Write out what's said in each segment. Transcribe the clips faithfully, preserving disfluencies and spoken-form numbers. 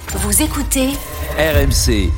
Vous écoutez R M C.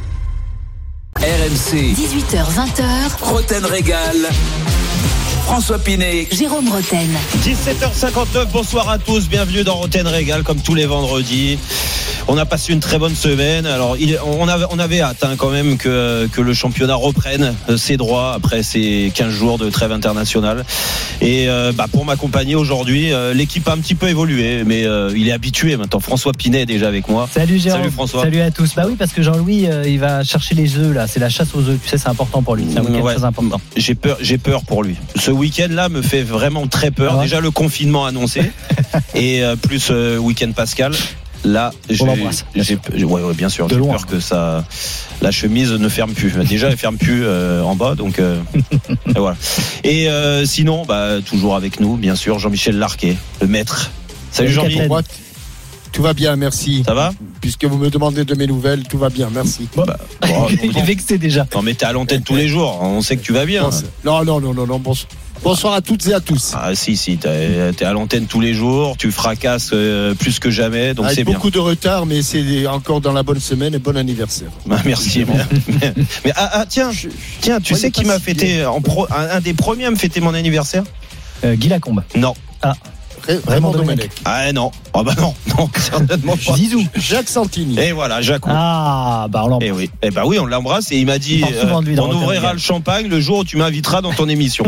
R M C. dix-huit heures vingt. Roten Régal. François Pinet, Jérôme Roten. dix-sept heures cinquante-neuf, bonsoir à tous, bienvenue dans Roten Régal comme tous les vendredis. On a passé une très bonne semaine. Alors, il, on, avait, on avait hâte hein, quand même que, que le championnat reprenne ses droits après ces quinze jours de trêve internationale. Et euh, bah, pour m'accompagner aujourd'hui, euh, l'équipe a un petit peu évolué, mais euh, il est habitué maintenant. François Pinet est déjà avec moi. Salut Jérôme. Salut François. Salut à tous. Bah oui, parce que Jean-Louis, euh, il va chercher les œufs là. C'est la chasse aux œufs. Tu sais, c'est important pour lui. C'est un week-end ouais, très important. J'ai peur, j'ai peur pour lui. Ce week-end-là me fait vraiment très peur. Ouais. Déjà le confinement annoncé et euh, plus euh, week-end Pascal. Là, j'ai, j'ai, j'ai, ouais, ouais, bien sûr, de j'ai loin. peur que ça, la chemise ne ferme plus. Déjà, elle ferme plus euh, en bas, donc euh, et voilà. Et euh, sinon, bah, toujours avec nous, bien sûr, Jean-Michel Larquet, le maître. Salut Jean-Michel. Tout va bien, merci. Ça va ? Puisque vous me demandez de mes nouvelles, tout va bien, merci. Bah, bon, Il est vexé déjà. Non, mais t'es à l'antenne tous les jours. On sait que tu vas bien. Non, non, non, non, non. Bonsoir. Bonsoir à toutes et à tous. Ah si si, t'es, t'es à l'antenne tous les jours, tu fracasses euh, plus que jamais, donc Avec c'est bien. Beaucoup de retard, mais c'est encore dans la bonne semaine et bon anniversaire. Bah, merci. mais mais ah, ah, tiens, tiens, tu Ouais, sais qui m'a fêté en pro, un, un des premiers à me fêter mon anniversaire ? Euh, Guy Lacombe. Non. Ah. Ré- Raymond Domenech. Ah non. Ah bah non, non, certainement pas. Zizou. Jacques Santini. Et voilà, Jacques. Ah, bah on l'embrasse. Et oui, et bah oui, on l'embrasse et il m'a dit, On parle souvent de lui dans on Rotten ouvrira Régal. le champagne le jour où tu m'inviteras dans ton émission.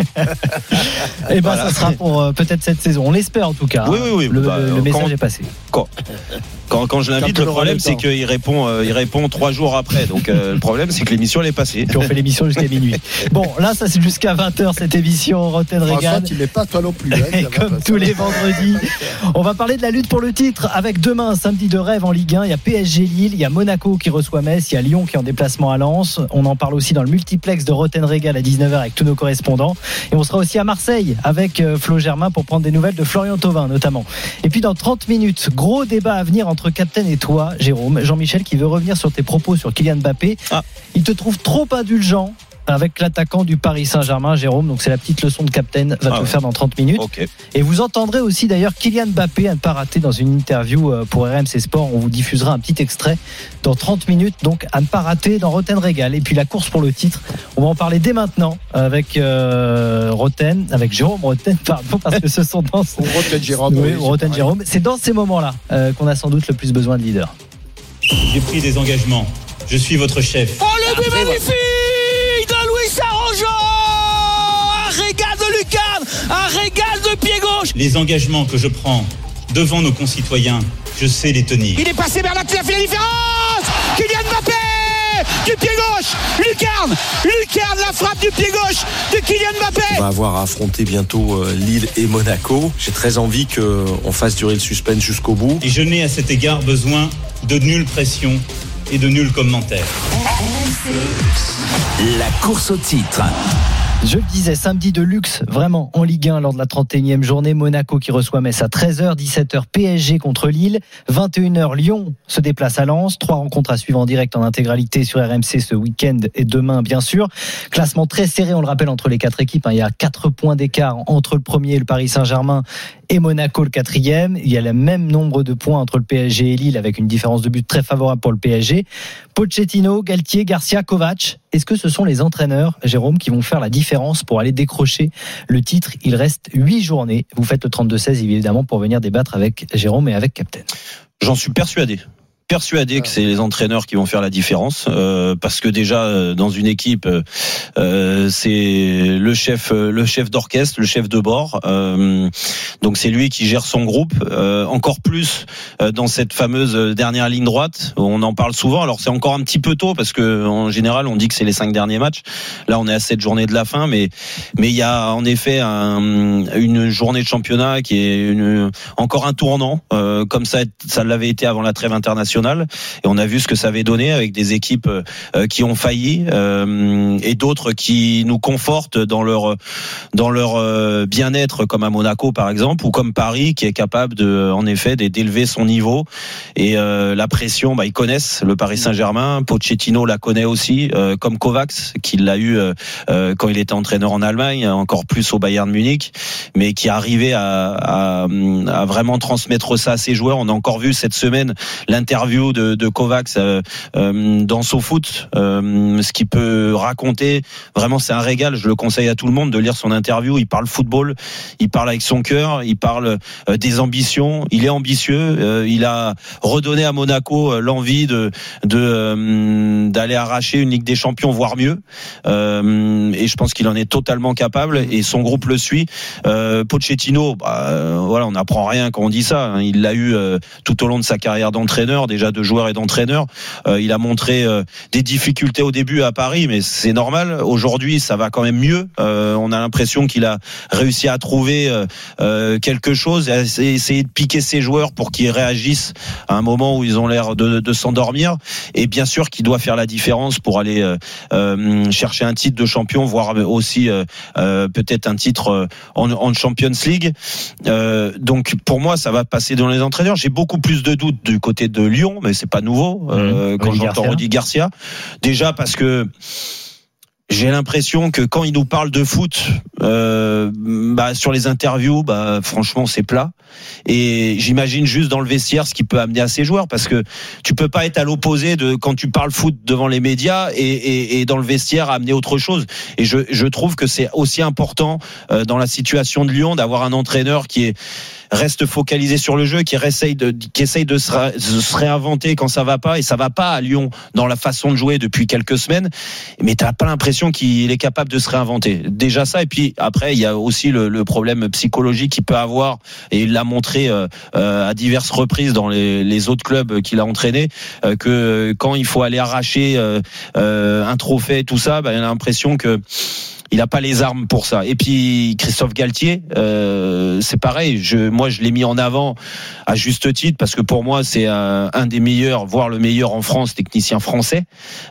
Et bah Voilà. ça sera pour euh, peut-être cette saison. On l'espère en tout cas. Oui, oui, oui. Le, Bah, le message quand- est passé. Quand, quand, quand je l'invite, Quand le on aura problème le c'est temps. qu'il répond, euh, il répond trois jours après. Donc euh, le problème c'est que l'émission elle est passée. Puis on fait l'émission jusqu'à minuit. Bon, là ça c'est jusqu'à vingt heures cette émission Roten François, Régal. tu n'es pas toi non plus. Hein, Et ça va comme pas, tous ça. les vendredis, on va parler de la lutte pour le titre avec demain un samedi de rêve en Ligue un. Il y a P S G Lille, il y a Monaco qui reçoit Metz, il y a Lyon qui est en déplacement à Lens. On en parle aussi dans le multiplex de Roten Régal à dix-neuf heures avec tous nos correspondants. Et on sera aussi à Marseille avec euh, Flo Germain pour prendre des nouvelles de Florian Thauvin notamment. Et puis dans trente minutes, gros débat à venir entre Captain et toi, Jérôme. Jean-Michel qui veut revenir sur tes propos sur Kylian Mbappé. Ah. Il te trouve trop indulgent avec l'attaquant du Paris Saint-Germain, Jérôme. Donc c'est la petite leçon de Captain va Ah te ouais. faire dans trente minutes. Ok. Et vous entendrez aussi d'ailleurs Kylian Mbappé à ne pas rater dans une interview pour R M C Sport. On vous diffusera un petit extrait dans trente minutes, donc à ne pas rater dans Roten Régal. Et puis la course pour le titre, on va en parler dès maintenant avec euh, Roten, avec Jérôme Roten, pardon, parce que ce sont dans ce... Ou Roten Jérôme. Oui, oui, c'est Roten pareil. Jérôme. C'est dans ces moments-là euh, qu'on a sans doute le plus besoin de leaders. J'ai pris des engagements. Je suis votre chef. Oh le but magnifique de Luis Araujo. Un régal de Lucarne, un régal de pied gauche. Les engagements que je prends devant nos concitoyens, je sais les tenir. Il est passé vers l'axe, il a fait la différence. Kylian Mbappé du pied gauche. Lucarne, Lucarne, la frappe du pied gauche de Kylian Mbappé. On va avoir à affronter bientôt euh, Lille et Monaco. J'ai très envie qu'on fasse durer le suspense jusqu'au bout. Et je n'ai à cet égard besoin de nulle pression et de nuls commentaires. La course au titre. Je le disais, samedi de luxe, vraiment, en Ligue un, lors de la trente et unième journée. Monaco qui reçoit Metz à treize heures, dix-sept heures P S G contre Lille, vingt et une heures Lyon se déplace à Lens. Trois rencontres à suivre en direct en intégralité sur R M C ce week-end et demain, bien sûr. Classement très serré, on le rappelle, entre les quatre équipes. Il y a quatre points d'écart entre le premier, le Paris Saint-Germain, et Monaco, le quatrième. Il y a le même nombre de points entre le P S G et Lille, avec une différence de but très favorable pour le P S G. Pochettino, Galtier, Garcia, Kovac. Est-ce que ce sont les entraîneurs, Jérôme, qui vont faire la différence pour aller décrocher le titre ? Il reste huit journées. Vous faites le trente-deux seize, évidemment, pour venir débattre avec Jérôme et avec Captain. J'en suis persuadé. Persuadé que c'est les entraîneurs qui vont faire la différence euh, parce que déjà euh, dans une équipe euh, c'est le chef le chef d'orchestre, le chef de bord, euh, donc c'est lui qui gère son groupe, euh, encore plus euh, dans cette fameuse dernière ligne droite. On en parle souvent, alors c'est encore un petit peu tôt parce que en général on dit que c'est les cinq derniers matchs. Là on est à sept journées de la fin, mais mais il y a en effet un, une journée de championnat qui est une, encore un tournant euh, comme ça ça l'avait été avant la trêve internationale. Et on a vu ce que ça avait donné avec des équipes euh, qui ont failli euh, et d'autres qui nous confortent dans leur dans leur euh, bien-être, comme à Monaco par exemple, ou comme Paris qui est capable de en effet d'élever son niveau. Et euh, la pression, bah, ils connaissent le Paris Saint-Germain. Pochettino la connaît aussi, euh, comme Kovacs qui l'a eu euh, quand il était entraîneur en Allemagne, encore plus au Bayern Munich, mais qui est arrivé à, à, à vraiment transmettre ça à ses joueurs. On a encore vu cette semaine l'interview interviews de, de Kovacs euh, euh, dans SoFoot, euh, ce qu'il peut raconter, vraiment c'est un régal. Je le conseille à tout le monde de lire son interview. Il parle football, il parle avec son cœur, il parle euh, des ambitions. Il est ambitieux. Euh, il a redonné à Monaco euh, l'envie de, de euh, d'aller arracher une Ligue des Champions, voire mieux. Euh, et je pense qu'il en est totalement capable. Et son groupe le suit. Euh, Pochettino, bah, euh, voilà, on n'apprend rien quand on dit ça. Hein. Il l'a eu euh, tout au long de sa carrière d'entraîneur, déjà de joueur et d'entraîneur. Euh, il a montré euh, des difficultés au début à Paris, mais c'est normal. Aujourd'hui, ça va quand même mieux. Euh, on a l'impression qu'il a réussi à trouver euh, euh, quelque chose, à essayer de piquer ses joueurs pour qu'ils réagissent à un moment où ils ont l'air de, de s'endormir. Et bien sûr qu'il doit faire la différence pour aller euh, euh, chercher un titre de champion, voire aussi euh, euh, peut-être un titre en, en Champions League. Euh, donc pour moi, ça va passer dans les entraîneurs. J'ai beaucoup plus de doutes du côté de Lyon, mais c'est pas nouveau euh, mmh, quand j'entends Rudy Garcia. Déjà parce que j'ai l'impression que quand il nous parle de foot, euh, bah, sur les interviews, bah, franchement, c'est plat. Et j'imagine juste dans le vestiaire ce qui peut amener à ses joueurs, parce que tu peux pas être à l'opposé de quand tu parles foot devant les médias et, et, et dans le vestiaire amener autre chose. Et je, je trouve que c'est aussi important euh, dans la situation de Lyon d'avoir un entraîneur qui est reste focalisé sur le jeu, qui essaye de, qui essaye de se, ré, de se réinventer quand ça va pas, et ça va pas à Lyon dans la façon de jouer depuis quelques semaines, mais t'as pas l'impression qu'il est capable de se réinventer. Déjà ça, et puis après il y a aussi le, le problème psychologique qu'il peut avoir, et il l'a montré euh, euh, à diverses reprises dans les, les autres clubs qu'il a entraînés, euh, que quand il faut aller arracher euh, euh, un trophée, tout ça, bah, il a l'impression que il n'a pas les armes pour ça. Et puis Christophe Galtier, euh, c'est pareil. Je, moi, je l'ai mis en avant à juste titre parce que pour moi, c'est un, un des meilleurs, voire le meilleur en France, technicien français.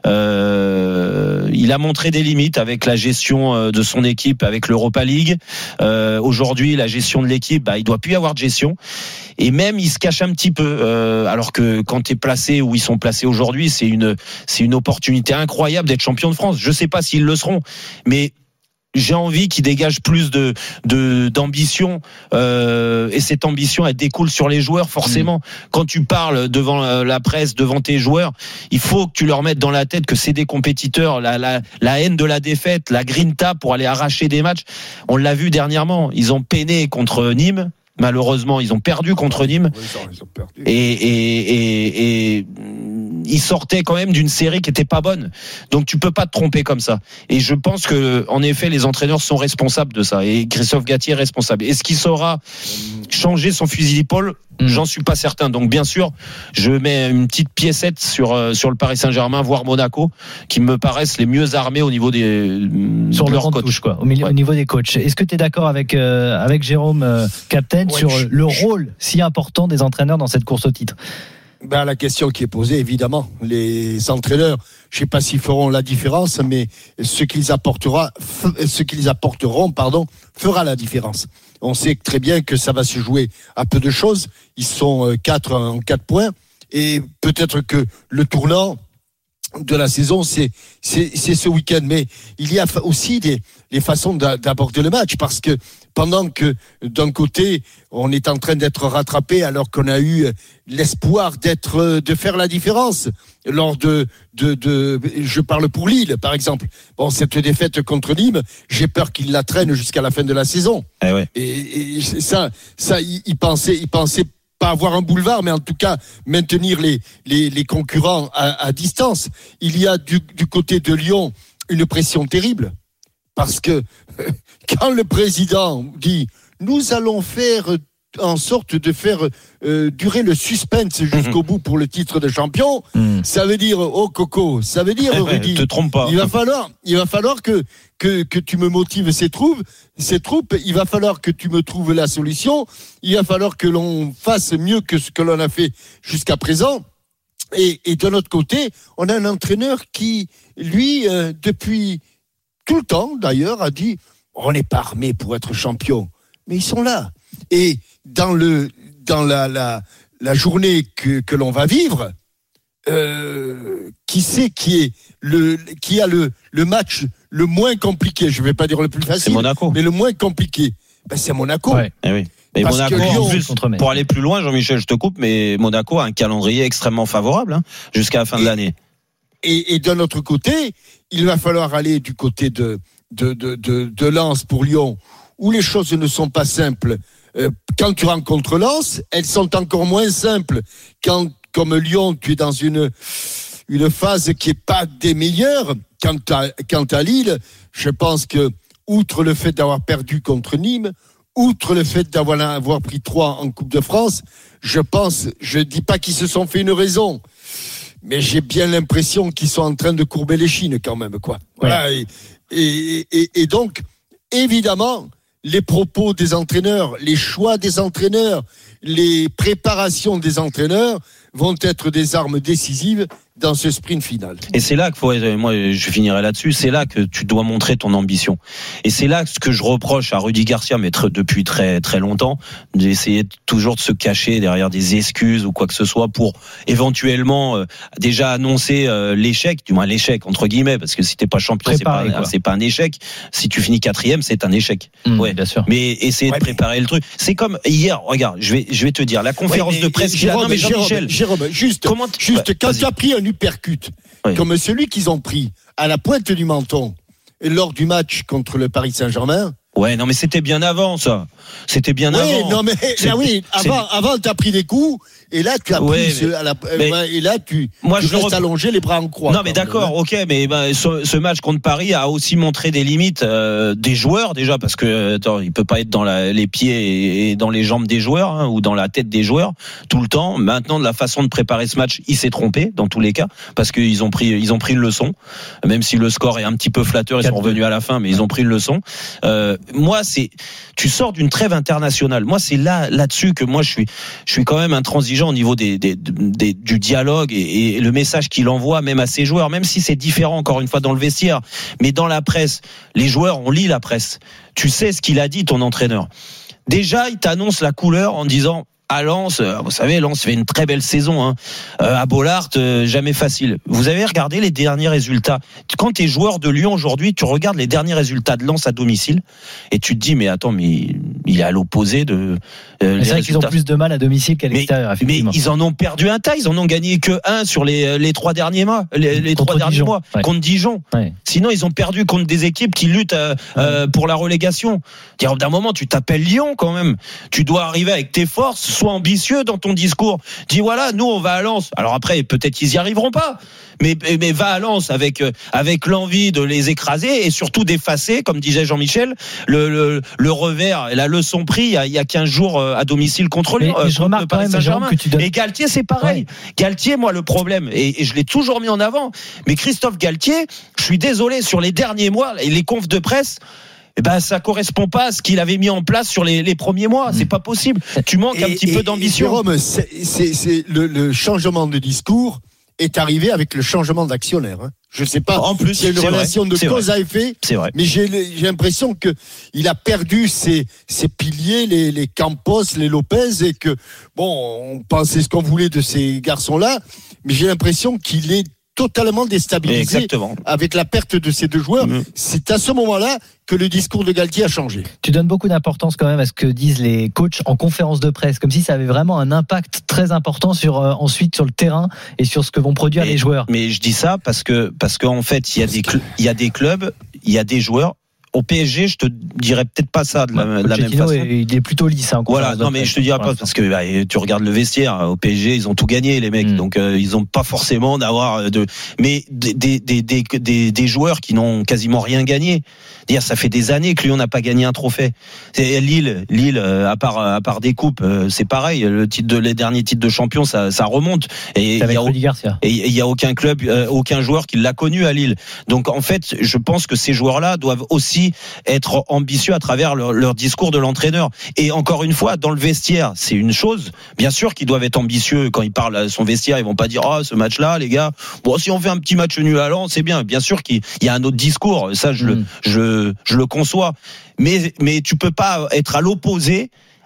Euh, il a montré des limites avec la gestion de son équipe, avec l'Europa League. Euh, aujourd'hui, la gestion de l'équipe, bah, il doit plus y avoir de gestion. Et même, il se cache un petit peu. Euh, alors que quand tu es placé où ils sont placés aujourd'hui, c'est une, c'est une opportunité incroyable d'être champion de France. Je sais pas s'ils le seront, mais j'ai envie qu'il dégage plus de, de d'ambition, euh, et cette ambition elle découle sur les joueurs forcément. Mmh. Quand tu parles devant la presse, devant tes joueurs, il faut que tu leur mettes dans la tête que c'est des compétiteurs. La, la, la haine de la défaite, la grinta pour aller arracher des matchs. On l'a vu dernièrement, ils ont peiné contre Nîmes. Malheureusement, ils ont perdu contre Nîmes. Oui, ils ont, ils ont perdu. Et, et, et, et ils sortaient quand même d'une série qui était pas bonne. Donc tu peux pas te tromper comme ça. Et je pense que, en effet, les entraîneurs sont responsables de ça. Et Christophe Galtier est responsable. Est-ce qu'il saura changer son fusil d'épaule ? J'en suis pas certain. Donc bien sûr, je mets une petite piécette sur euh, sur le Paris Saint-Germain, voire Monaco, qui me paraissent les mieux armés au niveau des sur de le leur coach, touche, quoi. Au, milieu, ouais. Au niveau des coachs. Est-ce que tu es d'accord avec euh, avec Jérôme euh, Captain ouais, sur je, le rôle si important des entraîneurs dans cette course au titre ? Ben, la question qui est posée, évidemment, les entraîneurs, je ne sais pas s'ils feront la différence, mais ce qu'ils apportera, ce qu'ils apporteront, pardon, fera la différence. On sait très bien que ça va se jouer à peu de choses. Ils sont quatre en quatre points, et peut-être que le tournant de la saison, c'est c'est, c'est ce week-end. Mais il y a aussi des les façons d'aborder le match, parce que pendant que d'un côté on est en train d'être rattrapé, alors qu'on a eu l'espoir d'être de faire la différence lors de de de je parle pour Lille par exemple. Bon, cette défaite contre Nîmes, j'ai peur qu'il la traîne jusqu'à la fin de la saison. Eh ouais. Et, et ça ça il, il pensait il pensait pas avoir un boulevard, mais en tout cas maintenir les les, les concurrents à, à distance. Il y a du, du côté de Lyon une pression terrible, parce que quand le président dit nous allons faire en sorte de faire euh, durer le suspense jusqu'au mmh. bout pour le titre de champion, mmh. ça veut dire oh Coco, ça veut dire Rudy, te trompe pas. Il va falloir, il va falloir que que que tu me motives ces troupes, ces troupes. Il va falloir que tu me trouves la solution. Il va falloir que l'on fasse mieux que ce que l'on a fait jusqu'à présent. Et, et de l'autre côté, on a un entraîneur qui, lui, euh, depuis tout le temps d'ailleurs, a dit on n'est pas armé pour être champion, mais ils sont là. Et dans le dans la la, la journée que que l'on va vivre, euh, qui c'est qui est le qui a le le match le moins compliqué, je vais pas dire le plus facile, c'est Monaco. Mais le moins compliqué, ben c'est Monaco. Ouais. Eh oui. Mais Parce Monaco, que Lyon, en plus, pour aller plus loin, Jean-Michel, je te coupe, mais Monaco a un calendrier extrêmement favorable hein, jusqu'à la fin et, de l'année. Et, et d'un autre côté, il va falloir aller du côté de, de, de, de, de Lens pour Lyon, où les choses ne sont pas simples. Euh, quand tu rencontres Lens, elles sont encore moins simples. Quand, comme Lyon, tu es dans une, une phase qui n'est pas des meilleures. Quant à, quant à Lille, je pense que, outre le fait d'avoir perdu contre Nîmes, outre le fait d'avoir avoir pris trois en Coupe de France, je pense, je ne dis pas qu'ils se sont fait une raison, mais j'ai bien l'impression qu'ils sont en train de courber les chines quand même, quoi. Voilà. Et, et, et, et donc, évidemment, les propos des entraîneurs, les choix des entraîneurs, les préparations des entraîneurs vont être des armes décisives dans ce sprint final. Et c'est là qu'il faut, moi je finirai là-dessus, c'est là que tu dois montrer ton ambition. Et c'est là ce que je reproche à Rudy Garcia, mais très, depuis très très longtemps, d'essayer toujours de se cacher derrière des excuses ou quoi que ce soit pour éventuellement euh, déjà annoncer euh, l'échec, du moins l'échec entre guillemets, parce que si t'es pas champion, préparer, c'est pas, c'est pas un échec. Si tu finis quatrième, c'est un échec. Mmh, ouais, bien sûr. Mais essayer ouais, de préparer mais... le truc. C'est comme hier, regarde, je vais je vais te dire la conférence ouais, de presse. Jérôme, non, mais Jean-Michel, Jérôme, Jérôme, juste, Comment t... juste ouais, quand tu as pris un uppercut oui. comme celui qu'ils ont pris à la pointe du menton lors du match contre le Paris Saint-Germain. Ouais, non, mais c'était bien avant, ça. C'était bien oui, avant. Non, mais là, oui, avant, avant, t'as pris des coups, et là, tu as ouais, pris, mais, ce, à la, mais, et là, tu, moi, tu je restes re... allongé les bras en croix. Non, mais d'accord, même. ok, mais ben, ce, ce match contre Paris a aussi montré des limites euh, des joueurs, déjà, parce que, attends, il peut pas être dans la, les pieds et, et dans les jambes des joueurs, hein, ou dans la tête des joueurs, tout le temps. Maintenant, de la façon de préparer ce match, il s'est trompé, dans tous les cas, parce qu'ils ont pris, ils ont pris une leçon, même si le score est un petit peu flatteur, ils sont revenus à la fin, mais ils ont pris une leçon. Euh, moi, c'est, tu sors d'une trêve internationale. Moi, c'est là, là-dessus que moi, je suis, je suis quand même intransigeant au niveau des, des, des du dialogue et, et le message qu'il envoie même à ses joueurs, même si c'est différent encore une fois dans le vestiaire, mais dans la presse, les joueurs, on lit la presse. Tu sais ce qu'il a dit, ton entraîneur. Déjà, il t'annonce la couleur en disant, à Lens, vous savez, Lens fait une très belle saison, hein. Euh, à Bollaert, euh, jamais facile. Vous avez regardé les derniers résultats. Quand tu es joueur de Lyon aujourd'hui, tu regardes les derniers résultats de Lens à domicile et tu te dis, mais attends, mais il est à l'opposé de. Euh, c'est vrai qu'ils ont plus de mal à domicile qu'à l'extérieur. Mais, effectivement. mais ils en ont perdu un tas. Ils en ont gagné que un sur les les trois derniers mois, les, les trois derniers Dijon. mois ouais. contre Dijon. Ouais. Sinon, ils ont perdu contre des équipes qui luttent euh, ouais. euh, pour la relégation. Dire d'un moment, tu t'appelles Lyon quand même. Tu dois arriver avec tes forces. Sois ambitieux dans ton discours. Dis voilà, nous on va à Lens. Alors après, peut-être qu'ils y arriveront pas. Mais, mais va à Lens avec avec l'envie de les écraser et surtout d'effacer, comme disait Jean-Michel, le le, le revers et la leçon prise il y a, il y a quinze jours à domicile contre Lyon. Mais, mais je remarque quand même, Saint-Germain. Que tu donnes... Et Galtier, c'est pareil. Ouais. Galtier, moi, le problème, et, et je l'ai toujours mis en avant, mais Christophe Galtier, je suis désolé, sur les derniers mois, et les confs de presse, eh ben, ça correspond pas à ce qu'il avait mis en place sur les, les premiers mois. C'est pas possible. Tu manques et, un petit et, peu d'ambition. Jérôme, c'est, c'est, c'est le, le changement de discours est arrivé avec le changement d'actionnaire. Hein. Je sais pas. En plus, c'est une relation vrai. de cause à effet. C'est vrai. Mais j'ai, j'ai l'impression que il a perdu ses, ses piliers, les, les Campos, les Lopez, et que bon, on pensait ce qu'on voulait de ces garçons-là, mais j'ai l'impression qu'il est totalement déstabilisé. Exactement. Avec la perte de ces deux joueurs. Mmh. C'est à ce moment-là que le discours de Galtier a changé. Tu donnes beaucoup d'importance quand même à ce que disent les coachs en conférence de presse, comme si ça avait vraiment un impact très important sur euh, ensuite sur le terrain et sur ce que vont produire mais, les joueurs. Mais je dis ça parce que parce qu'en fait il y a des cl- il y a des clubs, il y a des joueurs. Au P S G, je te dirais peut-être pas ça de la, de la même façon. Est, il est plutôt lisse. Hein, voilà, non mais je te dirais pas parce que bah, tu regardes le vestiaire. Au P S G, ils ont tout gagné les mecs, mmh. donc euh, ils ont pas forcément d'avoir de. Mais des des des des, des, des joueurs qui n'ont quasiment rien gagné. Dire, ça fait des années que Lyon n'a pas gagné un trophée. C'est Lille, Lille, à part à part des coupes, c'est pareil. Le titre de les derniers titres de champion, ça ça remonte. Et il y a et il y a aucun club, euh, aucun joueur qui l'a connu à Lille. Donc en fait, je pense que ces joueurs-là doivent aussi être ambitieux à travers leur, leur discours de l'entraîneur. Et encore une fois, dans le vestiaire, c'est une chose. Bien sûr qu'ils doivent être ambitieux quand ils parlent à son vestiaire. Ils vont pas dire ah oh, ce match-là, les gars. Bon, si on fait un petit match nul à Lens, c'est bien. Bien sûr qu'il y a un autre discours. Ça, je mmh. le je je le conçois. Mais mais tu peux pas être à l'opposé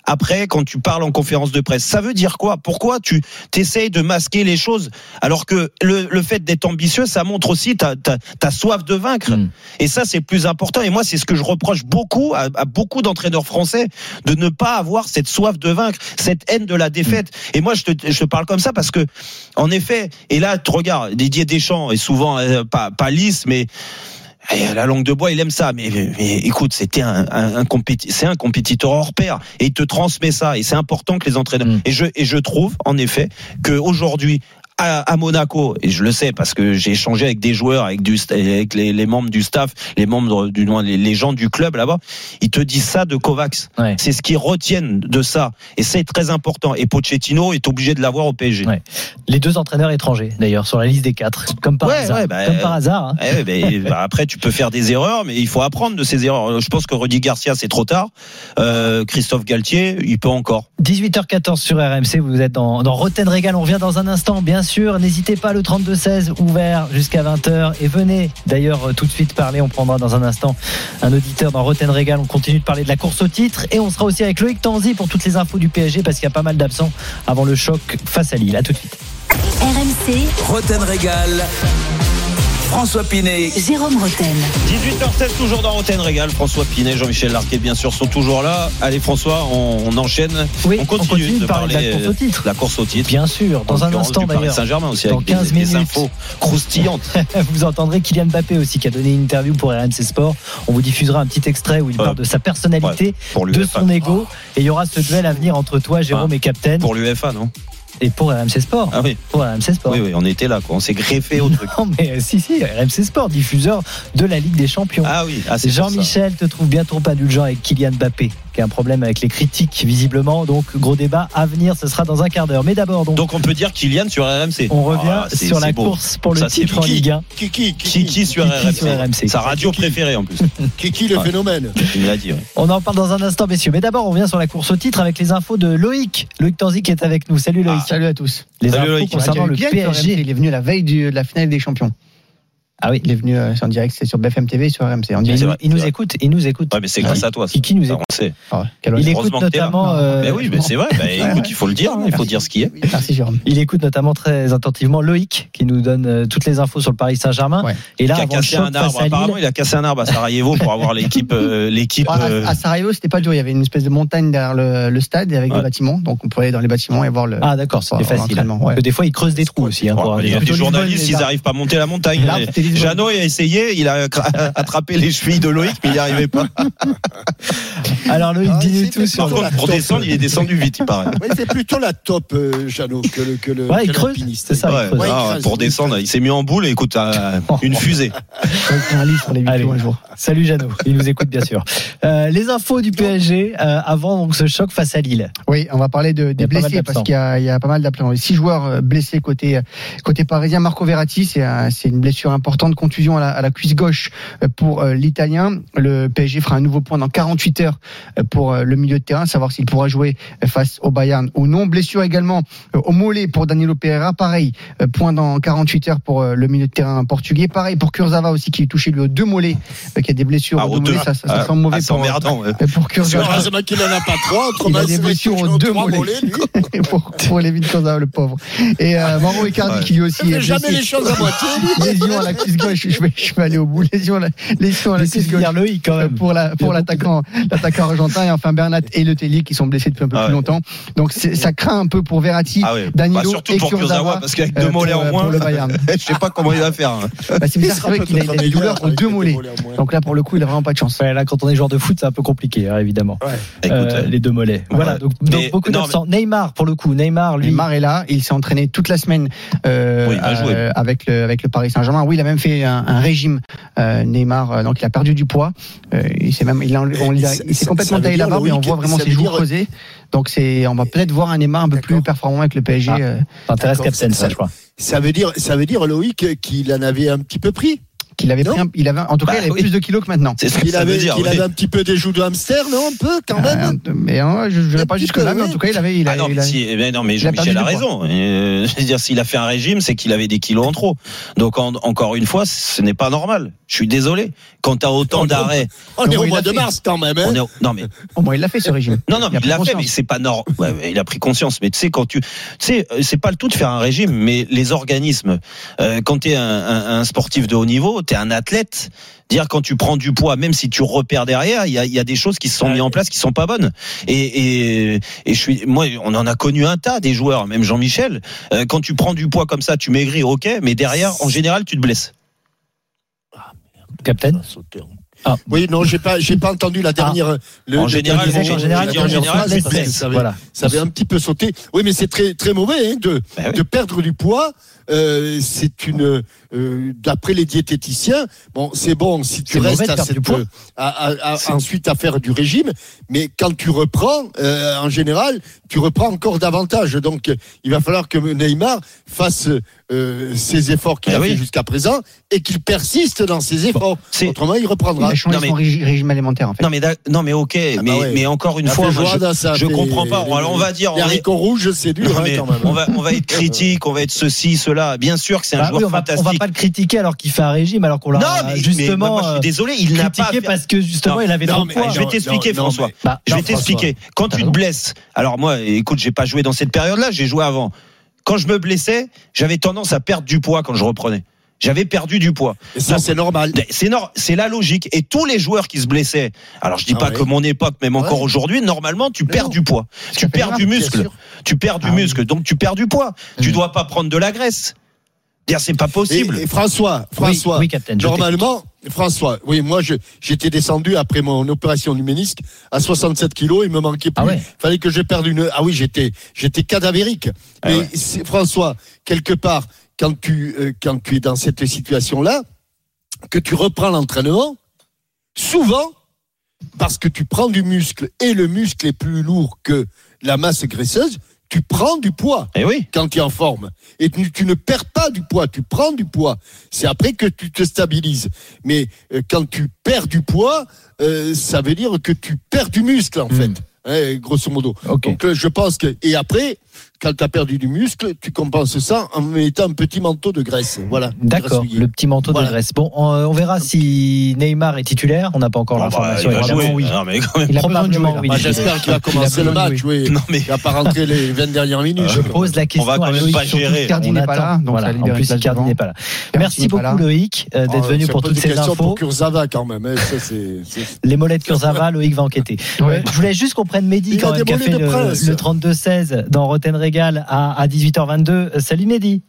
après quand tu parles en conférence de presse. Ça veut dire quoi? Pourquoi tu t'essayes de masquer les choses alors que le, le fait d'être ambitieux, ça montre aussi ta, ta, ta soif de vaincre. Mmh. Et ça, c'est plus important. Et moi, c'est ce que je reproche beaucoup à, à beaucoup d'entraîneurs français, de ne pas avoir cette soif de vaincre, cette haine de la défaite. Mmh. Et moi, je te, je te parle comme ça parce que, en effet, et là, tu regardes, Didier Deschamps est souvent euh, pas, pas lisse, mais et la langue de bois, il aime ça, mais, mais écoute, c'était un, un, un compéti- c'est un compétiteur hors pair, et il te transmet ça, et c'est important que les entraîneurs. Mmh. Et je et je trouve, en effet, que aujourd'hui, à, à Monaco, et je le sais parce que j'ai échangé avec des joueurs, avec du avec les, les membres du staff, les membres du les, les gens du club là-bas, ils te disent ça de Kovacs. Ouais. C'est ce qu'ils retiennent de ça, et c'est très important. Et Pochettino est obligé de l'avoir au P S G. Ouais. Les deux entraîneurs étrangers, d'ailleurs, sur la liste des quatre, comme par ouais, hasard. Ouais, bah, comme par hasard. Hein. Ouais, bah, après, tu peux faire des erreurs, mais il faut apprendre de ces erreurs. Je pense que Rudy Garcia, c'est trop tard. Euh, Christophe Galtier, il peut encore. dix-huit heures quatorze sur R M C, vous êtes dans, dans Roten Régal. On revient dans un instant, bien sûr. N'hésitez pas, le trente-deux seize ouvert jusqu'à vingt heures. Et venez d'ailleurs tout de suite parler. On prendra dans un instant un auditeur dans Roten Régal. On continue de parler de la course au titre. Et on sera aussi avec Loïc Tanzi pour toutes les infos du P S G, parce qu'il y a pas mal d'absents avant le choc face à Lille. À tout de suite. R M C Roten Régal. François Pinet, Jérôme Roten. dix-huit heures seize, toujours dans Roten Régal. François Pinet, Jean-Michel Larquet, bien sûr, sont toujours là. Allez, François, on, on enchaîne. Oui, on continue, on continue de, de parler, parler de la course au titre. La course au titre. Bien sûr, dans un instant du Paris d'ailleurs. Saint-Germain aussi, dans avec quinze des, minutes. des infos croustillantes. Vous entendrez Kylian Mbappé aussi, qui a donné une interview pour R M C Sport. On vous diffusera un petit extrait où il ouais. parle de sa personnalité, ouais, de son ego. Et il y aura ce duel à venir entre toi, Jérôme, ah, et Captain. Pour l'U E F A, non? Et pour R M C Sport. Ah oui. Pour R M C Sport. Oui, oui, on était là, quoi. On s'est greffé au truc. Non, mais si, si, R M C Sport, diffuseur de la Ligue des Champions. Ah oui, ah, c'est Jean-Michel te trouve bien trop indulgent avec Kylian Mbappé, qui a un problème avec les critiques, visiblement. Donc, gros débat à venir, ce sera dans un quart d'heure. Mais d'abord, donc. Donc, on peut dire Kylian sur R M C. On revient ah, c'est, sur c'est la beau. course pour le ça, titre en Ligue un. Kiki, Kiki, Kiki sur, Kiki sur R M C. Sa radio Kiki. préférée, en plus. Kiki, le ouais. phénomène. Il me l'a dit, ouais. On en parle dans un instant, messieurs. Mais d'abord, on revient sur la course au titre avec les infos de Loïc. Loïc Tanzi qui est avec nous. Salut Loïc. Ah, salut à tous. Les Salut infos Loïc. concernant le P S G. Il est venu la veille du, de la finale des champions. Ah oui, il est venu euh, en direct, c'est sur B F M T V et sur R M C. En direct. Il, il nous écoute, il nous écoute. Ouais, mais c'est grâce à toi. Qui, qui nous écoute. Ah ouais. Il écoute notamment. Euh, mais oui, mais c'est vrai. Bah, écoute, il faut le dire. Il faut dire ce qui est. Merci Jérôme. Il écoute notamment très attentivement Loïc, qui nous donne euh, toutes les infos sur le Paris Saint-Germain. Ouais. Et là, il a cassé un arbre. Apparemment, il a cassé un arbre à Sarajevo pour avoir l'équipe. Euh, l'équipe. Euh... À, à Sarajevo, c'était pas dur. Il y avait une espèce de montagne derrière le, le stade avec ouais. des bâtiments. Donc, on pouvait aller dans les bâtiments et voir le. Ah d'accord, c'était facile. Ouais. Des fois, ils creusent des trous aussi. Il y a des journalistes, ils n'arrivent pas à monter la montagne. Jeannot a essayé. Il a attrapé les chevilles de Loïc, mais il n'y arrivait pas. Alors Loïc, ah, dis-nous tout sur. Par contre, pour descendre, il est descendu vite, il paraît. Oui, c'est plutôt la top, euh, Jeannot, que le que le. Ouais, il creuse. C'est ça. Ouais, il creuse. Ah, il pour descendre, il s'est mis en boule et écoute, euh, une fusée. Un livre sur les vidéos un jour. Salut Jeannot, il nous écoute bien sûr. Euh, les infos du P S G euh, avant donc ce choc face à Lille. Oui, on va parler de, des blessés parce qu'il y a, il y a pas mal d'absents. Six joueurs blessés côté côté parisien. Marco Verratti, c'est un, c'est une blessure importante, contusion à la, à la cuisse gauche pour euh, l'Italien. Le P S G fera un nouveau point dans quarante-huit heures pour euh, le milieu de terrain, savoir s'il pourra jouer face au Bayern ou non. Blessure également euh, au mollet pour Danilo Pereira. Pareil, euh, point dans quarante-huit heures pour euh, le milieu de terrain portugais. Pareil pour Kurzawa aussi, qui est touché lui aux deux mollets, euh, qui a des blessures ah, aux deux mollets. Ça, ça, ça sent mauvais ah, pour, emmerdant, ouais. pour Kurzawa. Heureusement qu'il n'en a pas trois. Il a des blessures aux deux mollets. pour, pour Lévin Kurzawa, le pauvre. Et euh, Mauro Icardi, ouais. qui lui aussi est jamais les choses à moitié. Lésion à la cuisse gauche. Je vais, je vais aller au bout. Lésion à la, lésion à la cuisse gauche. Loïc, quand même. Pour la, pour l'attaquant, l'attaquant argentin. Et enfin Bernat et Letellier qui sont blessés depuis un peu ah plus ouais. longtemps. Donc ça craint un peu pour Verratti, ah ouais. Danilo bah, surtout et pour Kurzawa, parce qu'avec deux mollets en moins, pour le Bayern. Je sais pas comment il va faire. Bah, c'est bizarre, c'est vrai qu'il a, il a des douleurs aux deux mollets. Donc là, pour le coup, il a vraiment pas de chance. Ouais, là, quand on est joueur de foot, c'est un peu compliqué, hein, évidemment. Ouais. Euh, Écoute, les deux mollets. Ouais. Voilà. Donc, mais, donc beaucoup d'absents. Mais... Neymar, pour le coup, Neymar, lui. Neymar est là. Il s'est entraîné toute la semaine euh, oui, euh, avec le avec le Paris Saint-Germain. Oui, il a même fait un, un régime. Euh, Neymar, euh, donc il a perdu du poids. Euh, il s'est même, il, a, on, il, a, il s'est complètement taillé là-bas. Oui, on voit vraiment ses joues creusées. Donc c'est, on va peut-être voir un Neymar un peu D'accord. plus performant avec le P S G. Ah, euh, ça intéresse Captain, ça, je crois. Ça veut dire, ça veut dire Loïc qu'il en avait un petit peu pris. Qu'il avait pris un, il avait, en tout cas, bah, il avait oui. plus de kilos que maintenant. C'est ce que Il ça avait, veut dire. il oui. avait un petit peu des joues de hamster, non, un peu, quand même. Euh, mais hein, je ne vais Un pas petit jusque peu, là, mais en oui. tout cas, il avait, il a, Ah non, il mais a- si, eh ben non, mais il a perdu Jean-Michel a du raison. Euh, je veux dire, s'il a fait un régime, c'est qu'il avait des kilos en trop. Donc, en- encore une fois, ce n'est pas normal. Je suis désolé. Quand t'as autant On est- d'arrêts, On est Comment au il mois a de fait mars, quand même, hein. on est, au- non mais, au moins, il l'a fait ce régime. non, non, mais a il pris l'a fait, conscience. mais c'est pas normal. Ouais, ouais, il a pris conscience. Mais tu sais, quand tu, tu sais, euh, c'est pas le tout de faire un régime, mais les organismes, euh, quand t'es un, un, un sportif de haut niveau, t'es un athlète. Dire quand tu prends du poids, même si tu repères derrière, il y a, il y a des choses qui se sont mises en place qui sont pas bonnes. Et, et, et je suis, moi, on en a connu un tas des joueurs, même Jean-Michel. Euh, quand tu prends du poids comme ça, tu maigris, ok, mais derrière, en général, tu te blesses. Captain. Ah. Oui, non, j'ai pas, j'ai pas entendu la dernière. le- En le général, dernier- en la général, dernière en général, phrase, tu te parce que blesses. ça avait, Voilà. ça avait un petit peu sauté. Oui, mais c'est très, très mauvais, hein, de, Bah oui. de perdre du poids. Euh, c'est une, euh, d'après les diététiciens, bon, c'est bon si tu C'est mauvais restes de à perdre du cette, poids. à, à, à, ensuite à faire du régime, mais quand tu reprends, euh, en général, tu reprends encore davantage. Donc, il va falloir que Neymar fasse euh, ses efforts qu'il Ah a oui. fait jusqu'à présent et qu'il persiste dans ses efforts. c'est- Autrement, il Il reprendra. a changé Non, mais- son régi- régime alimentaire, en fait. Non mais, d'ac- non mais ok, bah mais, ouais. mais encore une Ça fois, fait moi, je, joie, ça je fait- comprends pas. Alors on va dire, Les on est- haricots rouges, c'est dur, Non, hein, mais quand même. on va, on va être critique, on va être ceci, cela. Bien sûr que c'est un Bah joueur oui, on va, on fantastique. va pas le critiquer alors qu'il fait un régime, alors qu'on l'a non, mais, justement mais moi, moi, je suis désolé, il n'a pas. critiqué parce que justement Non, il avait non, trop de mais poids. je vais t'expliquer, non, non, François. mais- Bah, Je non, vais t'expliquer. Quand tu te blesses, alors moi, écoute, j'ai pas joué dans cette période-là, j'ai joué avant. Quand je me blessais, j'avais tendance à perdre du poids quand je reprenais. J'avais perdu du poids. Et ça, Donc, c'est normal. C'est nor- c'est la logique. Et tous les joueurs qui se blessaient, alors je dis Ah pas ouais. que mon époque, même encore Ouais. aujourd'hui, normalement, tu Mais perds non. du poids. Tu fait perds mal, du bien muscle. sûr. Tu perds du Ah oui. muscle. Donc tu perds du poids. Tu Mm. dois pas prendre de la graisse. Dire c'est pas Et, possible. et François, Oui, François, oui, Captain, je normalement, François, oui, moi, je, j'étais descendu après mon opération du ménisque à soixante-sept kilos, il me manquait plus. Ah ouais. Fallait que je perde une, ah oui, j'étais, j'étais cadavérique. Ah Mais ouais. c'est- François, quelque part, quand tu, euh, quand tu es dans cette situation-là, que tu reprends l'entraînement, souvent, parce que tu prends du muscle et le muscle est plus lourd que la masse graisseuse, tu prends du poids Eh oui. quand tu es en forme. Et tu, tu ne perds pas du poids, tu prends du poids. C'est après que tu te stabilises. Mais euh, quand tu perds du poids, euh, ça veut dire que tu perds du muscle, en Mm. fait. Hein, grosso modo. Ok. Donc euh, je pense que... Et après, quand tu as perdu du muscle, tu compenses ça en mettant un petit manteau de graisse. Voilà. D'accord, Graissouillé. le petit manteau Voilà. de graisse. Bon, on, on verra si Neymar est titulaire. On n'a pas encore Ah bah, l'information. il va évidemment, jouer. oui. Non, mais quand même. Il a besoin de jouer, Probablement, là. oui. Bah, j'espère qu'il va commencer le match, oui. Non, mais Il va pas rentrer les vingt dernières minutes. Je pose la question va quand à même Loïc. pas surtout gérer. Icardi On n'est attend. pas là. Donc, Voilà. ça libère En plus, une place Icardi devant. n'est pas là. Icardi Merci n'est pas beaucoup là. Loïc euh, d'être Oh, venu c'est pour pas toutes des ces questions infos. pour Kurzawa quand même. hein. Ça, c'est, c'est... Les mollets de Kurzawa, Loïc va enquêter. Ouais. Euh, je voulais juste qu'on prenne Mehdi Il quand a même, des qui a mollets fait de le, prince. le trente-deux seize dans Rotten Régal à, à dix-huit heures vingt-deux. Euh, Salut Mehdi.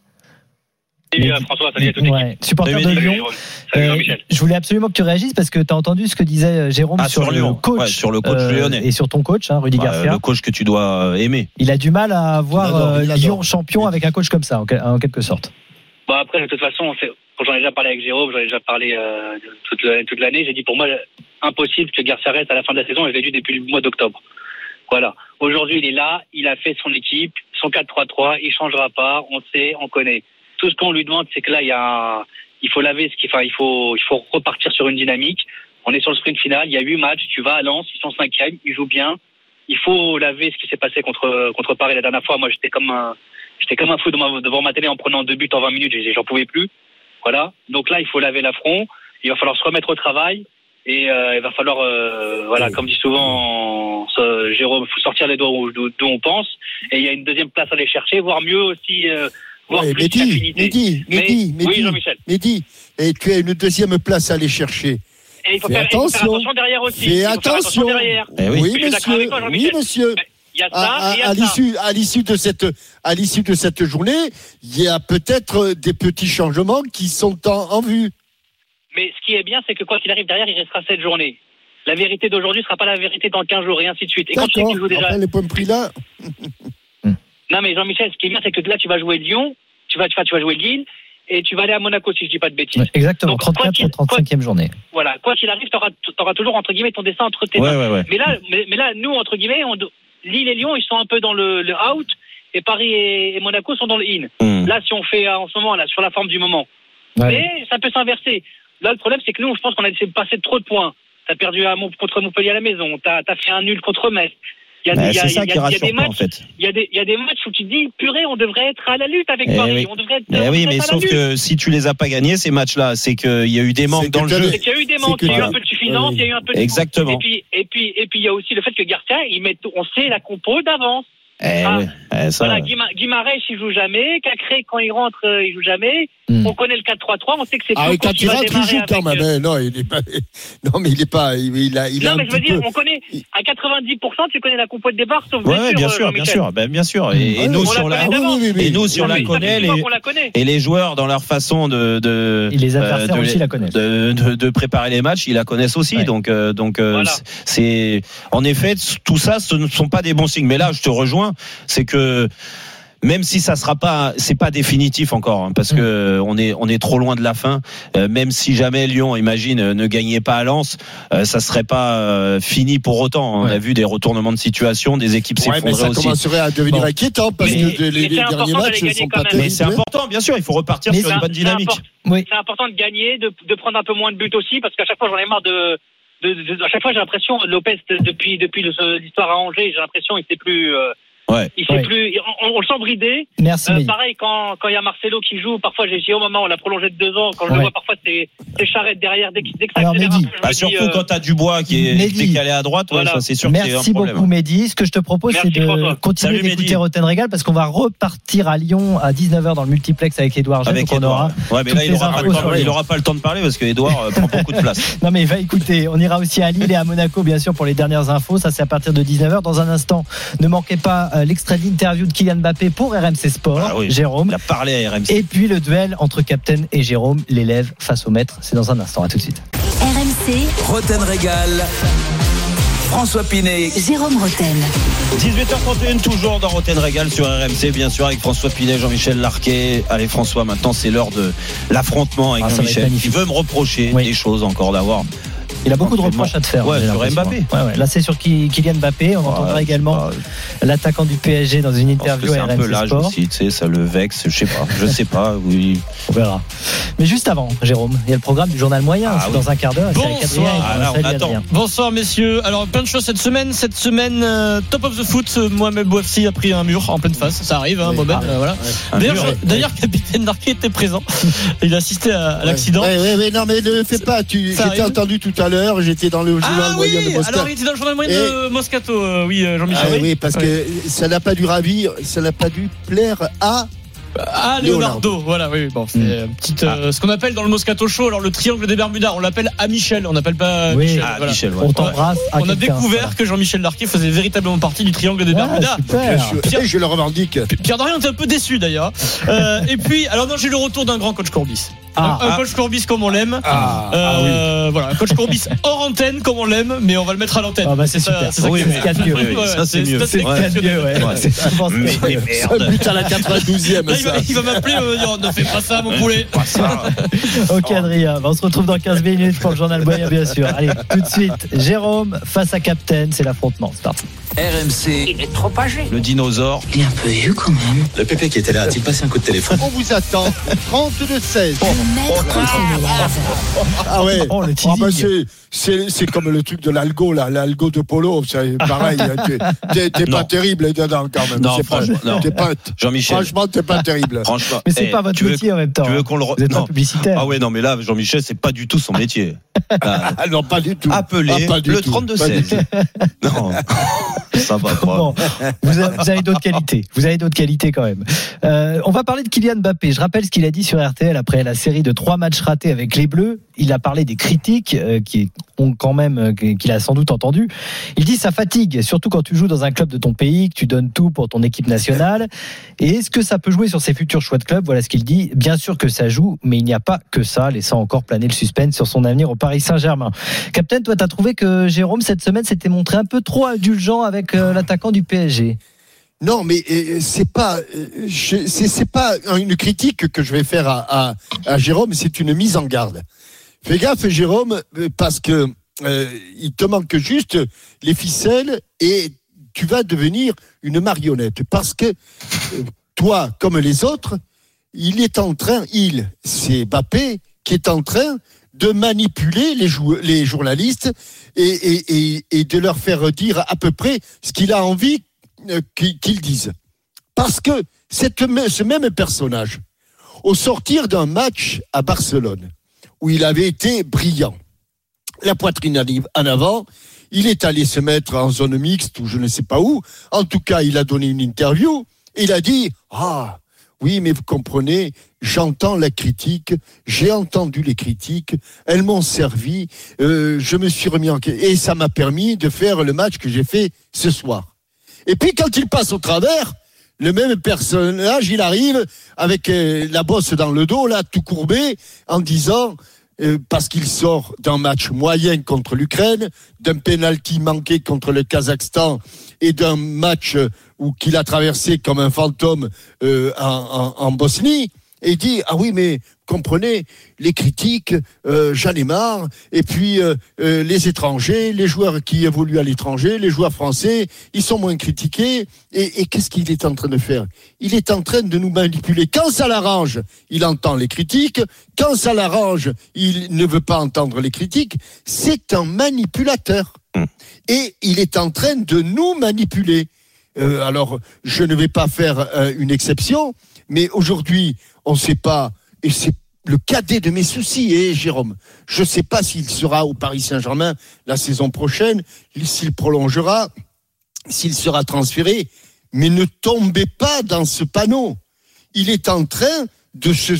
Salut euh, François, salut à toute l'équipe. Ouais, supporter Salut de Mehdi. Salut Lyon. Jérôme. Salut Euh, Jean-Michel. je voulais absolument que tu réagisses parce que tu as entendu ce que disait euh, Jérôme Ah, sur, sur le Lyon. coach, Ouais, sur le coach euh, lyonnais. et sur ton coach, hein, Rudy Bah, Garcia. le coach que tu dois euh, aimer. Il a du mal à voir Il l'adore, euh, il l'adore. Lyon champion avec un coach comme ça, en, quel- en quelque sorte. Bon, après, de toute façon, c'est- quand j'en ai déjà parlé avec Jérôme, j'en ai déjà parlé euh, toute, le- toute l'année, j'ai dit pour moi, impossible que Garcia reste à la fin de la saison, et je l'ai dit depuis le mois d'octobre. Voilà. Aujourd'hui, il est là, il a fait son équipe, son quatre trois trois, il changera pas, on sait, on connaît. Tout ce qu'on lui demande, c'est que là, il y a un- il faut laver ce qu'il enfin, il faut, il faut repartir sur une dynamique. On est sur le sprint final, il y a huit matchs, tu vas à Lens, ils sont cinquième, ils jouent bien. Il faut laver ce qui s'est passé contre, contre Paris la dernière fois. Moi, j'étais comme un, j'étais comme un fou devant ma, devant ma télé en prenant deux buts en vingt minutes, j'en pouvais plus. Voilà. Donc là, il faut laver l'affront. Il va falloir se remettre au travail. Et euh, il va falloir, euh, voilà, Oui. comme dit souvent euh, Jérôme, il faut sortir les doigts d'où d'où on pense. Et il y a une deuxième place à aller chercher, voire mieux aussi, euh, voire Ouais, plus Mehdi, d'affinité. Mehdi, Mais- Mehdi, oui, Mehdi, Jean-Michel. Mehdi, et tu as une deuxième place à aller chercher. Et il faut, Fais faire, il faut faire attention. attention derrière aussi. Fais il faut faire attention attention. derrière. Eh oui. Oui, Je suis d'accord monsieur. avec toi, Oui, Jean-Michel. monsieur. Il y a À, ça et il y à- a à ça. l'issue, à l'issue de cette, à l'issue de cette journée, il y a peut-être des petits changements qui sont en, en vue. Mais ce qui est bien, c'est que quoi qu'il arrive derrière, il restera cette journée. La vérité d'aujourd'hui ne sera pas la vérité dans quinze jours et ainsi de suite. Et quand tu sais que D'accord. tu joues déjà. Enfin, les points pris là. Non, mais Jean-Michel, ce qui est bien, c'est que là, tu vas jouer Lyon, tu vas, tu vas, tu vas jouer Lille, et tu vas aller à Monaco, si je dis pas de bêtises. Ouais, exactement, Donc, quoi trente-quatre qu'il- ou trente-cinquième journée. Voilà. Quoi qu'il arrive, tu auras toujours, entre guillemets, ton dessin entre tes Ouais, mains. ouais, ouais. Mais là, mais, mais là, nous, entre guillemets, on, Lille et Lyon, ils sont un peu dans le, le out, et Paris et, et Monaco sont dans le in. Hum. Là, si on fait euh, en ce moment, là, sur la forme du moment. Ouais. Mais ça peut s'inverser. là, le problème, c'est que nous, je pense qu'on a laissé passer trop de points. T'as perdu à, contre Montpellier à la maison. T'as, t'as fait un nul contre Metz. Il y a, bah, il y a, c'est ça il y a, qui il y a rassure des pas, matchs, en fait. il y a des, il y a des matchs où tu te dis, purée, on devrait être à la lutte avec Eh Paris. oui. On devrait être, Eh on oui, devrait mais être à la sauf lutte. que si tu les as pas gagnés, ces matchs-là, c'est qu'il y a eu des manques C'est dans le que jeu. t'as- C'est qu'il y a eu des manques, que il y a eu voilà. un peu de suffisance, Oui. il y a eu un peu de... Exactement. Et puis, et puis, et puis, il y a aussi le fait que Garcia, il met, on sait la compo d'avance. Eh Ah, oui, eh, ça, Voilà, Guima- Guimarães, il joue jamais. Cacré, quand il rentre, euh, il joue jamais. Mm. On connaît le quatre trois trois, on sait que c'est Ah, Toko et quand qui il va rentre, il démarrer joue quand avec, même. euh, hein. Non, il est pas. Non, mais il est pas. Il, il a. Il a Non, un mais je veux petit dire, peu- on connaît à quatre-vingt-dix pour cent, tu connais la compo de départ, sauf Ouais, blessure, bien euh, sûr, bien Jean-Michel. sûr, ben, bien sûr. Et, et Ouais, nous, on si la on la, connaît d'avance. oui, oui, oui. et nous, si on Non, la mais ça fait connaît, six mois les, qu'on la connaît. et les joueurs dans leur façon de, de Et les adversaires de, aussi la connaissent. de, de, de préparer les matchs, ils la connaissent aussi. Ouais. Donc, euh, donc, euh, Voilà. c'est, en effet, tout ça, ce ne sont pas des bons signes. Mais là, je te rejoins, c'est que même si ça sera pas, c'est pas définitif encore, hein, parce que on est on est trop loin de la fin. Euh, même si jamais Lyon, imagine, euh, ne gagnait pas à Lens, euh, ça serait pas euh, fini pour autant. On Ouais. a vu des retournements de situation, des équipes Ouais, mais s'effondrer ça aussi. commencerait à devenir Bon. inquiétant parce Mais- que les, mais les c'est derniers important matchs d'aller ne gagner sont quand pas même. Mais terribles. c'est important, bien sûr. Il faut repartir Mais sur C'est une un- bonne c'est dynamique. import- Oui. C'est important de gagner, de, de prendre un peu moins de buts aussi, parce qu'à chaque fois, j'en ai marre de. de, de- à chaque fois, j'ai l'impression, Lopez, depuis, depuis le- l'histoire à Angers, j'ai l'impression qu'il ne sait plus. Euh, Ouais. il sait Ouais. plus. On, on le sent bridé. Merci. Euh, Mehdi. pareil, quand quand il y a Marcelo qui joue, parfois j'ai dit au moment, on l'a prolongé de deux ans. Quand je Ouais. le vois, parfois c'est c'est charrette derrière dès que, dès que ça Alors, accélère Mehdi. un peu, je Bah, me surtout dis, euh, quand t'as Dubois qui est Mehdi. décalé à droite, ouais, Voilà. ça c'est sûr qu'il y a un Merci problème. beaucoup Mehdi. Ce que je te propose, Merci, c'est de François. continuer Salut, d'écouter Mehdi. Rotten Régal parce qu'on va repartir à Lyon à dix-neuf heures dans le multiplex avec Édouard Gène. Avec Donc on Edouard. aura Ouais, mais toutes là, il les aura, pas infos le sur temps, Lyon. il aura pas le temps de parler parce que Edouard euh, prend beaucoup de place. Non mais va écouter, on ira aussi à Lille et à Monaco bien sûr pour les dernières infos, ça c'est à partir de dix-neuf heures. Dans un instant, ne manquez pas euh, l'extrait d'interview de Kylian Mbappé pour R M C Sport, Ah oui. Jérôme. Il a parlé à R M C. Et puis le duel entre Captain et Jérôme, l'élève face au maître, c'est dans un instant, à tout de suite. R M C, Roten Régal, François Pinet, Jérôme Roten. dix-huit heures trente et un, toujours dans Roten Régal sur R M C, bien sûr, avec François Pinet, Jean-Michel Larquet. Allez, François, maintenant, c'est l'heure de l'affrontement avec Ah, ça va être Jean-Michel, qui magnifique. veut me reprocher Oui. des choses encore d'avoir. Il a beaucoup de Entraînement. reproches à te faire. Ouais, j'ai sur l'impression. Mbappé. Ouais, ouais. Là, c'est sur Ki- Kylian Mbappé. On entendra Ouais, également c'est l'attaquant du P S G dans une Je pense que interview c'est à un R M peu C l'âge Sport. aussi, tu sais, ça le vexe, je sais pas, je sais pas, oui. On verra. Mais juste avant, Jérôme, il y a le programme du journal moyen. Ah c'est oui. dans un quart d'heure. C'est avec Bonsoir. Adrien. Ah, là, on Salut, attend. Adrien. Bonsoir messieurs. Alors plein de choses cette semaine. Cette semaine, euh, top of the foot, euh, Mohamed Bouafsi a pris un mur en pleine face. Ça arrive, hein, Oui. Mohamed. Ah, euh, voilà. Un D'ailleurs, mur, je- ouais. d'ailleurs, capitaine Darquet était présent. Il a assisté à, à l'accident. Oui, oui, oui, non, mais ne fais pas. Tu, Ça je t'ai arrive. entendu tout à l'heure. J'étais dans le journal Ah moyen de oui. Moscou. Alors il était dans le journal moyen de Moscato. euh, oui, euh, Ah, Jean-Michel. oui, parce que ça n'a pas dû ravir, ça n'a pas dû plaire à. Ah, Leonardo. Voilà, oui, bon, c'est euh, petite, euh, ce qu'on appelle dans le Moscato Show, alors le triangle des Bermudas, on l'appelle à Michel, on n'appelle pas Oui. Michel. Ah, voilà. Michel, ouais. On t'embrasse. à On a quelqu'un, découvert voilà. que Jean-Michel Larquet faisait véritablement partie du triangle des Ah, Bermudas. super. Bien sûr. Et je le revendique. Pierre Dorian était un peu déçu d'ailleurs. Euh, et puis, alors non, j'ai eu le retour d'un grand coach Courbis. Ah, un, un ah. coach Courbis comme on l'aime. Ah, Euh, Voilà, un coach Courbis hors antenne comme on l'aime, mais on va le mettre à l'antenne. Ah, bah, c'est ça- super. C'est ça Oui, qui mais- est ce qu'il y a de mieux. oui, oui, Ouais, ça, c'est mieux. ça, C'est Ouais. c'est mieux, ouais. Ouais. C'est- je pense que Mais c'est mieux. Un but à la quatre-vingt-douzième, Là, il va, ça. il va m'appeler, il va me dire ne fais pas ça, mon poulet. Ok Adrien, on se retrouve dans quinze minutes pour le journal moyen bien sûr. Allez, tout de suite, Jérôme face à Captain, c'est l'affrontement. C'est parti. R M C, Il est trop âgé. Le dinosaure. Il est un peu vieux quand même. Le Pépé qui était là, a-t-il passé un coup de téléphone? On vous attend. trente-deux seize. Le maître contre l'élève. Ah ouais. Oh, le Ah bah, teasing. c'est, c'est, c'est comme le truc de l'algo, là, l'algo de Polo. C'est pareil. T'es, t'es, t'es pas Non. terrible dedans quand même. Non, C'est pas- franchement, non. t'es pas, Jean-Michel. franchement, t'es pas terrible. Franchement. Mais c'est eh, pas votre tu veux- métier en même temps. Tu veux hein. qu'on le re- Vous êtes pas non. publicitaire. Ah ouais, non, mais là, Jean-Michel, c'est pas du tout son métier. Ah, Ah non, pas du tout. appelez Ah, pas du le tout. trente-deux Pas du seize. Non, ça va pas. Bon, vous avez, vous avez d'autres qualités. Vous avez d'autres qualités quand même. Euh, on va parler de Kylian Mbappé. Je rappelle ce qu'il a dit sur R T L après la série de trois matchs ratés avec les Bleus. Il a parlé des critiques euh, qui ont quand même euh, qu'il a sans doute entendu. Il dit ça fatigue, surtout quand tu joues dans un club de ton pays, que tu donnes tout pour ton équipe nationale. Et est-ce que ça peut jouer sur ses futurs choix de club? Voilà ce qu'il dit. Bien sûr que ça joue, mais il n'y a pas que ça, laissant encore planer le suspense sur son avenir au Paris Saint-Germain. Captain, toi, t'as trouvé que Jérôme cette semaine s'était montré un peu trop indulgent avec euh, l'attaquant du P S G. Non, mais euh, c'est pas, euh, je- c'est, c'est pas une critique que je vais faire à, à, à Jérôme, c'est une mise en garde. Fais gaffe, Jérôme, euh, parce que euh, il te manque juste les ficelles et tu vas devenir une marionnette. Parce que euh, toi, comme les autres, il est en train, il, c'est Mbappé, qui est en train de manipuler les, jou- les journalistes et, et, et, et de leur faire dire à peu près ce qu'il a envie euh, qu'ils, qu'ils disent. Parce que cette, ce même personnage, au sortir d'un match à Barcelone, où il avait été brillant, la poitrine en avant, il est allé se mettre en zone mixte ou je ne sais pas où. En tout cas, il a donné une interview. Il a dit « Ah, oui, mais vous comprenez, j'entends la critique, j'ai entendu les critiques, elles m'ont servi, euh, je me suis remis en... Et ça m'a permis de faire le match que j'ai fait ce soir. » Et puis, quand il passe au travers, le même personnage, il arrive avec euh, la bosse dans le dos, là, tout courbé, en disant... Euh, parce qu'il sort d'un match moyen contre l'Ukraine, d'un penalty manqué contre le Kazakhstan et d'un match où qu'il a traversé comme un fantôme euh, en, en, en Bosnie, et il dit ah oui mais comprenez les critiques, euh, j'en ai marre, et puis euh, euh, les étrangers, les joueurs qui évoluent à l'étranger, les joueurs français, ils sont moins critiqués, et, et qu'est-ce qu'il est en train de faire ? Il est en train de nous manipuler. Quand ça l'arrange, il entend les critiques, quand ça l'arrange, il ne veut pas entendre les critiques. C'est un manipulateur, et il est en train de nous manipuler. Euh, alors, je ne vais pas faire euh, une exception, mais aujourd'hui, on ne sait pas, et c'est le cadet de mes soucis, et Jérôme, je ne sais pas s'il sera au Paris Saint-Germain la saison prochaine, s'il prolongera, s'il sera transféré, mais ne tombez pas dans ce panneau. Il est en train de se,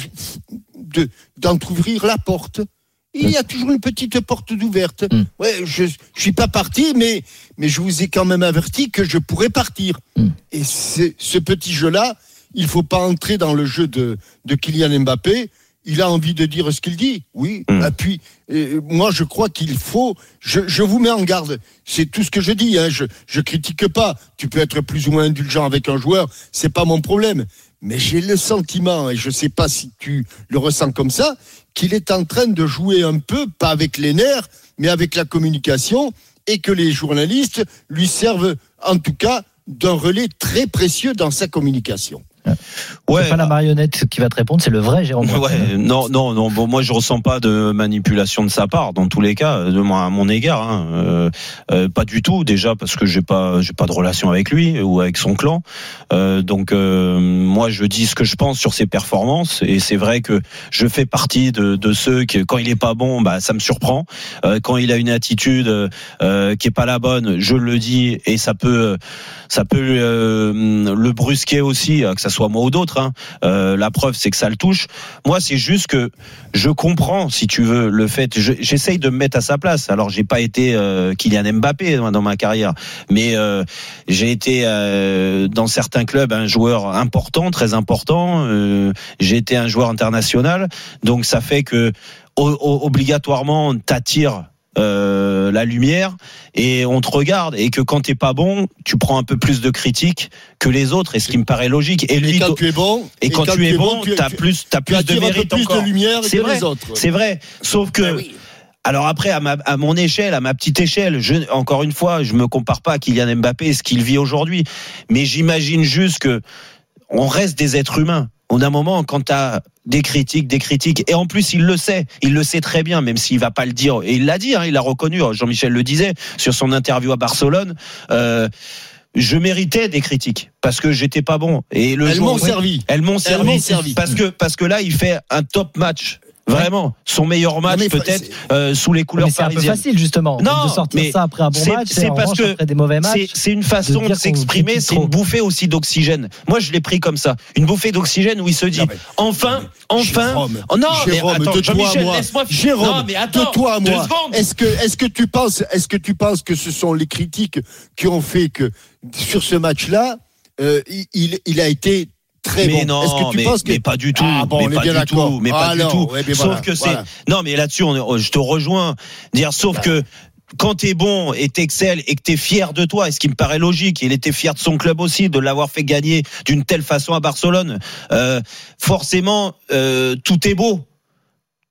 de, d'entrouvrir la porte. Il y a toujours une petite porte ouverte. Mm. Ouais, je ne suis pas parti, mais, mais je vous ai quand même averti que je pourrais partir. Mm. Et c'est, ce petit jeu-là, il ne faut pas entrer dans le jeu de, de Kylian Mbappé. Il a envie de dire ce qu'il dit, oui. Mmh. Et puis, euh, moi, je crois qu'il faut... Je, je vous mets en garde. C'est tout ce que je dis. Hein. Je ne critique pas. Tu peux être plus ou moins indulgent avec un joueur. Ce n'est pas mon problème. Mais j'ai le sentiment, et je ne sais pas si tu le ressens comme ça, qu'il est en train de jouer un peu, pas avec les nerfs, mais avec la communication, et que les journalistes lui servent, en tout cas, d'un relais très précieux dans sa communication. Ouais, c'est pas la marionnette qui va te répondre, c'est le vrai Jérôme. Ouais, non, non, non. Bon, moi, je ressens pas de manipulation de sa part, dans tous les cas, de moi, à mon égard. Hein. Euh, euh, pas du tout, déjà parce que j'ai pas, j'ai pas de relation avec lui ou avec son clan. Euh, donc, euh, moi, je dis ce que je pense sur ses performances, et c'est vrai que je fais partie de, de ceux qui, quand il est pas bon, bah, ça me surprend. Euh, quand il a une attitude euh, qui est pas la bonne, je le dis, et ça peut, ça peut euh, le brusquer aussi, que ça soit moi ou d'autres, hein. Euh, la preuve c'est que ça le touche. Moi c'est juste que je comprends, si tu veux, le fait, je, j'essaye de me mettre à sa place. Alors j'ai pas été euh, Kylian Mbappé dans ma carrière, mais euh, j'ai été euh, dans certains clubs un joueur important, très important. Euh, j'ai été un joueur international, donc ça fait que o- o- obligatoirement t'attires Euh, la lumière, et on te regarde, et que quand t'es pas bon, tu prends un peu plus de critiques que les autres, et ce qui me paraît logique. Et, lui, et quand tu es bon, et, et quand, quand tu es bon, tu t'as plus, t'as plus de mérite plus encore. De lumière c'est que vrai, les autres. C'est vrai. Sauf que. Ben oui. Alors après, à, ma, à mon échelle, à ma petite échelle, je, encore une fois, je me compare pas à Kylian Mbappé, ce qu'il vit aujourd'hui, mais j'imagine juste que on reste des êtres humains. On a un moment, quand t'as des critiques, des critiques, et en plus il le sait, il le sait très bien, même s'il va pas le dire, et il l'a dit, hein, il l'a reconnu, Jean-Michel le disait, sur son interview à Barcelone, euh, je méritais des critiques, parce que j'étais pas bon. Et le elles jour, m'ont servi. Elles m'ont servi, elles m'ont servi. Parce que, parce que là, il fait un top match. Vraiment, son meilleur match mais peut-être c'est... euh, sous les couleurs mais c'est parisiennes. C'est un peu facile justement non, de sortir mais ça après un bon c'est, match, c'est parce que après des mauvais matchs. C'est, c'est une façon de, de s'exprimer, c'est trop. Une bouffée aussi d'oxygène. Moi, je l'ai pris comme ça, une bouffée d'oxygène où il se dit, non, mais, enfin, mais, enfin, Jérôme, oh non, Jérôme, mais attends, de toi à moi, laisse-moi. Jérôme, non, mais attends, de toi à moi. Deux secondes. Est-ce que, est-ce que tu penses, est-ce que tu penses que ce sont les critiques qui ont fait que sur ce match-là, euh, il, il a été très mais bon. Non, Est-ce que tu mais, penses que... mais pas du tout. Ah bon, mais on est pas bien du d'accord. tout. Mais ah pas alors, du tout. ouais, sauf voilà, que c'est. Voilà. Non, mais là-dessus, on est... je te rejoins. Dire, sauf bah. que. Quand t'es bon et t'excelles et que t'es fier de toi, et ce qui me paraît logique, il était fier de son club aussi, de l'avoir fait gagner d'une telle façon à Barcelone. Euh, forcément, euh, tout est beau.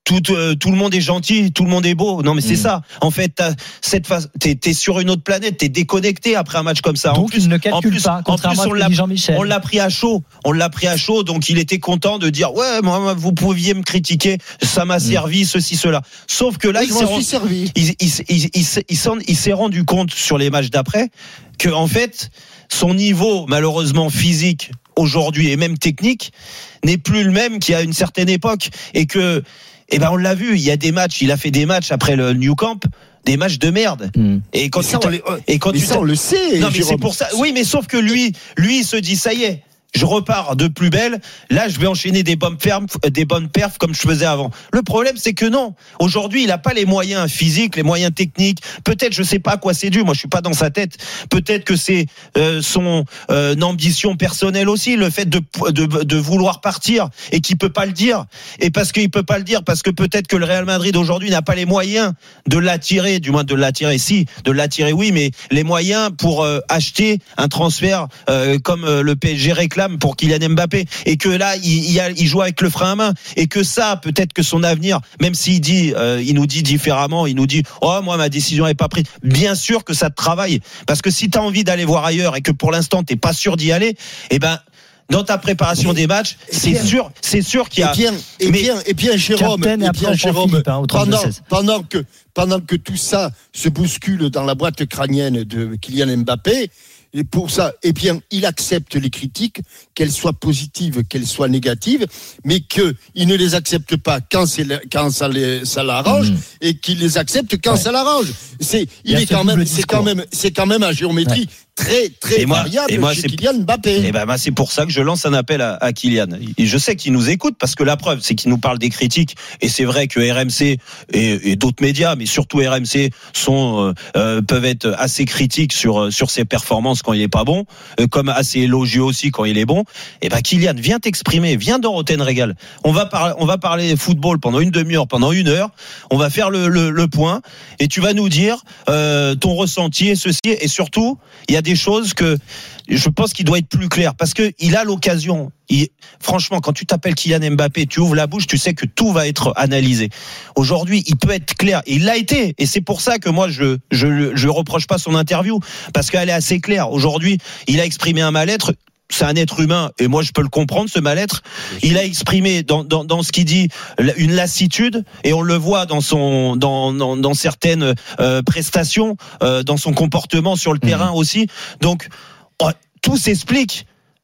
tout, euh, tout le monde est gentil, tout le monde est beau. Non, mais c'est mmh. ça. En fait, t'as cette phase, t'es, t'es sur une autre planète, t'es déconnecté après un match comme ça. Donc, en plus, il ne calcule en plus, pas, contrairement en plus, on à ce l'a, que dit Jean-Michel. on l'a pris à chaud. On l'a pris à chaud, donc il était content de dire ouais, moi, vous pouviez me critiquer, ça m'a mmh. servi, ceci, cela. Sauf que là, oui, il, s'est rendu, servi. Il, il, il, il, il, s'en, il s'est rendu compte sur les matchs d'après que en fait, son niveau malheureusement physique aujourd'hui et même technique n'est plus le même qu'il y a une certaine époque et que eh ben on l'a vu, il y a des matchs, il a fait des matchs après le New Camp, des matchs de merde. Mmh. Et quand mais ça, tu on les, et quand mais tu ça on le sait. Non mais Jérôme. c'est pour ça. Oui, mais sauf que lui, lui il se dit ça y est. Je repars de plus belle. Là, je vais enchaîner des bonnes perfs, des bonnes perfs comme je faisais avant. Le problème, c'est que non. Aujourd'hui, il a pas les moyens physiques, les moyens techniques. Peut-être, je sais pas à quoi c'est dû. Moi, je suis pas dans sa tête. Peut-être que c'est euh, son euh, ambition personnelle aussi, le fait de, de de vouloir partir et qu'il peut pas le dire. Et parce qu'il peut pas le dire, parce que peut-être que le Real Madrid aujourd'hui n'a pas les moyens de l'attirer, du moins de l'attirer. Si, de l'attirer, oui, mais les moyens pour euh, acheter un transfert euh, comme euh, le P S G réclame pour Kylian Mbappé, et que là il, il, a, il joue avec le frein à main, et que ça peut-être que son avenir, même s'il dit euh, il nous dit différemment, il nous dit oh moi ma décision n'est pas prise, bien sûr que ça te travaille, parce que si tu as envie d'aller voir ailleurs et que pour l'instant t'es pas sûr d'y aller, et ben dans ta préparation des matchs, c'est bien. sûr, c'est sûr qu'il y a. Et bien, et mais... bien, et bien, Jérôme, et bien, Jérôme, Philippe, hein, pendant, pendant que, pendant que tout ça se bouscule dans la boîte crânienne de Kylian Mbappé, et pour ça, eh bien, il accepte les critiques, qu'elles soient positives, qu'elles soient négatives, mais que il ne les accepte pas quand c'est quand ça, les, ça l'arrange, mmh. et qu'il les accepte quand ouais. ça l'arrange. C'est, il, il est quand même, c'est quand même, c'est quand même à géométrie. Ouais. Très très et moi, variable et moi, chez c'est, Kylian Mbappé. Et ben moi c'est pour ça que je lance un appel à, à Kylian. Et je sais qu'il nous écoute parce que la preuve c'est qu'il nous parle des critiques, et c'est vrai que R M C et, et d'autres médias, mais surtout R M C sont euh, peuvent être assez critiques sur sur ses performances quand il est pas bon, euh, comme assez élogieux aussi quand il est bon. Et ben Kylian, viens t'exprimer, viens dans Roten Régal. On va parler on va parler football pendant une demi-heure, pendant une heure. On va faire le le, le point et tu vas nous dire euh, ton ressenti et ceci, et surtout il y a des choses que je pense qu'il doit être plus clair, parce que il a l'occasion. Il, franchement, quand tu t'appelles Kylian Mbappé, tu ouvres la bouche, tu sais que tout va être analysé. Aujourd'hui, il peut être clair, et il l'a été, et c'est pour ça que moi je je je reproche pas son interview, parce qu'elle est assez claire. Aujourd'hui, il a exprimé un mal-être. C'est un être humain, et moi je peux le comprendre, ce mal-être. Il a exprimé dans dans, dans ce qu'il dit une lassitude, et on le voit dans son dans dans, dans certaines euh, prestations, euh, dans son comportement sur le mmh. terrain aussi. Donc oh, tout s'explique.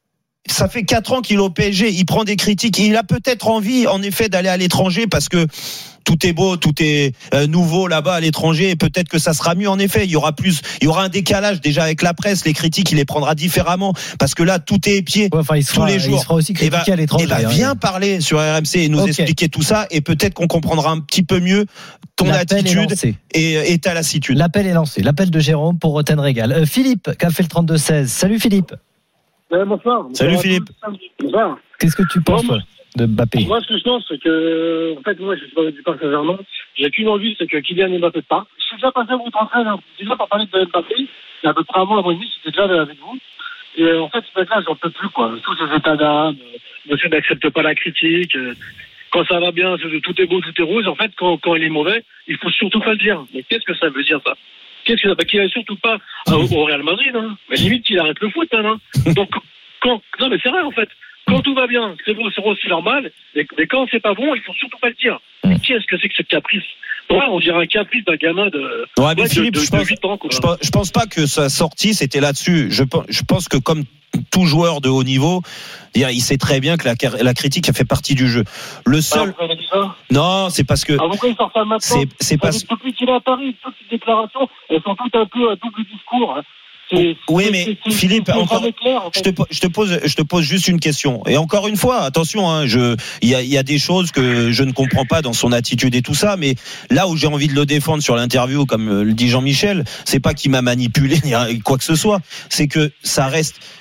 Ça fait quatre ans qu'il est au P S G, il prend des critiques, et il a peut-être envie en effet d'aller à l'étranger, parce que tout est beau, tout est euh, nouveau là-bas à l'étranger, et peut-être que ça sera mieux en effet. Il y aura plus, il y aura un décalage déjà avec la presse, les critiques il les prendra différemment, parce que là tout est épié ouais, enfin, tous les jours. Il sera aussi critiqué et bah, à l'étranger. Et bah, hein, viens ouais. parler sur R M C et nous okay. expliquer tout ça, et peut-être qu'on comprendra un petit peu mieux ton L'appel attitude et, et ta lassitude. L'appel est lancé, l'appel de Jérôme pour Roten Régal. Euh, Philippe qui a fait le trente-deux seize. Salut Philippe. Ouais, bonsoir. Salut bonsoir Philippe. Bonsoir. Qu'est-ce que tu penses moi, de Mbappé? Moi, ce que je pense, c'est que, en fait, moi, je suis pas du Paris Saint-Germain. J'ai qu'une envie, c'est que Kylian Mbappé parte. Je suis déjà passé à votre entraîneur. Déjà, pour parler de Mbappé, il y a à peu près un mois, un mois et demi, j'étais déjà avec vous. Et en fait, ce mec-là, j'en peux plus, quoi. Tous ces états d'âme, monsieur n'accepte pas la critique. Quand ça va bien, tout est beau, tout est rose. En fait, quand, quand il est mauvais, il faut surtout pas le dire. Mais qu'est-ce que ça veut dire, ça? Qu'est-ce que ça veut dire? Qu'il aille surtout pas au Real Madrid, hein. Mais limite qu'il arrête le foot, hein. Donc, quand, non, mais c'est vrai, en fait. Quand tout va bien, c'est bon, c'est aussi normal. Mais, mais quand c'est pas bon, il faut surtout pas le dire. Mais qu'est-ce que c'est que ce caprice? Ouais, on dirait un caprice d'un gamin de, ouais, mais ouais, Philippe, de, de, je pense, de huit ans, quoi. Je pense, je pense pas que sa sortie, c'était là-dessus. Je, je pense que comme tout joueur de haut niveau, il sait très bien que la, la critique a fait partie du jeu. Le seul. Ah, ça non, c'est parce que. Ah, pourquoi il sort ça maintenant? C'est, c'est parce que. Depuis qu'il est à Paris, toutes ces déclarations, elles sont toutes un peu à double discours. Hein. C'est, oui, mais c'est, c'est, Philippe, c'est encore, clair, en fait. je, te, je te pose, je te pose juste une question. Et encore une fois, attention, hein, je, il y a, il y a des choses que je ne comprends pas dans son attitude et tout ça, mais là où j'ai envie de le défendre sur l'interview, comme le dit Jean-Michel, c'est pas qu'il m'a manipulé ni quoi que ce soit, c'est que ça reste.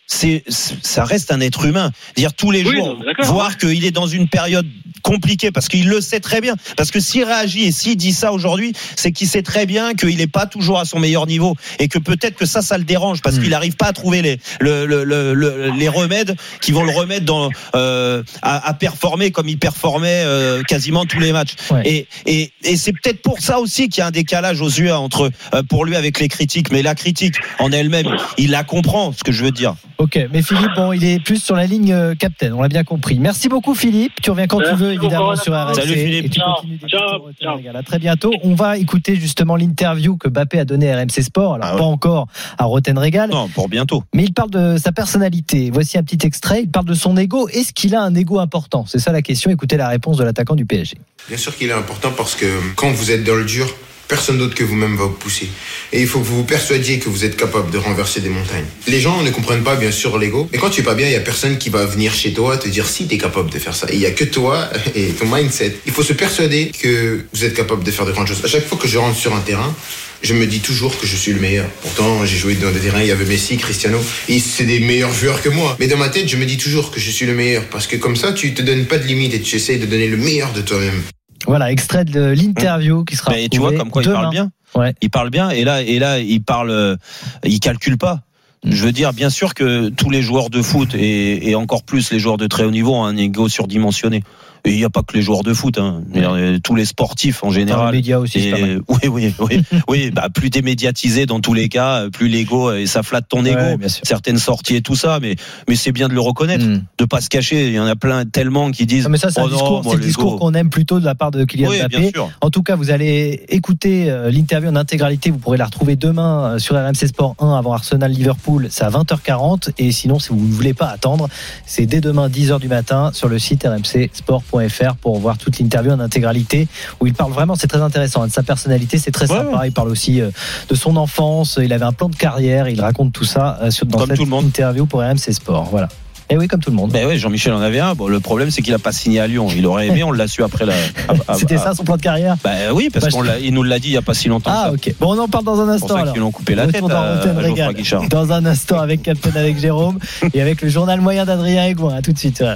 c'est, ça reste un être humain. Dire tous les Oui, jours, non, voir qu'il est dans une période compliquée, parce qu'il le sait très bien. Parce que s'il réagit et s'il dit ça aujourd'hui, c'est qu'il sait très bien qu'il n'est pas toujours à son meilleur niveau et que peut-être que ça, ça le dérange parce mmh. qu'il n'arrive pas à trouver les, le, le, le, le, les remèdes qui vont le remettre dans, euh, à, à performer comme il performait euh, quasiment tous les matchs. Ouais. Et, et, et c'est peut-être pour ça aussi qu'il y a un décalage aux yeux entre euh, pour lui avec les critiques. Mais la critique en elle-même, il la comprend, ce que je veux dire. Ok, mais Philippe, bon, il est plus sur la ligne euh, captain, on l'a bien compris. Merci beaucoup Philippe, tu reviens quand Merci tu veux évidemment sur R M C. Salut Philippe. Et tu ciao, continues ciao, ciao. À très bientôt. On va écouter justement l'interview que Mbappé a donnée à R M C Sport, alors ah ouais. pas encore à Roten Régal. Non, pour bientôt. Mais il parle de sa personnalité. Voici un petit extrait, il parle de son ego. Est-ce qu'il a un ego important ? C'est ça la question, écoutez la réponse de l'attaquant du P S G. Bien sûr qu'il est important parce que quand vous êtes dans le dur, personne d'autre que vous-même va vous pousser. Et il faut que vous vous persuadiez que vous êtes capable de renverser des montagnes. Les gens ne comprennent pas, bien sûr, l'ego. Mais quand tu es pas bien, il y a personne qui va venir chez toi te dire si tu es capable de faire ça. Et il y a que toi et ton mindset. Il faut se persuader que vous êtes capable de faire de grandes choses. À chaque fois que je rentre sur un terrain, je me dis toujours que je suis le meilleur. Pourtant, j'ai joué dans des terrains, il y avait Messi, Cristiano, et c'est des meilleurs joueurs que moi. Mais dans ma tête, je me dis toujours que je suis le meilleur. Parce que comme ça, tu te donnes pas de limite et tu essaies de donner le meilleur de toi-même. Voilà, extrait de l'interview qui sera. Mais tu vois, comme quoi demain. il parle bien. Ouais. Il parle bien, et là, et là, il parle, euh, il calcule pas. Mmh. Je veux dire, bien sûr que tous les joueurs de foot et, et encore plus les joueurs de très haut niveau ont un ego surdimensionné. Et il n'y a pas que les joueurs de foot, hein. Mmh. Tous les sportifs en général. Dans les médias aussi, et, c'est pas mal. Oui, oui, oui, oui. Bah, plus t'es médiatisé dans tous les cas, plus l'ego et ça flatte ton ego. Ouais, certaines sorties et tout ça, mais mais c'est bien de le reconnaître, mmh. de pas se cacher. Il y en a plein tellement qui disent. Non, mais ça, c'est oh un discours, non, c'est moi, le discours qu'on aime plutôt de la part de Kylian oui, Mbappé. En tout cas, vous allez écouter l'interview en intégralité. Vous pourrez la retrouver demain sur R M C Sport un avant Arsenal Liverpool. C'est à vingt heures quarante. Et sinon, si vous ne voulez pas attendre, c'est dès demain dix heures du matin sur le site r m c sport point f r pour voir toute l'interview en intégralité où il parle vraiment, c'est très intéressant, de sa personnalité, c'est très ouais, sympa. Ouais. Il parle aussi de son enfance, il avait un plan de carrière, il raconte tout ça dans comme cette interview pour R M C Sport. Voilà. Et oui, comme tout le monde. Ben oui, Jean-Michel en avait un. Bon, le problème, c'est qu'il n'a pas signé à Lyon. Il aurait aimé, on l'a su après la. À, à, C'était ça son plan de carrière. Ben oui, parce bah, qu'on l'a, il nous l'a dit il n'y a pas si longtemps. Ah ok. Bon, on en parle dans un instant. C'est pour ça alors. qu'ils l'ont coupé la tête à, à Geoffroy Guichard. Dans un instant avec Captain avec Jérôme et avec le journal moyen d'Adrien Aigouin. À tout de suite. R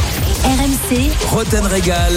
M C. Roten Régal.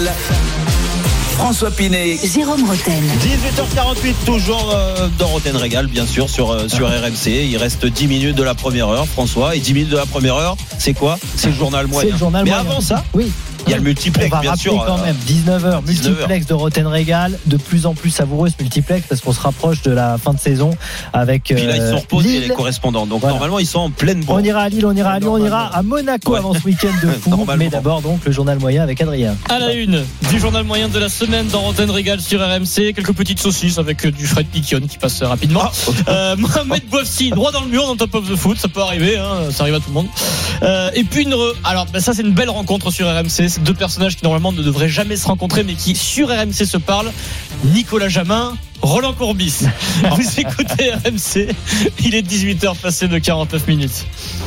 François Pinet, Jérôme Roten. dix-huit heures quarante-huit, toujours euh, dans Roten Régal, bien sûr, sur, euh, sur R M C. Il reste dix minutes de la première heure, François. Et dix minutes de la première heure, c'est quoi ? C'est le journal moyen. C'est le journal Mais moyen. avant ça, oui. il y a le multiplex, on va bien sûr. quand même, dix-neuf heures, multiplex de Roten Régal, de plus en plus savoureux ce multiplex parce qu'on se rapproche de la fin de saison avec. Puis là, ils sont reposés, Lille. les correspondants. Donc voilà. Normalement, ils sont en pleine bourre. On ira à Lille, on ira à Lyon, on ira à Monaco ouais. avant ce week-end de fou. Mais d'abord, donc, le journal moyen avec Adrien. À la une du journal moyen de la semaine dans Roten Régal sur R M C. Quelques petites saucisses avec du Fred Piquion qui passe rapidement. Ah, okay. euh, Mohamed Bouafsi, droit dans le mur dans Top of the Foot. Ça peut arriver, hein, ça arrive à tout le monde. Euh, et puis, une re... alors, ben, ça, c'est une belle rencontre sur R M C. C'est deux personnages qui normalement ne devraient jamais se rencontrer, mais qui sur R M C se parlent. Nicolas Jamin, Roland Courbis. Vous écoutez R M C. Il est dix-huit heures passé de quarante-neuf minutes.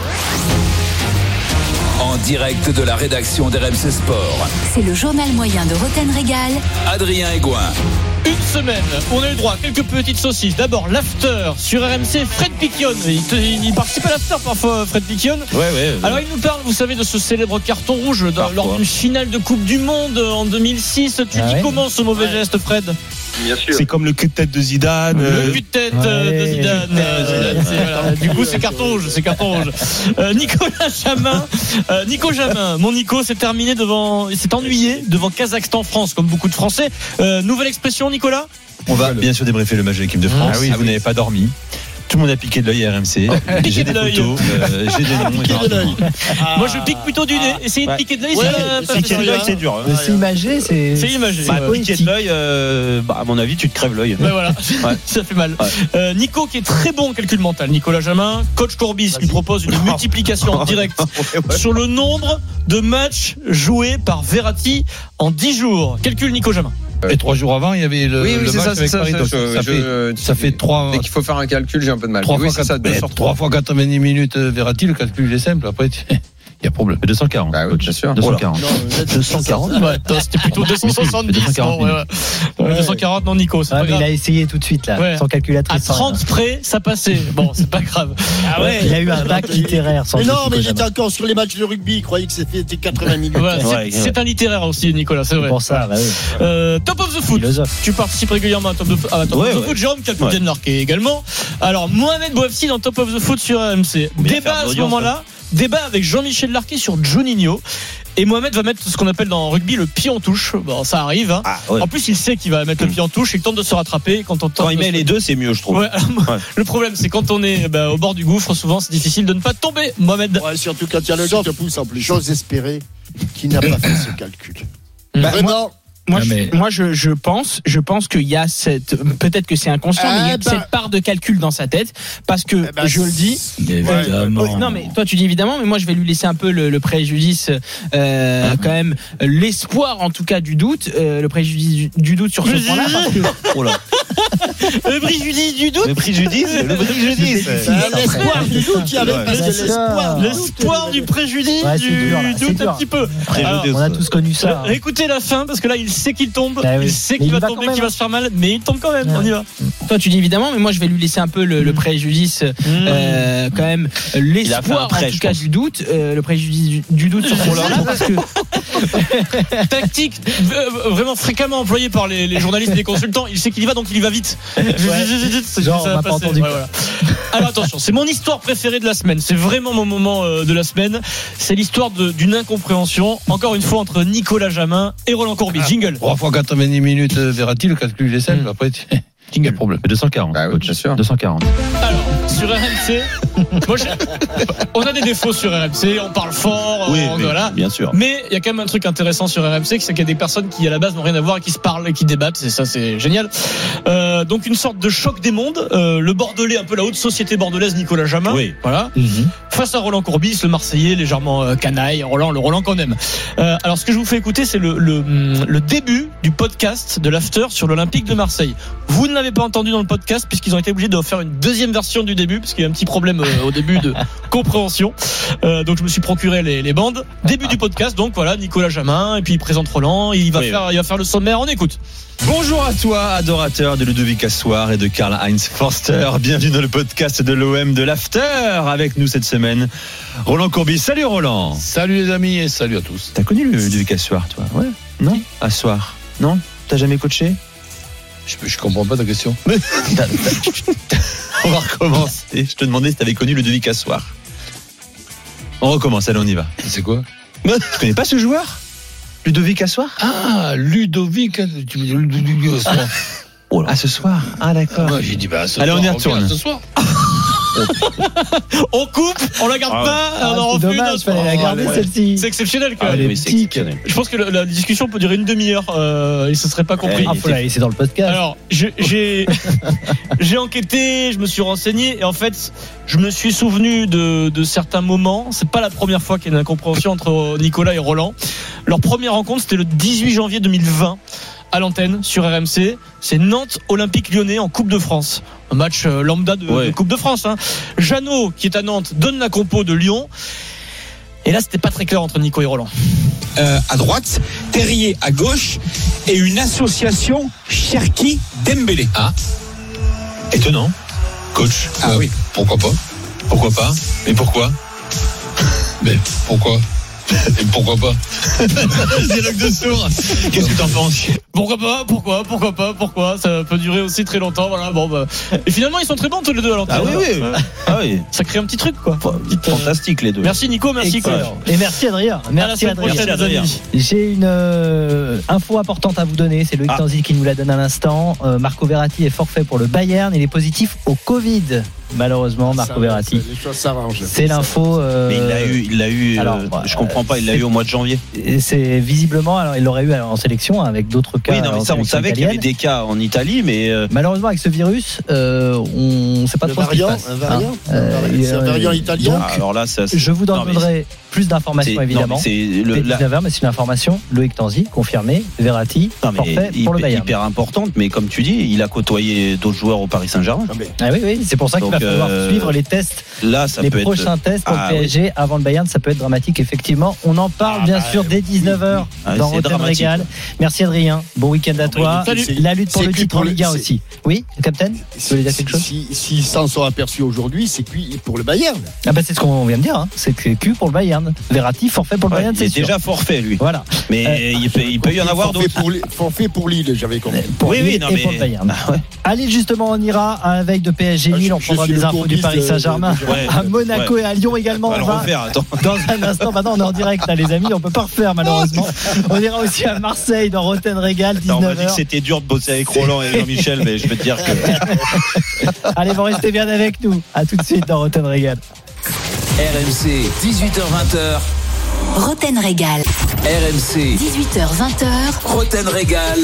En direct de la rédaction d'R M C Sport. C'est le journal moyen de Roten Régal. Adrien Aigouin. Une semaine, on a eu droit à quelques petites saucisses. D'abord, l'after sur R M C, Fred Piquion. Il, te, il participe à l'after parfois, Fred Piquion. Ouais, ouais, ouais. Alors, il nous parle, vous savez, de ce célèbre carton rouge dans, lors d'une finale de Coupe du Monde en deux mille six. Tu ah dis ouais. comment ce mauvais ouais. geste, Fred ? Bien sûr. C'est comme le cul de tête de Zidane. Le cul de tête ouais. de Zidane. Euh, Zidane c'est, voilà. Du coup, c'est carton rouge. C'est carton rouge. Euh, Nicolas Jamin. Euh, Nico Jamin. Mon Nico s'est terminé devant, il s'est ennuyé devant Kazakhstan-France, comme beaucoup de Français. Euh, nouvelle expression, Nicolas ? On va bien sûr débriefer le match de l'équipe de France. Ah oui, vous n'avez pas dormi. Tout le monde a piqué de l'œil à R M C. J'ai des photos, euh, j'ai des noms. De l'œil. Ah. Moi, je pique plutôt du nez. Essayez de ouais. piquer de l'œil, ouais, c'est, c'est, piquer de l'œil, c'est dur. Hein. C'est imagé, c'est. C'est imagé. Bah, piquer de l'œil, euh, bah, à mon avis, tu te crèves l'œil. Mais voilà, ouais. Ça fait mal. Ouais. Euh, Nico, qui est très bon en calcul mental. Nicolas Jamin, coach Courbis, lui propose une multiplication en direct ouais, ouais. sur le nombre de matchs joués par Verratti en dix jours. Calcul Nico Jamin. Et trois jours avant, il y avait le, oui, oui, le match ça, avec ça, Paris. Ça, donc je, ça, je, fait, je, ça fait trois. Dès qu'il faut faire un calcul, j'ai un peu de mal. Trois oui, fois, ça, quatre, trois fois quatre-vingt-dix minutes Verratti, le calcul il est simple. Après, Il y a problème. deux cent quarante. Bah oui, bien sûr. deux cent quarante. deux cent quarante. Ouais, c'était plutôt deux cent soixante-dix. deux cent quarante. Non, ouais, ouais. deux cent quarante, non, Nico. C'est Ah, pas mais grave. il a essayé tout de suite là, Ouais. sans calculatrice. À trente près, ça passait. Bon, c'est pas grave. Ah ouais, il a eu un bac littéraire. Sans Mais doute, non, mais Nicolas. j'étais encore sur les matchs de rugby. Il croyait que c'était quatre-vingts minutes. Voilà, c'est, Ouais, c'est un littéraire aussi, Nicolas, c'est vrai. Pour ça, bah oui. Euh, top of the foot. Philosophe. Tu participes régulièrement à Top, de, à Top Ouais, of the ouais. Foot. Jérôme qui a le plus Ouais. bien marqué également. Alors, Mohamed Bouafsi dans Top of the Foot sur R M C. Bien Débat faire à ce d'audience, moment-là. Débat avec Jean-Michel Larquet sur Juninho. Et Mohamed va mettre ce qu'on appelle dans rugby le pied en touche. Bon, ça arrive. Hein. Ah, ouais. En plus, il sait qu'il va mettre le pied en touche et qu'il tente de se rattraper. Quand, on tente Quand il de met se- les deux, c'est mieux, je trouve. Ouais, alors, Ouais. Le problème, c'est quand on est bah, au bord du gouffre, souvent, c'est difficile de ne pas tomber. Mohamed. Ouais, surtout quand il y a le gars qui te pousse en plus. J'ose espérer qu'il n'a pas fait ce calcul. Bah, Vraiment. Moi, Non, je, mais- moi je, je pense, je pense qu'il y a cette, peut-être que c'est inconscient, mais il y a Ah, bah. cette part de calcul dans sa tête, parce que Eh ben, je le dis. Évidemment. Oh, non, mais toi tu dis évidemment, mais moi je vais lui laisser un peu le, le préjudice, euh, quand même, l'espoir en tout cas du doute, euh, le préjudice du, du doute sur ce point-là, parce que Oh là. Le préjudice du doute. Le préjudice, le préjudice. Ah, l'espoir du doute, il y avait Ouais. parce que l'espoir. L'espoir du préjudice, Ouais, c'est du dur, là, c'est doute dur. un petit peu. Préjudice. Alors, On a tous connu ça. hein. écoutez la fin parce que là il sait qu'il tombe, Ah oui. il sait Mais qu'il il va va tomber, quand même, qu'il va hein. se faire mal, mais il tombe quand même. Ouais. On y va. toi tu dis évidemment, mais moi je vais lui laisser un peu le, le préjudice, euh, quand même, Il a fait un l'espoir prêt, en tout je cas pense. du doute, euh, le préjudice du, du doute sur ce point-là, parce que Tactique euh, vraiment fréquemment employée par les, les journalistes et les consultants. Il sait qu'il y va donc il y va vite. C'est- Genre, ça on va m'a pas passer. entendu. Ouais, voilà. Alors attention, c'est mon histoire préférée de la semaine. C'est vraiment mon moment euh, de la semaine. C'est l'histoire de- d'une incompréhension. Encore une fois entre Nicolas Jamin et Roland Courbis. Jingle. trois fois quatre-vingt-dix minutes, euh, Verratti, le calcul est simple. Après, tu- Jingle problème. deux cent quarante. Bah oui, bien sûr. deux cent quarante. Alors, sur R M C, moi, j'ai- on a des défauts sur R M C, on parle fort, Oui, on- oui, voilà. bien sûr. Mais il y a quand même un truc intéressant sur R M C, c'est qu'il y a des personnes qui à la base n'ont rien à voir et qui se parlent et qui débattent, et ça c'est génial. Euh, donc une sorte de choc des mondes, euh, le Bordelais, un peu la haute société bordelaise, Nicolas Jamin, Oui. voilà, face à Roland Courbis, le Marseillais légèrement euh, canaille, Roland, le Roland qu'on aime. Euh, alors ce que je vous fais écouter, c'est le, le, le début du podcast de l'After sur l'Olympique de Marseille. Vous ne l'avez pas entendu dans le podcast puisqu'ils ont été obligés de faire une deuxième version du début parce qu'il y a un petit problème euh, au début de compréhension. Euh, donc je me suis procuré les, les bandes. Début du podcast, donc voilà, Nicolas Jamin, et puis il présente Roland, il va Oui. faire, il va faire le sommaire. On écoute. Bonjour à toi, adorateur de Ludovic Assoir et de Karl-Heinz Forster. Bienvenue dans le podcast de l'O M de l'After. Avec nous cette semaine, Roland Courbis. Salut Roland. Salut les amis et salut à tous. T'as connu le Ludovic Assoir, toi? Ouais. Non? Assoir. Non? T'as jamais coaché? Je, je comprends pas ta question. On va recommencer. Je te demandais si t'avais connu Ludovic Assoir. On recommence, allez, on y va. C'est quoi? Tu connais pas ce joueur? Ludovic Assoir? Ah, Ludovic. Tu me dis Ludovic Assoir. Oh là. Ah, ce soir? Ah, d'accord. Moi, j'ai dit, bah, ce Allez, soir, on y revient retourne. Ce soir. On coupe, on la garde Ah ouais. pas, Ah, on en c'est refait une dommage, autre. fallait la garder Ouais. celle-ci. C'est exceptionnel quand Ah, même. oui, c'est exceptionnel. Je pense que la, la discussion peut durer une demi-heure. Euh, il se serait pas compris. Ah, faut la laisser dans le podcast. Alors, je- j'ai j'ai enquêté, je me suis renseigné et en fait, je me suis souvenu de, de certains moments. C'est pas la première fois qu'il y a une incompréhension entre Nicolas et Roland. Leur première rencontre, c'était le dix-huit janvier deux mille vingt à l'antenne sur R M C. C'est Nantes Olympique Lyonnais en Coupe de France. Un match euh, lambda de, Ouais. de Coupe de France. Hein. Jeannot, qui est à Nantes, donne la compo de Lyon. Et là, c'était pas très clair entre Nico et Roland. Euh, à droite, Terrier à gauche et une association Cherki-Dembélé. Ah. Étonnant. Coach. Ah Euh, oui. Pourquoi pas? Pourquoi pas? Mais pourquoi? Mais pourquoi? Et pourquoi pas? Dialogue de sourds. Qu'est-ce que t'en penses? Pourquoi pas? Pourquoi? Pourquoi pas? Pourquoi? Ça peut durer aussi très longtemps. Voilà. Bon, bah. Et finalement, ils sont très bons tous les deux à l'antenne. Ah oui, oui. Ouais. Ah oui. Ça crée un petit truc, quoi. Petite, euh, Fantastique les deux. Merci Nico, merci. Excellent. Et merci Adrien. À la Merci semaine Adrien. prochaine, les Adrien. amis. J'ai une euh, info importante à vous donner. C'est Loïc Ah. Tanzi qui nous la donne à l'instant. Euh, Marco Verratti est forfait pour le Bayern. Il est positif au Covid. Malheureusement, Marco Ça, Verratti. Les choses s'arrangent. C'est l'info. euh, Mais il l'a eu, il l'a eu. alors, euh, bah, je comprends pas. Il l'a c'est- eu au mois de janvier. et c'est visiblement, alors il l'aurait eu en sélection hein, avec d'autres cas. Oui, non, mais en ça, on sélection savait qu'il y avait italienne. des cas en Italie, mais euh, Malheureusement, avec ce virus, euh, on ne sait pas Le trop ce qui se variant, passe. un variant, hein. Euh, c'est un euh, variant italien. donc, ah, alors là, ça. je vous en non, mais donnerai plus d'informations C'est- évidemment. non, mais c'est le- Dès la- dix-neuf heures, mais c'est une information. Loïc Tanzi, confirmé. Verratti, Non, mais forfait pour le hyper, Bayern. hyper importante, mais comme tu dis, il a côtoyé d'autres joueurs au Paris Saint-Germain. Ah oui, oui, c'est pour ça qu'il Donc, va falloir euh, suivre les tests, Là, ça les peut prochains être. tests pour Ah, le P S G avant le Bayern. Ça peut être dramatique, effectivement. On en parle bien sûr dès dix-neuf heures Ah, dans c'est Rotten dramatique. Régal. Merci Adrien. Bon week-end à toi. Salut. La lutte pour C'est le que titre pour en le- Ligue un c'est- aussi. Oui, Captain, vous voulez dire quelque chose? Si- S'ils s'en sont aperçus aujourd'hui, c'est cuit pour le Bayern. Ah bah c'est ce qu'on vient de dire. Hein. C'est que Q pour le Bayern. Verratti forfait pour le Ouais, Bayern, il c'est est sûr. déjà forfait, lui. Voilà. Mais Euh, il peut, il peut y en avoir Forfait d'autres. pour Lille- Forfait pour Lille, j'avais compris. Pour Oui, Lille oui, non, et mais- pour le Bayern. Ah, ouais. À Lille, justement, on ira à la veille de P S G Ah, Lille. je- On je prendra suis des le infos du courbiste Paris de- Saint-Germain. de- de- Ouais, À Monaco ouais. et à Lyon également. On va On le va refaire, attends. dans un instant. Maintenant, on est en direct, là, les amis. On peut pas refaire, malheureusement. On ira aussi à Marseille dans Rotten Régal, Non, on m'a dix-neuf dit que heures. c'était dur de bosser avec Roland et Jean-Michel, mais je peux te dire que. Allez, vous restez bien avec nous. À tout de suite dans Rotten Régal. R M C, dix-huit heures vingt. Roten Régal. R M C, dix-huit heures vingt. Roten Régal.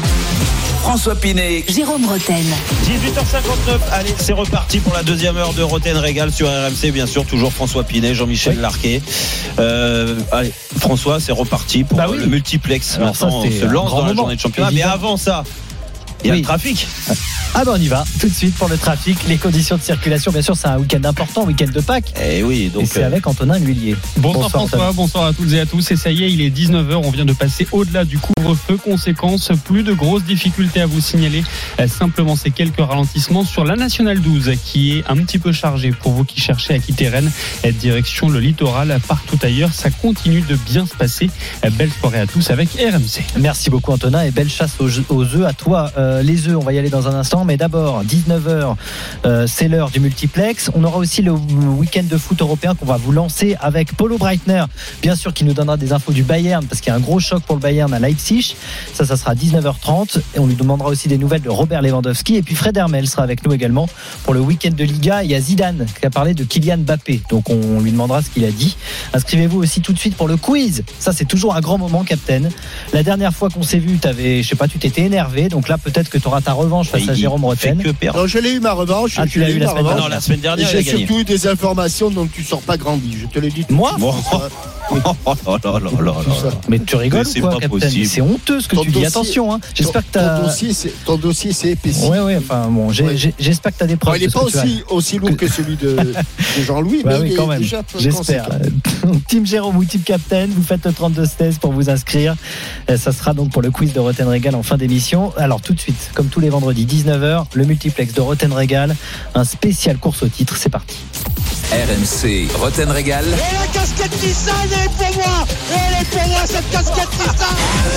François Pinet. Jérôme Roten. dix-huit heures cinquante-neuf, allez, c'est reparti pour la deuxième heure de Roten Régal sur R M C, bien sûr, toujours François Pinet, Jean-Michel Larquet. Euh, allez, François, c'est reparti pour Bah oui. le multiplex. Alors ça, Maintenant, on c'est se un lance grand dans la moment, journée de championnat. Mais évidemment. avant ça, il y a Oui. le trafic. Ah ben on y va tout de suite pour le trafic, les conditions de circulation. Bien sûr, c'est un week-end important, week-end de Pâques. Et oui, Et donc. c'est euh, avec Antonin L'Huillier. Bonsoir, Bonsoir, François, Antonin. bonsoir à toutes et à tous. Et ça y est, il est dix-neuf heures, on vient de passer au-delà du couvre-feu. Conséquence, plus de grosses difficultés à vous signaler. Euh, Simplement ces quelques ralentissements sur la Nationale douze qui est un petit peu chargée pour vous qui cherchez à quitter Rennes. Euh, Direction le littoral, partout ailleurs, ça continue de bien se passer. Euh, Belle soirée à tous avec R M C. Merci beaucoup Antonin et belle chasse aux, jeux- aux œufs à toi. Euh, les œufs, on va y aller dans un instant, mais d'abord dix-neuf heures, euh, c'est l'heure du multiplex. On aura aussi le week-end de foot européen qu'on va vous lancer avec Paulo Breitner, bien sûr, qui nous donnera des infos du Bayern parce qu'il y a un gros choc pour le Bayern à Leipzig. Ça, ça sera à dix-neuf heures trente et on lui demandera aussi des nouvelles de Robert Lewandowski. Et puis Fred Hermel sera avec nous également pour le week-end de Liga. Il y a Zidane qui a parlé de Kylian Mbappé, donc on lui demandera ce qu'il a dit. Inscrivez-vous aussi tout de suite pour le quiz. Ça, c'est toujours un grand moment, Captain. La dernière fois qu'on s'est vu, t'avais, je sais pas, tu t'étais énervé, donc là peut-être que tu auras ta revanche face à il Jérôme fait Roten. que perdre. Non, je l'ai eu ma revanche. Ah, je tu l'as l'ai eu la ma semaine revanche. Non, la semaine dernière, Et il a j'ai gagné. surtout eu des informations dont tu sors pas grandi. Je te l'ai dit. tout Moi de suite, François. Oh là là là là là. Mais tu rigoles Mais c'est ou quoi, pas Captain? possible. C'est honteux ce que Ton tu dis. dossier- Attention, hein. J'espère que Ton- t'as. Ton dossier, c'est, ton dossier, c'est épaissi. Ouais, ouais. Enfin bon, j'ai- Ouais. j'ai- j'espère que t'as des Bon, preuves. il n'est de ce pas que tu as. aussi, aussi lourd que celui de, de Jean-Louis, Bah mais oui, il quand est même. déjà peu J'espère. conséquent. Team Jérôme ou Team Captain, vous faites le trente-deux seize pour vous inscrire. Euh, Ça sera donc pour le quiz de Roten Régal en fin d'émission. Alors tout de suite, comme tous les vendredis, dix-neuf heures, le multiplex de Roten Régal, un spécial course au titre. C'est parti. R M C, Roten Régal. Et la casquette Nissan, elle est pour moi. Elle est pour moi, cette casquette Nissan.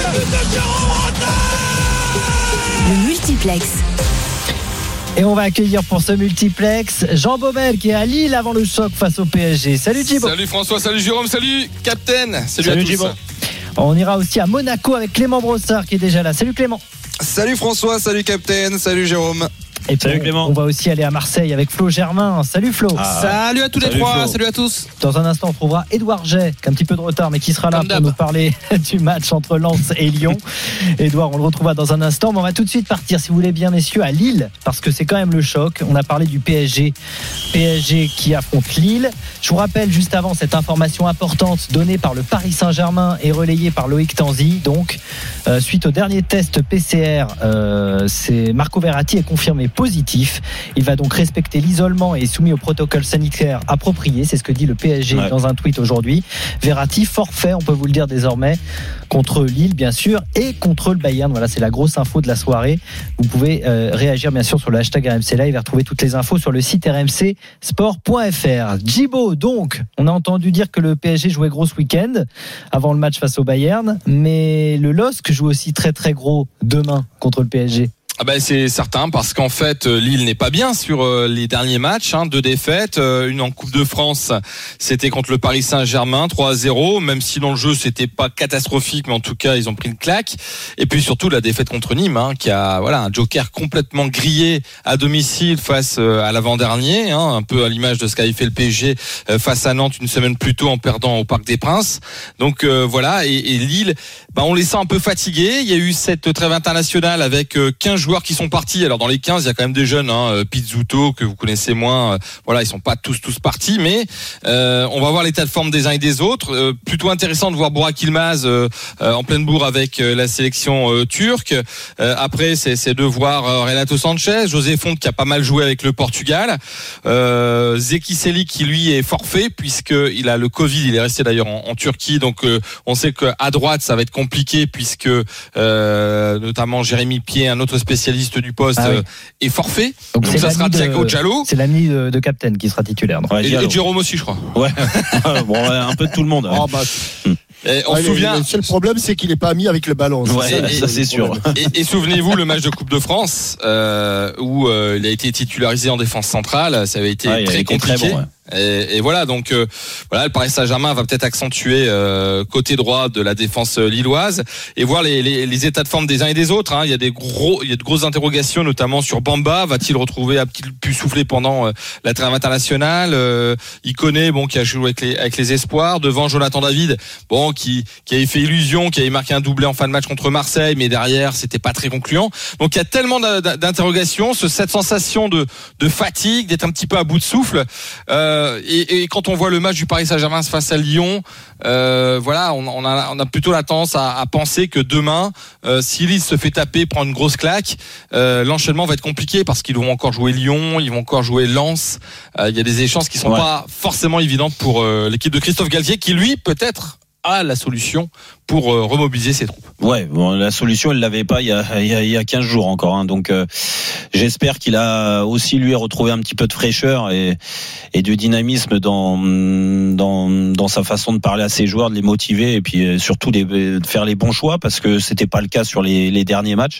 Le multiplex. Et on va accueillir pour ce multiplex Jean Baumel qui est à Lille avant le choc face au P S G. Salut Thibaut. Salut François, salut Jérôme, salut Captain. Salut, Salut à tous. Thibaut. On ira aussi à Monaco avec Clément Brossard qui est déjà là. Salut Clément. Salut François, salut Captain, salut Jérôme. Et puis, Salut on- Clément. On va aussi aller à Marseille avec Flo Germain. Salut Flo. Ah, Salut à tous les Salut, trois, Flo. salut à tous. Dans un instant, on trouvera Édouard Jay, qui a un petit peu de retard, mais qui sera là Comme pour d'hab. nous parler du match entre Lens et Lyon. Édouard, on le retrouvera dans un instant. Mais on va tout de suite partir, si vous voulez bien, messieurs, à Lille, parce que c'est quand même le choc. On a parlé du P S G. P S G qui affronte Lille. Je vous rappelle juste avant cette information importante donnée par le Paris Saint-Germain et relayée par Loïc Tanzi. Donc, euh, suite au dernier test P C R, euh, c'est Marco Verratti est confirmé positif. Il va donc respecter l'isolement et est soumis au protocole sanitaire approprié. C'est ce que dit le P S G Ouais. dans un tweet aujourd'hui. Verratti forfait, on peut vous le dire désormais, contre Lille bien sûr et contre le Bayern. Voilà, c'est la grosse info de la soirée. Vous pouvez euh, réagir bien sûr sur le hashtag R M C Live et retrouver toutes les infos sur le site r m c sport point f r. Djibo, donc, on a entendu dire que le P S G jouait gros ce week-end avant le match face au Bayern, mais le L O S C joue aussi très très gros demain contre le P S G. Ah ben c'est certain parce qu'en fait euh, Lille n'est pas bien sur euh, les derniers matchs, hein, deux défaites, euh, une en Coupe de France, c'était contre le Paris Saint-Germain trois à zéro, même si dans le jeu c'était pas catastrophique, mais en tout cas ils ont pris une claque. Et puis surtout la défaite contre Nîmes, hein, qui a voilà un joker complètement grillé à domicile face euh, à l'avant-dernier, hein, un peu à l'image de ce qu'avait fait le P S G euh, face à Nantes une semaine plus tôt en perdant au Parc des Princes. Donc euh, voilà et, et Lille, bah, on les sent un peu fatigués. Il y a eu cette trêve internationale avec euh, quinze joueurs qui sont partis. Alors dans les quinze, il y a quand même des jeunes, hein, Pizzuto que vous connaissez moins. Voilà, ils sont pas tous tous partis, mais euh, on va voir l'état de forme des uns et des autres. Euh, plutôt intéressant de voir Burak Yılmaz euh, en pleine bourre avec euh, la sélection euh, turque. Euh, après, c'est, c'est de voir euh, Renato Sanchez, José Fonte qui a pas mal joué avec le Portugal, euh, Zeki Çelik qui lui est forfait puisque il a le Covid, il est resté d'ailleurs en, en Turquie, donc euh, on sait qu'à droite ça va être compliqué puisque euh, notamment Jérémy Pied, un autre spécialiste du poste, ah oui. euh, est forfait. Donc, donc ça sera Thiago Diallo. C'est l'ami de, de Captain qui sera titulaire. Ouais, et, et Jérôme aussi, je crois. Ouais. Bon, un peu de tout le monde. Oh, bah, Et on ouais, se souvient. Le seul problème, c'est qu'il n'est pas ami avec le ballon. Ouais, ça, et, ça c'est sûr. Et, et souvenez-vous le match de Coupe de France euh, où euh, il a été titularisé en défense centrale. Ça avait été ouais, très compliqué. Très bon, ouais. Et, et voilà, donc euh, voilà, le Paris Saint-Germain va peut-être accentuer euh, côté droit de la défense lilloise et voir les, les, les états de forme des uns et des autres. Hein. Il y a des gros, il y a de grosses interrogations, notamment sur Bamba. Va-t-il retrouver, a-t-il pu souffler pendant euh, la trêve internationale euh, Iconé, bon, qui a joué avec les, avec les espoirs. Devant Jonathan David, bon, qui, qui avait fait illusion, qui avait marqué un doublé en fin de match contre Marseille, mais derrière, c'était pas très concluant. Donc il y a tellement d'interrogations, cette sensation de, de fatigue, d'être un petit peu à bout de souffle. Euh, Et, et quand on voit le match du Paris Saint-Germain face à Lyon, euh, voilà, on, on, a, on a plutôt la tendance à, à penser que demain, euh, si Lille se fait taper, prend une grosse claque, euh, l'enchaînement va être compliqué parce qu'ils vont encore jouer Lyon, ils vont encore jouer Lens. Euh, il y a des échanges qui sont ouais. pas forcément évidentes pour euh, l'équipe de Christophe Galtier, qui lui peut-être a la solution pour euh, remobiliser ses troupes. Ouais, bon, la solution, il l'avait pas il y a, il y a, il y a quinze jours encore. Hein, donc, euh, j'espère qu'il a aussi lui retrouvé un petit peu de fraîcheur et, et de dynamisme dans, dans dans sa façon de parler à ses joueurs, de les motiver et puis surtout les, de faire les bons choix parce que c'était pas le cas sur les, les derniers matchs.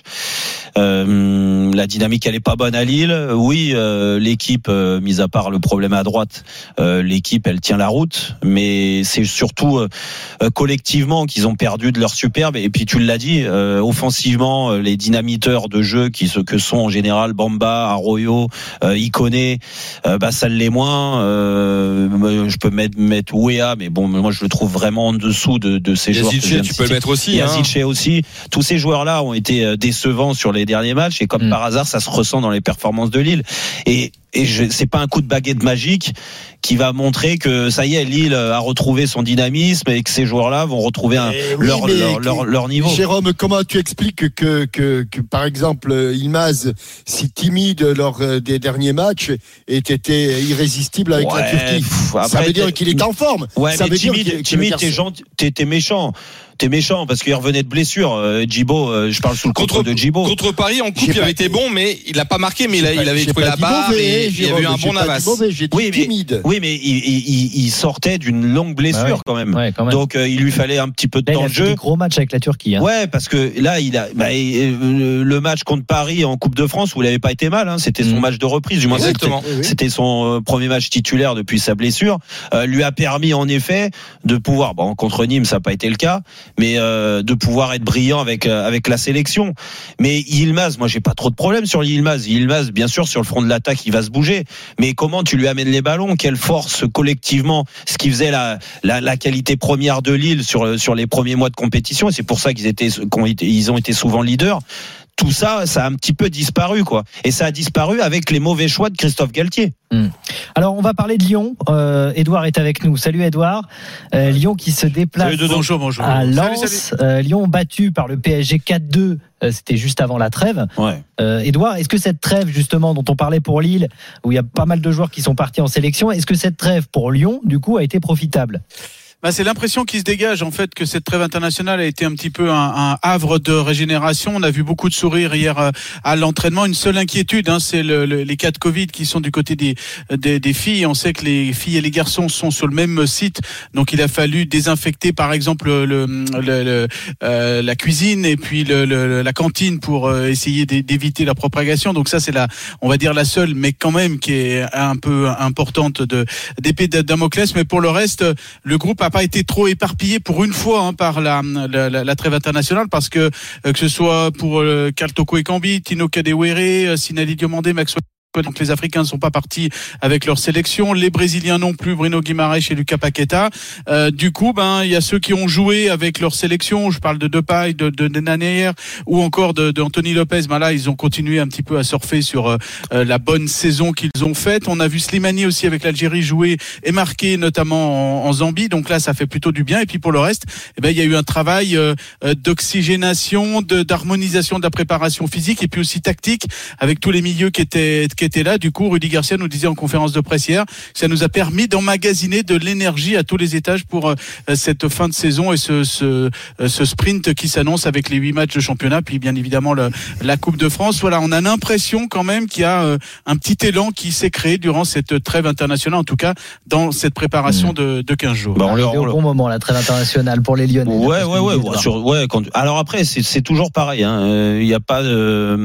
Euh, la dynamique elle est pas bonne à Lille. Oui, euh, l'équipe, euh, mis à part le problème à droite, euh, l'équipe elle tient la route, mais c'est surtout euh, collectivement qu'ils ont perdu de leur superbe. Et puis tu l'as dit, euh, offensivement, euh, les dynamiteurs de jeu qui ce que sont en général Bamba, Arroyo, euh, Iconé, euh, bah ça l'est moins. Euh, je peux mettre mettre Ouéa, mais bon, moi je le trouve vraiment en dessous de, de ces joueurs. Yazidche, tu peux le mettre aussi. Yazidche hein. aussi. Tous ces joueurs-là ont été décevants sur les derniers matchs et comme mmh. par hasard, ça se ressent dans les performances de Lille. Et Et je, c'est pas un coup de baguette magique qui va montrer que ça y est, Lille a retrouvé son dynamisme et que ces joueurs-là vont retrouver un, oui, leur, leur, leur, leur niveau. Jérôme, comment tu expliques que, que, que par exemple, Yılmaz, si timide lors des derniers matchs, ait été irrésistible avec ouais, la Turquie pff, après, ça veut dire qu'il est en forme. Ouais, ça mais veut timide, dire timide t'es, gentil, t'es, t'es méchant. T'es méchant parce qu'il revenait de blessure. Euh, Djibo, euh, je parle sous le contre, contre de Djibo. Contre Paris, en coupe, il avait été bon, mais il n'a pas marqué, mais il, a, il avait trouvé la barre et il y avait eu un bon Navas. Oui, mais, oui, mais il, il, il sortait d'une longue blessure ah ouais. quand, même. Ouais, quand même. Donc euh, il lui fallait un petit peu de là, temps de jeu. Il a fait des gros matchs avec la Turquie. Hein. Ouais, parce que là, il a bah, le match contre Paris en Coupe de France où il n'avait pas été mal. Hein, c'était son mmh. match de reprise. Du moins, exactement. C'était, c'était son premier match titulaire depuis sa blessure. Euh, lui a permis en effet de pouvoir. Bon, contre Nîmes, ça n'a pas été le cas, mais euh, de pouvoir être brillant avec avec la sélection. Mais Yılmaz, moi j'ai pas trop de problème sur Yılmaz. Yılmaz, bien sûr, sur le front de l'attaque, il va se bouger. Mais comment tu lui amènes les ballons? Quelle force collectivement? Ce qui faisait la la, la qualité première de Lille sur sur les premiers mois de compétition. Et c'est pour ça qu'ils étaient ils ont été souvent leaders. Tout ça, ça a un petit peu disparu, quoi. Et ça a disparu avec les mauvais choix de Christophe Galtier. Mmh. Alors, on va parler de Lyon. Euh, Edouard est avec nous. Salut, Edouard. Euh, Lyon qui se déplace salut, bonjour, bonjour. à Lens. Salut, salut. Euh, Lyon battu par le P S G quatre deux. Euh, c'était juste avant la trêve. Ouais. Euh, Edouard, est-ce que cette trêve, justement, dont on parlait pour Lille, où il y a pas mal de joueurs qui sont partis en sélection, est-ce que cette trêve pour Lyon, du coup, a été profitable? Bah, c'est l'impression qui se dégage en fait que cette trêve internationale a été un petit peu un, un havre de régénération. On a vu beaucoup de sourires hier à l'entraînement. Une seule inquiétude, hein, c'est le, le, les cas de Covid qui sont du côté des, des, des filles. On sait que les filles et les garçons sont sur le même site, donc il a fallu désinfecter par exemple le, le, le, euh, la cuisine et puis le, le, la cantine pour euh, essayer d'éviter la propagation. Donc ça c'est la, on va dire la seule, mais quand même qui est un peu importante de d'épée de Damoclès. Mais pour le reste, le groupe a pas été trop éparpillé pour une fois hein, par la, la, la, la trêve internationale parce que euh, que ce soit pour euh, Karl Toko Ekambi, Tino Kadewere, Sinali Diomandé, Maxwell Donc les Africains ne sont pas partis avec leur sélection, les Brésiliens non plus, Bruno Guimaraes et Lucas Paqueta. Euh, du coup, ben il y a ceux qui ont joué avec leur sélection. Je parle de Depay, de, de, de Naner ou encore de, de Anthony Lopez. Ben là, ils ont continué un petit peu à surfer sur euh, la bonne saison qu'ils ont faite. On a vu Slimani aussi avec l'Algérie jouer et marquer, notamment en, en Zambie. Donc là, ça fait plutôt du bien. Et puis pour le reste, eh ben il y a eu un travail euh, d'oxygénation, de, d'harmonisation de la préparation physique et puis aussi tactique avec tous les milieux qui étaient qui était là. Du coup, Rudy Garcia nous disait en conférence de presse hier, ça nous a permis d'emmagasiner de l'énergie à tous les étages pour euh, cette fin de saison et ce, ce, ce sprint qui s'annonce avec les huit matchs de championnat, puis bien évidemment le, la Coupe de France. Voilà, on a l'impression quand même qu'il y a euh, un petit élan qui s'est créé durant cette trêve internationale, en tout cas dans cette préparation mmh. de, de quinze jours. Bah, on est au bon moment, la trêve internationale pour les Lyonnais. Ouais, ouais, ouais. ouais, sur, ouais quand, alors après, c'est, c'est toujours pareil. Il hein. n'y a pas de... Euh,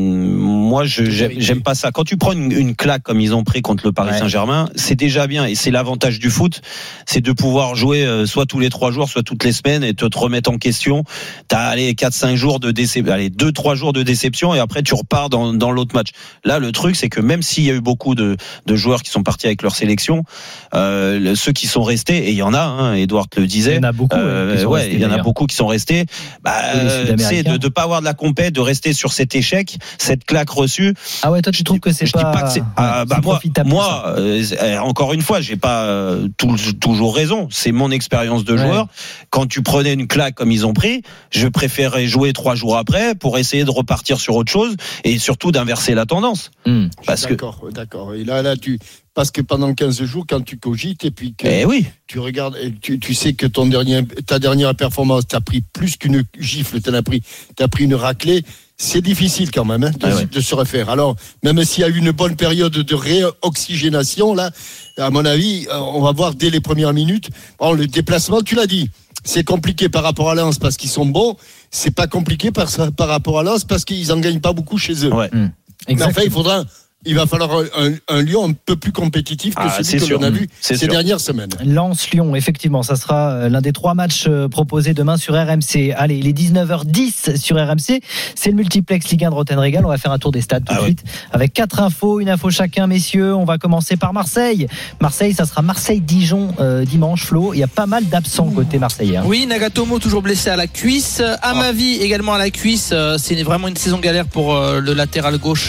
moi, je, j'aime, j'aime pas ça. Quand tu prends une, une claque comme ils ont pris contre le Paris ouais. Saint-Germain, c'est déjà bien et c'est l'avantage du foot, c'est de pouvoir jouer euh, soit tous les trois jours, soit toutes les semaines et te, te remettre en question. T'as allez quatre cinq jours de déception, allez deux trois jours de déception et après tu repars dans dans l'autre match. Là, le truc c'est que même s'il y a eu beaucoup de de joueurs qui sont partis avec leur sélection, euh, ceux qui sont restés et il y en a, hein, Edouard le disait, il y en a beaucoup. Euh, ouais, il y en a beaucoup qui sont restés. Bah, euh, c'est de de pas avoir de la compète, de rester sur cet échec, cette claque reçue. Ah ouais, toi tu trouves que c'est je pas, dis pas que c'est, ah, bah moi, moi euh, encore une fois, j'ai pas euh, tout, toujours raison. C'est mon expérience de joueur. Ouais. Quand tu prenais une claque comme ils ont pris, je préférais jouer trois jours après pour essayer de repartir sur autre chose et surtout d'inverser la tendance. Mmh. Parce d'accord, que d'accord. Et là, là, tu parce que pendant quinze jours, quand tu cogites et puis que eh oui. tu regardes, tu, tu sais que ton dernier, ta dernière performance, t'as pris plus qu'une gifle, t'en as pris, t'as pris une raclée. C'est difficile quand même hein, de, ah ouais. de se refaire. Alors, même s'il y a eu une bonne période de réoxygénation, là, à mon avis, on va voir dès les premières minutes. Bon, le déplacement, tu l'as dit, c'est compliqué par rapport à Lens parce qu'ils sont bons. C'est pas compliqué par, par rapport à Lens parce qu'ils en gagnent pas beaucoup chez eux. Ouais. Mmh. Mais enfin, il faudra... Il va falloir un, un Lyon un peu plus compétitif que ah, celui que sûr. l'on a vu c'est ces sûr. dernières semaines. Lens-Lyon, effectivement, ça sera l'un des trois matchs proposés demain sur R M C. Allez, il est dix-neuf heures dix sur R M C. C'est le multiplex Ligue un de Rotten Régal. On va faire un tour des stades tout ah de oui. suite avec quatre infos, une info chacun, messieurs. On va commencer par Marseille. Marseille, ça sera Marseille-Dijon euh, dimanche, Flo. Il y a pas mal d'absents côté marseillais. Hein. Oui, Nagatomo toujours blessé à la cuisse. Amavi ah. également à la cuisse. C'est vraiment une saison galère pour le latéral gauche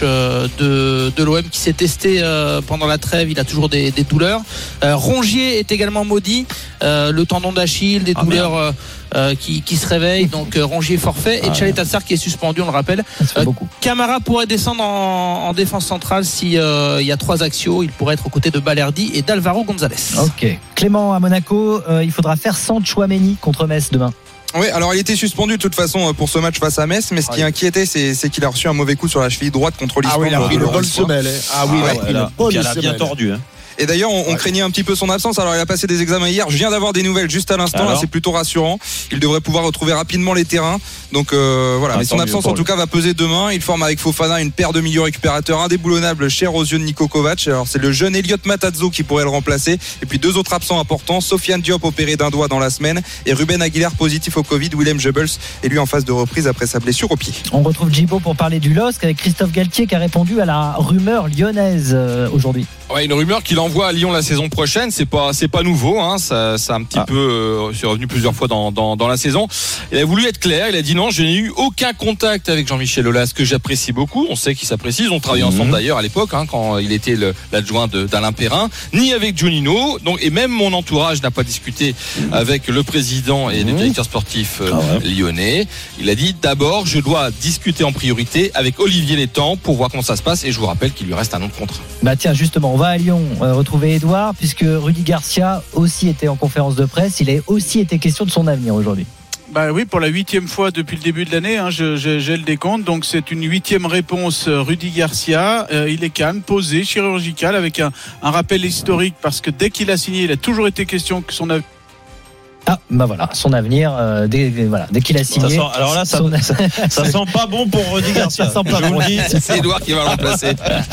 de, de l'O M qui s'est testé euh, pendant la trêve, il a toujours des, des douleurs. Euh, Rongier est également maudit, euh, le tendon d'Achille, des ah, douleurs euh, euh, qui, qui se réveillent. Donc euh, Rongier forfait et ah, Tchalé Tassar qui est suspendu, on le rappelle. Euh, Camara pourrait descendre en, en défense centrale si euh, il y a trois axiaux. Il pourrait être aux côtés de Balerdi et d'Alvaro González. Ok. Clément à Monaco, euh, il faudra faire sans Chouameni contre Metz demain. Oui, alors il était suspendu de toute façon pour ce match face à Metz, mais ce qui inquiétait, c'est, c'est qu'il a reçu un mauvais coup sur la cheville droite contre l'Islande. Ah oui, il a pris le bonne semelle. Ah oui, il a pris le bonne semelle. Il a bien tordu. Hein. Et d'ailleurs, on, on craignait un petit peu son absence. Alors, il a passé des examens hier. Je viens d'avoir des nouvelles juste à l'instant. Là, c'est plutôt rassurant. Il devrait pouvoir retrouver rapidement les terrains. Donc euh, voilà. Ah, mais son absence, en tout cas, va peser demain. Il forme avec Fofana une paire de milieux récupérateurs indéboulonnables, chers aux yeux de Niko Kovac. Alors, c'est le jeune Elliot Matarazzo qui pourrait le remplacer. Et puis deux autres absents importants. Sofiane Diop opéré d'un doigt dans la semaine et Ruben Aguilar positif au Covid. Willem Goebbels est lui en phase de reprise après sa blessure au pied. On retrouve Djibo pour parler du L O S C avec Christophe Galtier qui a répondu à la rumeur lyonnaise euh, aujourd'hui. Ouais, une rumeur qu'il envoie à Lyon la saison prochaine, c'est pas c'est pas nouveau, hein. Ça, ça a un petit ah. peu, euh, c'est revenu plusieurs fois dans, dans dans la saison. Il a voulu être clair, il a dit non, je n'ai eu aucun contact avec Jean-Michel Aulas, que j'apprécie beaucoup. On sait qu'ils s'apprécient, ils ont travaillé ensemble mmh. d'ailleurs à l'époque, hein, quand il était le, l'adjoint de, d'Alain Perrin, ni avec Juninho. Donc et même mon entourage n'a pas discuté avec le président et mmh. le directeur sportif euh, ah ouais. lyonnais. Il a dit d'abord, je dois discuter en priorité avec Olivier Létang pour voir comment ça se passe. Et je vous rappelle qu'il lui reste un autre contrat. Bah tiens, justement, on va à Lyon euh, retrouver Edouard, puisque Rudy Garcia aussi était en conférence de presse. Il a aussi été question de son avenir aujourd'hui. Bah oui, pour la huitième fois depuis le début de l'année, hein, je, je, j'ai le décompte. Donc c'est une huitième réponse. Rudy Garcia, euh, il est calme, posé, chirurgical, avec un, un rappel historique, parce que dès qu'il a signé, il a toujours été question que son avenir Ah, bah voilà, son avenir, euh, dès, voilà, dès qu'il a signé. Ça sent, alors là, ça, son... ça, ça sent pas bon pour Rudy Garcia. Ça sent pas bon. C'est Edouard qui va le remplacer.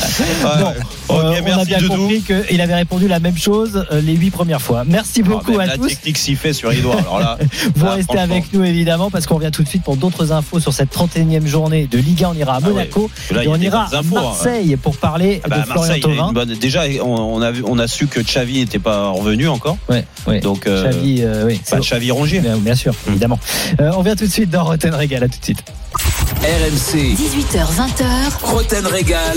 Bon, euh, okay, on a bien Doudou. compris qu'il avait répondu la même chose euh, les huit premières fois. Merci beaucoup ah, à la tous. La technique s'y fait sur Edouard. Alors là, vous là, restez avec nous évidemment parce qu'on revient tout de suite pour d'autres infos sur cette trente et unième journée de Ligue un. On ira à Monaco ah ouais. là, et on ira à Marseille hein. pour parler ah bah, de Florian Thauvin. Bonne... Déjà, on, on, a vu, on a su que Xavi n'était pas revenu encore. Ouais, ouais. Donc, euh, Xavi, euh, oui, pas Xavi Rongier. Bien, bien sûr, mmh. évidemment. Euh, on vient tout de suite dans Roten Régal. À tout de suite. R M C. dix-huit heures vingt. Roten Régal.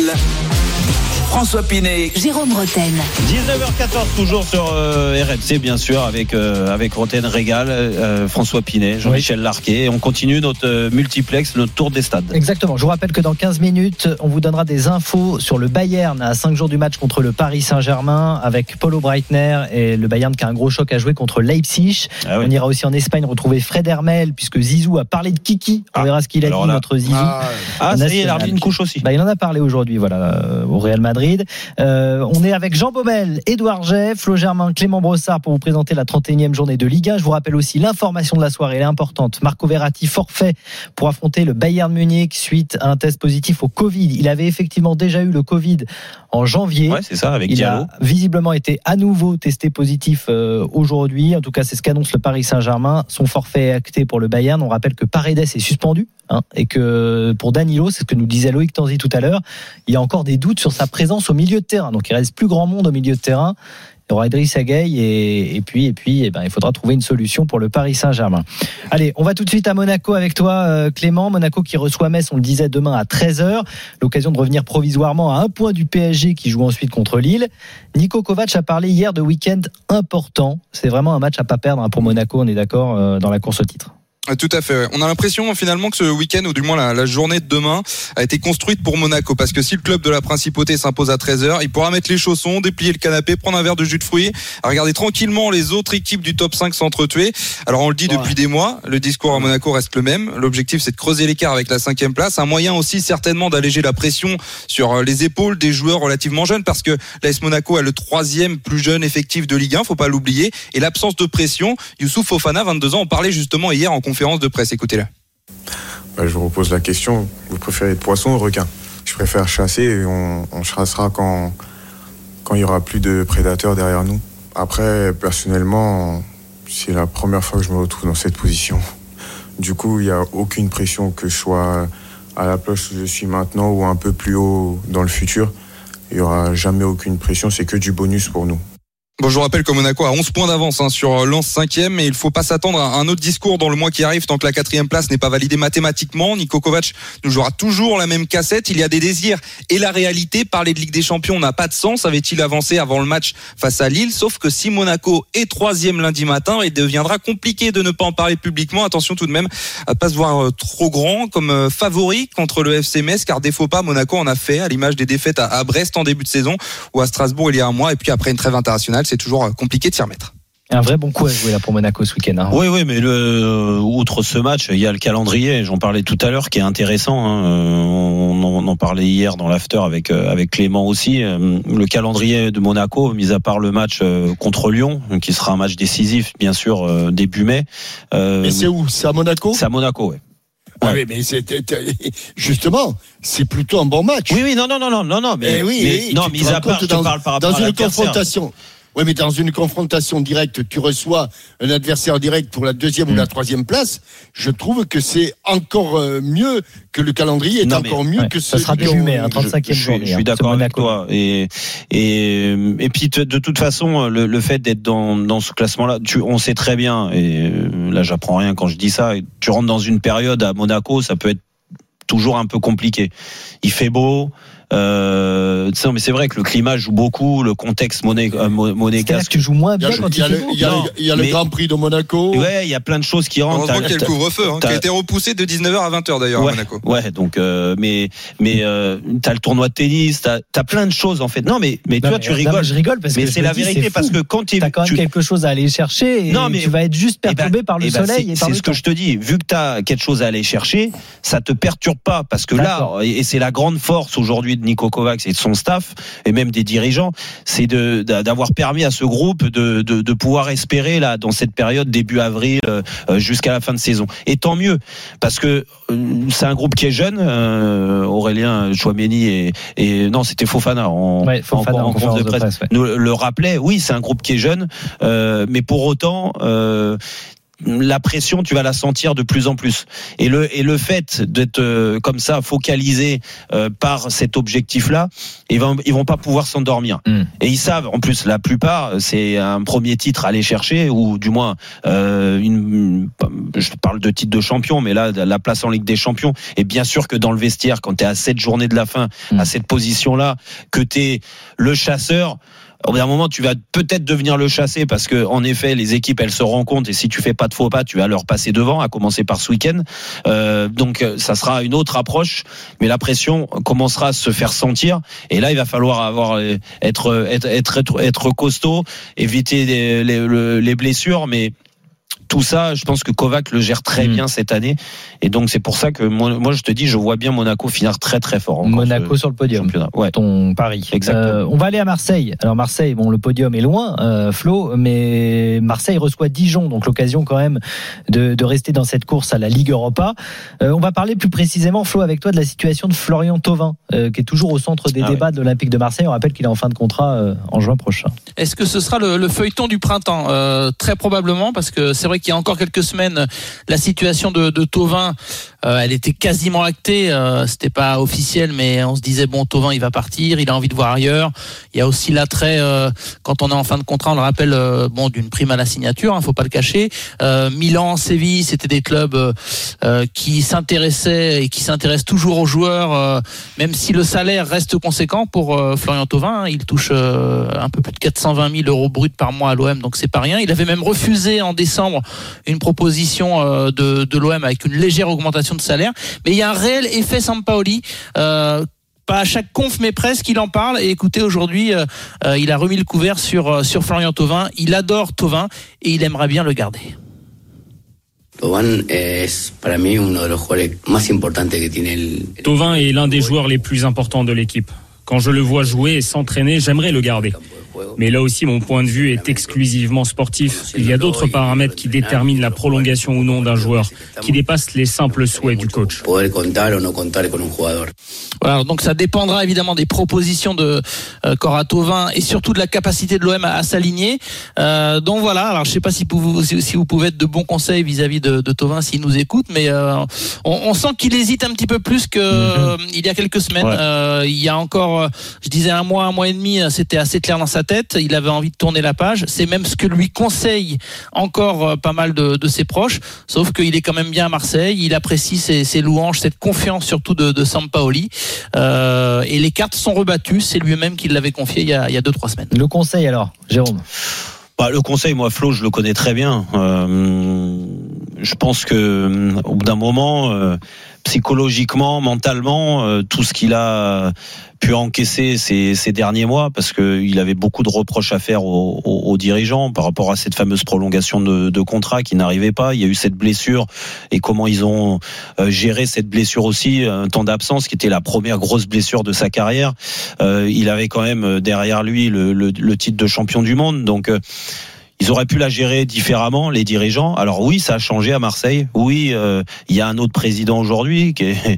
François Pinet, Jérôme Roten. dix-neuf heures quatorze toujours sur euh, R M C bien sûr avec euh, avec Roten Régal, euh, François Pinet, Jean-Michel oui. Larquet. Et on continue notre euh, multiplex, notre tour des stades. Exactement. Je vous rappelle que dans quinze minutes, on vous donnera des infos sur le Bayern à cinq jours du match contre le Paris Saint-Germain avec Paulo Breitner et le Bayern qui a un gros choc à jouer contre Leipzig. Ah oui. On ira aussi en Espagne retrouver Fred Hermel puisque Zizou a parlé de Kiki. On ah. verra ce qu'il a dit là. Notre Zizou. Ah, ah ça y est, il a remis une couche aussi. Bah, il en a parlé aujourd'hui, voilà, euh, au Real Madrid. Euh, on est avec Jean Baumel, Édouard Jay, Flo Germain, Clément Brossard pour vous présenter la trente et unième journée de Ligue un. Je vous rappelle aussi l'information de la soirée, elle est importante. Marco Verratti forfait pour affronter le Bayern Munich suite à un test positif au Covid. Il avait effectivement déjà eu le Covid en janvier. Ouais, c'est ça, avec Il Diallo. a visiblement été à nouveau testé positif euh, aujourd'hui. En tout cas, c'est ce qu'annonce le Paris Saint-Germain. Son forfait est acté pour le Bayern. On rappelle que Paredes est suspendu. Hein, et que pour Danilo, c'est ce que nous disait Loïc Tanzi tout à l'heure, il y a encore des doutes sur sa présence au milieu de terrain. Donc il reste plus grand monde au milieu de terrain. Il y aura Idrissa Gueye et, et puis, et puis eh ben, il faudra trouver une solution pour le Paris Saint-Germain. Allez, on va tout de suite à Monaco avec toi euh, Clément. Monaco qui reçoit Metz, on le disait, demain à treize heures. L'occasion de revenir provisoirement à un point du P S G qui joue ensuite contre Lille. Niko Kovac a parlé hier de week-end important. C'est vraiment un match à pas perdre hein, pour Monaco, on est d'accord, euh, dans la course au titre. Tout à fait. Ouais. On a l'impression finalement que ce week-end, ou du moins la, la journée de demain, a été construite pour Monaco. Parce que si le club de la Principauté s'impose à treize heures, il pourra mettre les chaussons, déplier le canapé, prendre un verre de jus de fruits, regarder tranquillement les autres équipes du top cinq s'entretuer. Alors on le dit ouais. depuis des mois, le discours à Monaco reste le même. L'objectif, c'est de creuser l'écart avec la cinquième place. Un moyen aussi certainement d'alléger la pression sur les épaules des joueurs relativement jeunes, parce que l'A S Monaco a le troisième plus jeune effectif de Ligue un, faut pas l'oublier. Et l'absence de pression, Youssouf Fofana, vingt-deux ans, on parlait justement hier en conférence de presse. Écoutez-le. Bah, je vous repose la question. Vous préférez être poisson ou requin ? Je préfère chasser et on, on chassera quand quand il y aura plus de prédateurs derrière nous. Après, personnellement, c'est la première fois que je me retrouve dans cette position. Du coup, il n'y a aucune pression que je sois à la place où je suis maintenant ou un peu plus haut dans le futur. Il n'y aura jamais aucune pression. C'est que du bonus pour nous. Bon, je vous rappelle que Monaco a onze points d'avance hein, sur Lens cinquième, mais il faut pas s'attendre à un autre discours dans le mois qui arrive tant que la quatrième place n'est pas validée mathématiquement. Niko Kovac nous jouera toujours la même cassette. Il y a des désirs et la réalité. Parler de Ligue des Champions n'a pas de sens. Avait-il avancé avant le match face à Lille? Sauf que si Monaco est troisième lundi matin, il deviendra compliqué de ne pas en parler publiquement. Attention tout de même à pas se voir trop grand comme favori contre le F C Metz, car des faux pas, Monaco en a fait à l'image des défaites à Brest en début de saison ou à Strasbourg il y a un mois, et puis après une trêve internationale, c'est toujours compliqué de s'y remettre. Un vrai bon coup à jouer là pour Monaco ce week-end. Hein. Oui, oui, mais le, outre ce match, il y a le calendrier. J'en parlais tout à l'heure, qui est intéressant. Hein. On, on en parlait hier dans l'after avec avec Clément aussi. Le calendrier de Monaco, mis à part le match contre Lyon, qui sera un match décisif, bien sûr, début mai. Euh, mais c'est où? C'est à Monaco? C'est à Monaco, oui. Ouais. Oui, mais c'est, justement, c'est plutôt un bon match. Oui, oui, non, non, non, non, non, non, mais, eh oui, mais oui, non, mis à part, je dans, parle par rapport dans à une confrontation. Oui, mais dans une confrontation directe, tu reçois un adversaire direct pour la deuxième mmh. ou la troisième place. Je trouve que c'est encore mieux que le calendrier est non, encore mieux ouais, que ce. Ça sera début mai, hein, trente-cinquième journée. Je suis, je suis d'accord avec toi. Et et et puis de toute façon, le, le fait d'être dans dans ce classement-là, tu, on sait très bien. Et là, j'apprends rien quand je dis ça. Tu rentres dans une période à Monaco, ça peut être toujours un peu compliqué. Il fait beau. Euh, non, mais c'est vrai que le climat joue beaucoup, le contexte moné, euh, monégasque. Tu joues moins bien il y a, quand il y a, il fait le, beau. Il y a, non, le, il y a mais, le Grand Prix de Monaco. Ouais, il y a plein de choses qui rentrent. Heureusement qu'il y a le couvre-feu, hein, qui a été repoussé de dix-neuf heures à vingt heures d'ailleurs ouais, à Monaco. Ouais, donc euh, mais mais euh, t'as le tournoi de tennis, t'as t'as plein de choses en fait. Non, mais mais non, toi mais, tu rigoles. Non, mais je rigole parce mais que c'est la vérité c'est parce que quand t'as quand même tu... quelque chose à aller chercher. Et non, mais tu vas être juste perturbé par le soleil. C'est ce que je te dis. Vu que t'as quelque chose à aller chercher, ça te perturbe pas parce que là, et c'est la grande force aujourd'hui de Niko Kovacs et de son staff et même des dirigeants, c'est de, d'avoir permis à ce groupe de, de, de pouvoir espérer là dans cette période début avril euh, jusqu'à la fin de saison. Et tant mieux, parce que euh, c'est un groupe qui est jeune. Euh, Aurélien Tchouaméni et, et non, c'était Fofana en, ouais, Fofana en, en, en conférence de presse, de presse ouais. nous le rappelait. Oui, c'est un groupe qui est jeune, euh, mais pour autant. Euh, la pression, tu vas la sentir de plus en plus. Et le et le fait d'être euh, comme ça focalisé euh, par cet objectif-là, ils vont ils vont pas pouvoir s'endormir. Mm. Et ils savent, en plus, la plupart, c'est un premier titre à aller chercher, ou du moins euh, une. Je parle de titre de champion, mais là, la place en Ligue des Champions. Et bien sûr que dans le vestiaire, quand t'es à cette journée de la fin, mm. à cette position-là, que t'es le chasseur. Au bout d'un moment, tu vas peut-être devenir le chassé parce que, en effet, les équipes, elles se rendent compte et si tu fais pas de faux pas, tu vas leur passer devant, à commencer par ce week-end. Euh, donc, ça sera une autre approche, mais la pression commencera à se faire sentir. Et là, il va falloir avoir être être être être, être costaud, éviter les, les, les blessures, mais tout ça, je pense que Kovac le gère très mmh. bien cette année, et donc c'est pour ça que moi, moi je te dis, je vois bien Monaco finir très très fort. Monaco ce, sur le podium, ouais. Ton pari. Exactement. Euh, on va aller à Marseille. Alors Marseille, bon, le podium est loin, euh, Flo, mais Marseille reçoit Dijon, donc l'occasion quand même de, de rester dans cette course à la Ligue Europa. Euh, on va parler plus précisément, Flo, avec toi, de la situation de Florian Thauvin, euh, qui est toujours au centre des ah débats ouais. de l'Olympique de Marseille. On rappelle qu'il est en fin de contrat euh, en juin prochain. Est-ce que ce sera le, le feuilleton du printemps ? euh, Très probablement, parce que c'est vrai qu'il y a encore quelques semaines, la situation de, de Thauvin, euh, elle était quasiment actée. Euh, c'était pas officiel, mais on se disait bon, Thauvin, il va partir, il a envie de voir ailleurs. Il y a aussi l'attrait euh, quand on est en fin de contrat, on le rappelle, euh, bon, d'une prime à la signature, hein, faut pas le cacher. Euh, Milan, Séville, c'était des clubs euh, qui s'intéressaient et qui s'intéressent toujours aux joueurs, euh, même si le salaire reste conséquent pour euh, Florian Thauvin. Hein, il touche euh, un peu plus de quatre cent vingt mille euros bruts par mois à l'O M, donc c'est pas rien. Il avait même refusé en décembre une proposition euh, de, de l'O M avec une légère augmentation de salaire, mais il y a un réel effet Sampaoli. Euh, pas à chaque conf, mais presque, il en parle. Et écoutez, aujourd'hui, euh, euh, il a remis le couvert sur, sur Florian Thauvin. Il adore Thauvin et il aimerait bien le garder. Thauvin est para mí uno de los jugadores más importantes que tiene el. Thauvin est l'un des joueurs les plus importants de l'équipe. Quand je le vois jouer et s'entraîner, j'aimerais le garder. Mais là aussi, mon point de vue est exclusivement sportif. Il y a d'autres paramètres qui déterminent la prolongation ou non d'un joueur, qui dépassent les simples souhaits du coach. Voilà, donc ça dépendra évidemment des propositions de euh, Cora Thauvin et surtout de la capacité de l'O M à, à s'aligner. Euh, donc voilà, alors je sais pas si vous, si vous pouvez être de bons conseils vis-à-vis de, de Thauvin s'il nous écoute, mais euh, on, on sent qu'il hésite un petit peu plus que euh, il y a quelques semaines. Ouais. Euh, il y a encore, je disais un mois, un mois et demi, c'était assez clair dans sa tête. Il avait envie de tourner la page. C'est même ce que lui conseille encore pas mal de, de ses proches. Sauf qu'il est quand même bien à Marseille. Il apprécie ses, ses louanges, cette confiance surtout de, de Sampaoli. Euh, et les cartes sont rebattues. C'est lui-même qui l'avait confié il y a, il y a deux, trois semaines. Le conseil alors, Jérôme? Bah, le conseil, moi, Flo, je le connais très bien. Euh, je pense que au bout d'un moment, euh, psychologiquement, mentalement, euh, tout ce qu'il a pu encaisser ces, ces derniers mois, parce que il avait beaucoup de reproches à faire aux, aux, aux dirigeants par rapport à cette fameuse prolongation de, de contrat qui n'arrivait pas. Il y a eu cette blessure et comment ils ont euh, géré cette blessure aussi, un temps d'absence qui était la première grosse blessure de sa carrière. Euh, il avait quand même derrière lui le, le, le titre de champion du monde, donc euh, ils auraient pu la gérer différemment, les dirigeants. Alors oui, ça a changé à Marseille. Oui, euh, il y a un autre président aujourd'hui qui, est,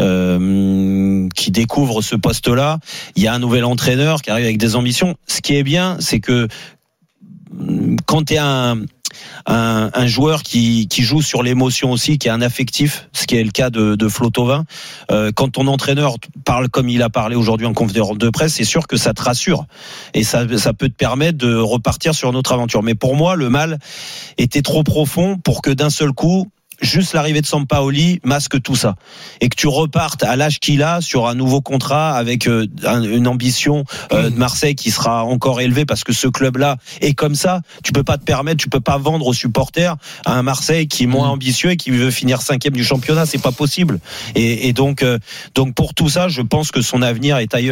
euh, qui découvre ce poste-là. Il y a un nouvel entraîneur qui arrive avec des ambitions. Ce qui est bien, c'est que quand tu es un... Un, un joueur qui, qui joue sur l'émotion aussi, qui a un affectif, ce qui est le cas de, de Flo Thauvin. Euh, quand ton entraîneur parle comme il a parlé aujourd'hui en conférence de presse, c'est sûr que ça te rassure et ça, ça peut te permettre de repartir sur une autre aventure. Mais pour moi, le mal était trop profond pour que d'un seul coup, juste l'arrivée de Sampaoli masque tout ça et que tu repartes à l'âge qu'il a sur un nouveau contrat avec euh, un, une ambition euh, de Marseille qui sera encore élevée parce que ce club-là est comme ça. Tu peux pas te permettre, tu peux pas vendre aux supporters à un Marseille qui est moins ambitieux et qui veut finir cinquième du championnat, c'est pas possible. Et, et donc, euh, donc pour tout ça, je pense que son avenir est ailleurs.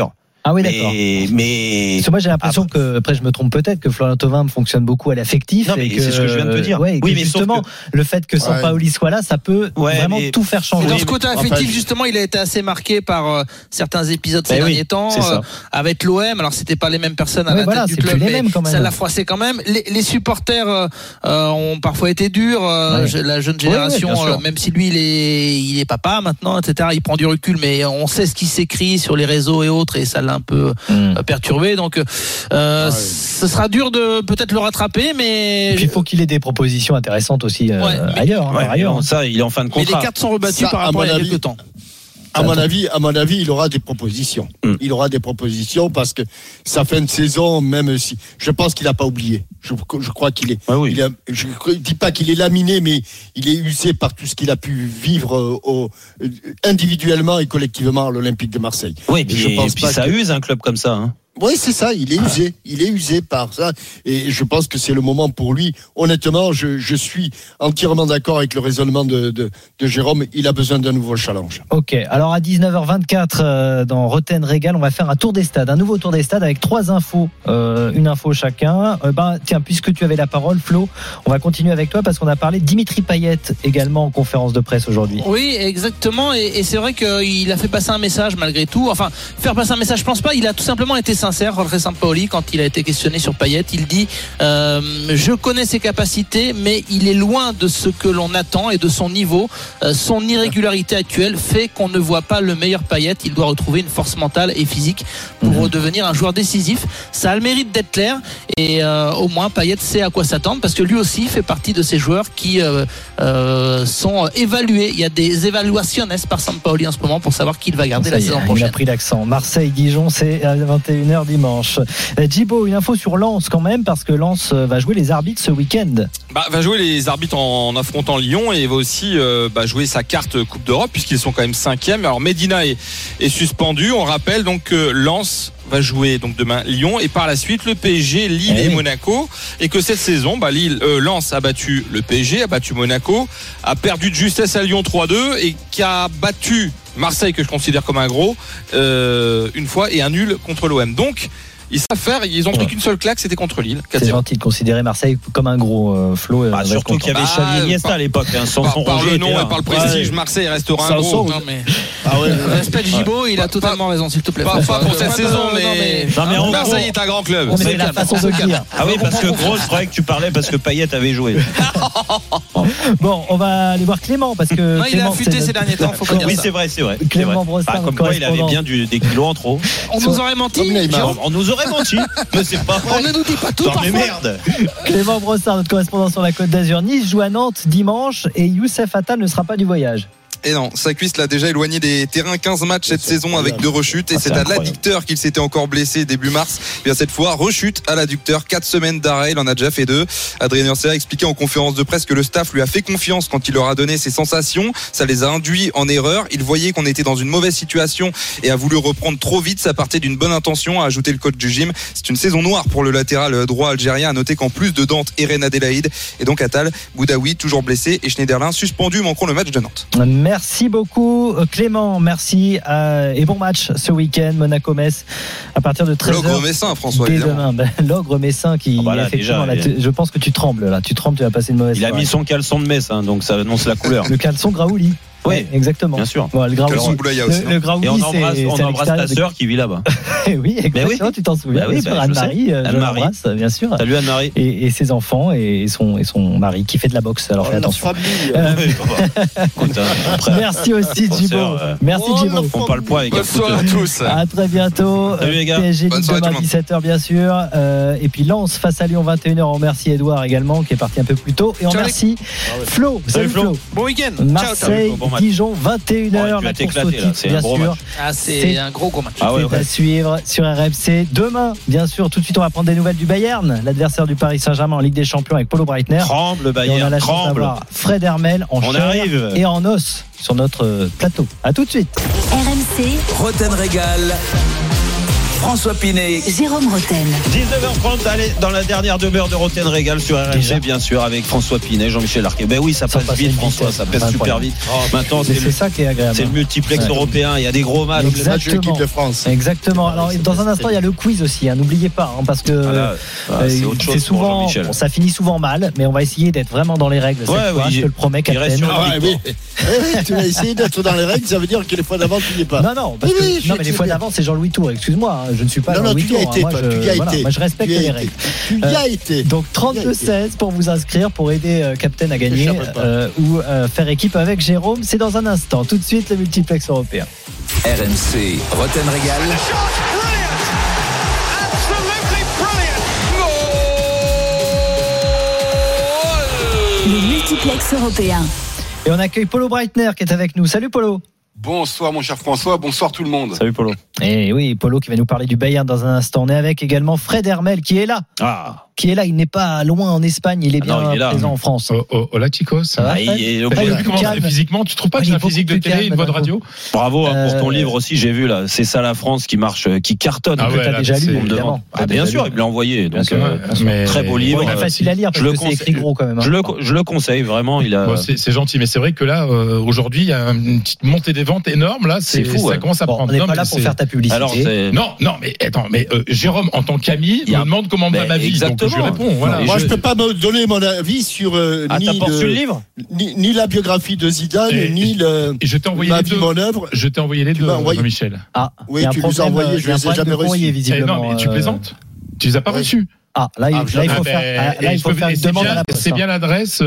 Ah oui, d'accord. Mais, mais... Parce que moi, j'ai l'impression ah, que, après, je me trompe peut-être, que Florian Thauvin fonctionne beaucoup à l'affectif. Non, mais et que, c'est ce que je viens de te dire. Ouais, oui, mais justement, que... le fait que Sampaoli ouais. soit là, ça peut ouais, vraiment mais... tout faire changer. Et dans ce côté affectif, enfin, justement, il a été assez marqué par euh, certains épisodes ces bah derniers oui, temps, euh, avec l'O M. Alors, c'était pas les mêmes personnes à ouais, la voilà, tête du club, mais mais quand même. ça l'a froissé quand même. Les, les supporters euh, ont parfois été durs. Euh, ouais. La jeune génération, ouais, ouais, euh, même si lui, il est, il est papa maintenant, et cetera, il prend du recul, mais on sait ce qui s'écrit sur les réseaux et autres, et ça l'a un peu mm. perturbé. Donc, euh, ouais. ce sera dur de peut-être le rattraper, mais. Et puis, il faut qu'il ait des propositions intéressantes aussi euh, ouais, mais... ailleurs. Ouais, hein, ailleurs. Ça, il est en fin de contrat. Mais les cartes sont rebattues ça, par rapport à, à il y a quelques temps. À mon avis, à mon avis, il aura des propositions. Mm. Il aura des propositions parce que sa fin de saison, même si, je pense qu'il n'a pas oublié. Je, je crois qu'il est. Ah oui. il a, je ne dis pas qu'il est laminé, mais il est usé par tout ce qu'il a pu vivre euh, au, euh, individuellement et collectivement à l'Olympique de Marseille. Oui, et puis, je pense et puis pas ça que... use un club comme ça. Hein. Oui, c'est ça, il est usé, il est usé par ça, et je pense que c'est le moment pour lui. Honnêtement, je, je suis entièrement d'accord avec le raisonnement de, de, de Jérôme, il a besoin d'un nouveau challenge. Ok, alors à dix-neuf heures vingt-quatre, euh, dans Roten Régal, on va faire un tour des stades, un nouveau tour des stades avec trois infos, euh, une info chacun. Euh, ben, tiens, puisque tu avais la parole, Flo, on va continuer avec toi parce qu'on a parlé de Dimitri Payet également en conférence de presse aujourd'hui. Oui, exactement, et, et c'est vrai qu'il a fait passer un message malgré tout, enfin, faire passer un message, je pense pas, il a tout simplement été sincère, Jorge Sampaoli, quand il a été questionné sur Payet, il dit euh, je connais ses capacités, mais il est loin de ce que l'on attend et de son niveau. Euh, son irrégularité actuelle fait qu'on ne voit pas le meilleur Payet. Il doit retrouver une force mentale et physique pour mmh. redevenir un joueur décisif. Ça a le mérite d'être clair, et euh, au moins Payet sait à quoi s'attendre, parce que lui aussi fait partie de ces joueurs qui euh, euh, sont évalués. Il y a des évaluations par Sampaoli en ce moment pour savoir qui il va garder ça la saison prochaine. Il a pris l'accent. Marseille-Dijon, c'est à vingt et une heures dimanche. Djibo, une info sur Lens quand même, parce que Lens va jouer les arbitres ce week-end. Bah, va jouer les arbitres en affrontant Lyon, et va aussi euh, bah, jouer sa carte Coupe d'Europe, puisqu'ils sont quand même cinquième. Alors Medina est, est suspendu. On rappelle donc que Lens va jouer donc demain Lyon, et par la suite le P S G, Lille et, et Monaco, et que cette saison bah, Lille, euh, Lens a battu le P S G, a battu Monaco, a perdu de justesse à Lyon trois deux, et qui a battu Marseille, que je considère comme un gros, euh, une fois, et un nul contre l'O M. Donc ils savent faire, ils ont pris ouais. qu'une seule claque, c'était contre Lille. C'est gentil de considérer Marseille comme un gros euh, Flo. Ah, surtout qu'il y avait Xavi ah, Iniesta à l'époque. Hein, sans par, par le nom et par le prestige, ouais. Marseille restera un gros. Non, mais... ah ouais, respect Gibo, il a totalement raison, s'il te plaît. Pas, pas pour cette saison, mais, non, mais Marseille est un grand club. C'est la façon de dire. Ah oui, parce que gros, je croyais que tu parlais parce que Payet avait joué. Bon, on va aller voir Clément, parce que. Non, il a affûté ces derniers temps, faut pas dire ça. Oui, c'est vrai, c'est vrai. Clément Brossard, comme quoi, il avait bien des kilos en trop. On nous aurait menti. On nous aurait menti. C'est pas vrai. On ne nous dit pas tout. Non, mais merde. Clément Brossard, notre correspondant sur la Côte d'Azur. Nice joue à Nantes dimanche, et Youssef Attal ne sera pas du voyage. Et non, sa cuisse l'a déjà éloigné des terrains, quinze matchs cette saison avec deux rechutes, et ah, c'est, c'est à l'adducteur qu'il s'était encore blessé début mars. Et bien cette fois, rechute à l'adducteur, quatre semaines d'arrêt, il en a déjà fait deux. Adrien Urser a expliqué en conférence de presse que le staff lui a fait confiance quand il leur a donné ses sensations, ça les a induits en erreur. Il voyait qu'on était dans une mauvaise situation et a voulu reprendre trop vite, ça partait d'une bonne intention, a ajouté le coach du gym. C'est une saison noire pour le latéral droit algérien, à noter qu'en plus de Dante, Eren Adelaide, et donc Attal, Boudaoui toujours blessé, et Schneiderlin suspendu, manqueront le match de Nantes. Merci beaucoup Clément, merci euh, et bon match ce week-end, Monaco-Metz à partir de treize heures. L'ogre messin, François. Dès demain, ben, l'ogre messin qui oh bah là, effectivement, déjà, là, je pense que tu trembles là, tu trembles, tu vas passer une mauvaise. Il soirée. A mis son caleçon de Metz, hein, donc ça annonce la couleur. Le caleçon Graouli. Oui, exactement. Bien sûr. Bon, le Graouli, le, le Graouli, et on embrasse, c'est, on c'est embrasse ta sœur qui vit là-bas. Oui, exactement. Oui. Tu t'en souviens. Bah oui, bah, Anne-Marie, je Anne-Marie. l'embrasse, bien sûr. Salut Anne-Marie. Et, et ses enfants et son, et son mari qui fait de la boxe. Alors oh, fais attention. Euh... Merci aussi Djibo. Euh... Merci oh, Djibo. On parle poids avec. Bonsoir à tous. À très bientôt. Salut les gars. P S G demain dix-sept heures bien sûr. Euh, et puis Lens face à Lyon vingt et une heures. On remercie Edouard également qui est parti un peu plus tôt. Et on remercie Flo. Salut Flo. Bon week-end. Marseille, Dijon vingt et une heures. La course au titre bien sûr. Ah c'est un gros gros match. C'est à suivre sur R M C demain. Bien sûr, tout de suite on va prendre des nouvelles du Bayern, l'adversaire du Paris Saint-Germain en Ligue des Champions avec Paulo Breitner. Tremble Bayern. Et on a la tremble. chance d'avoir Fred Hermel en on chair arrive. et en os sur notre plateau. À tout de suite. R M C Roten Régal. François Pinet, Jérôme Rotten. dix-neuf heures trente, allez, dans la dernière demi-heure de Rotten Régal sur R M C, bien sûr, avec François Pinet, Jean-Michel Arquet. Ben oui, ça, ça passe, passe vite, François, vitesse, ça passe super vite. Oh, Maintenant, c'est, c'est le, ça qui est agréable. C'est le multiplex ouais. européen, il y a des gros matchs. Exactement. Le match de l'équipe de France. Exactement. Alors, dans un instant, il y a le quiz aussi, hein, n'oubliez pas, hein, parce que voilà. ah, euh, c'est, c'est souvent, bon, ça finit souvent mal, mais on va essayer d'être vraiment dans les règles. Ouais, cette fois, oui, je te le promets, Captain. Ah, oui. oui, tu vas essayer d'être dans les règles, ça veut dire que les fois d'avant, tu n'y es pas. Non, non, parce que, oui, non mais les fois d'avant, c'est Jean-Louis Tour, excuse-moi, je ne suis pas Jean-Louis Tour. Été, moi, toi, je, tu y as voilà, été. moi, je respecte les règles. Tu y as été. Donc trente-deux seize pour vous inscrire, pour aider euh, Captain à gagner euh, ou euh, faire équipe avec Jérôme. C'est dans un instant. Tout de suite, le multiplex européen. R M C, Rotten Régal. Le multiplex européen. Et on accueille Polo Breitner qui est avec nous. Salut Polo. Bonsoir mon cher François, bonsoir tout le monde. Salut Polo. Et oui, Polo qui va nous parler du Bayern dans un instant. On est avec également Fred Hermel qui est là. Ah. Qui est là, il n'est pas loin en Espagne, il est bien ah non, il est présent en France. Oh, oh, hola chicos, ça va? Physiquement, tu trouves pas que j'ai la physique de télé, une voix de radio? Bravo hein, pour ton livre aussi, j'ai vu là. C'est ça la France qui marche, qui cartonne. Ah ouais, t'as déjà lu évidemment. Ah, bien sûr, il me l'a envoyé. Donc euh, mais... très beau livre. Bon, il est facile à lire parce que c'est écrit gros quand même. Hein. Je le je le conseille vraiment. Il a. Bon, c'est, c'est gentil, mais c'est vrai que là euh, aujourd'hui il y a une petite montée des ventes énorme là. C'est, c'est fou. Ça commence à bon, prendre. On n'est pas là pour faire ta publicité. Alors, non, non, mais attends, mais Jérôme en tant qu'ami me demande comment va ma vie, donc je lui réponds. Voilà. Moi, je ne peux pas me donner mon avis sur euh, ah, ni, le, le livre ni, ni la biographie de Zidane, et, ni le, et je t'ai envoyé ma les deux. Mon œuvre. Je t'ai envoyé les deux, Jean-Michel. Ah, oui, tu les as envoyés, je ne les ai jamais reçus. Non, mais tu plaisantes. Tu les as pas reçus. Ah, là, il faut faire une demande à la poste. C'est bien l'adresse.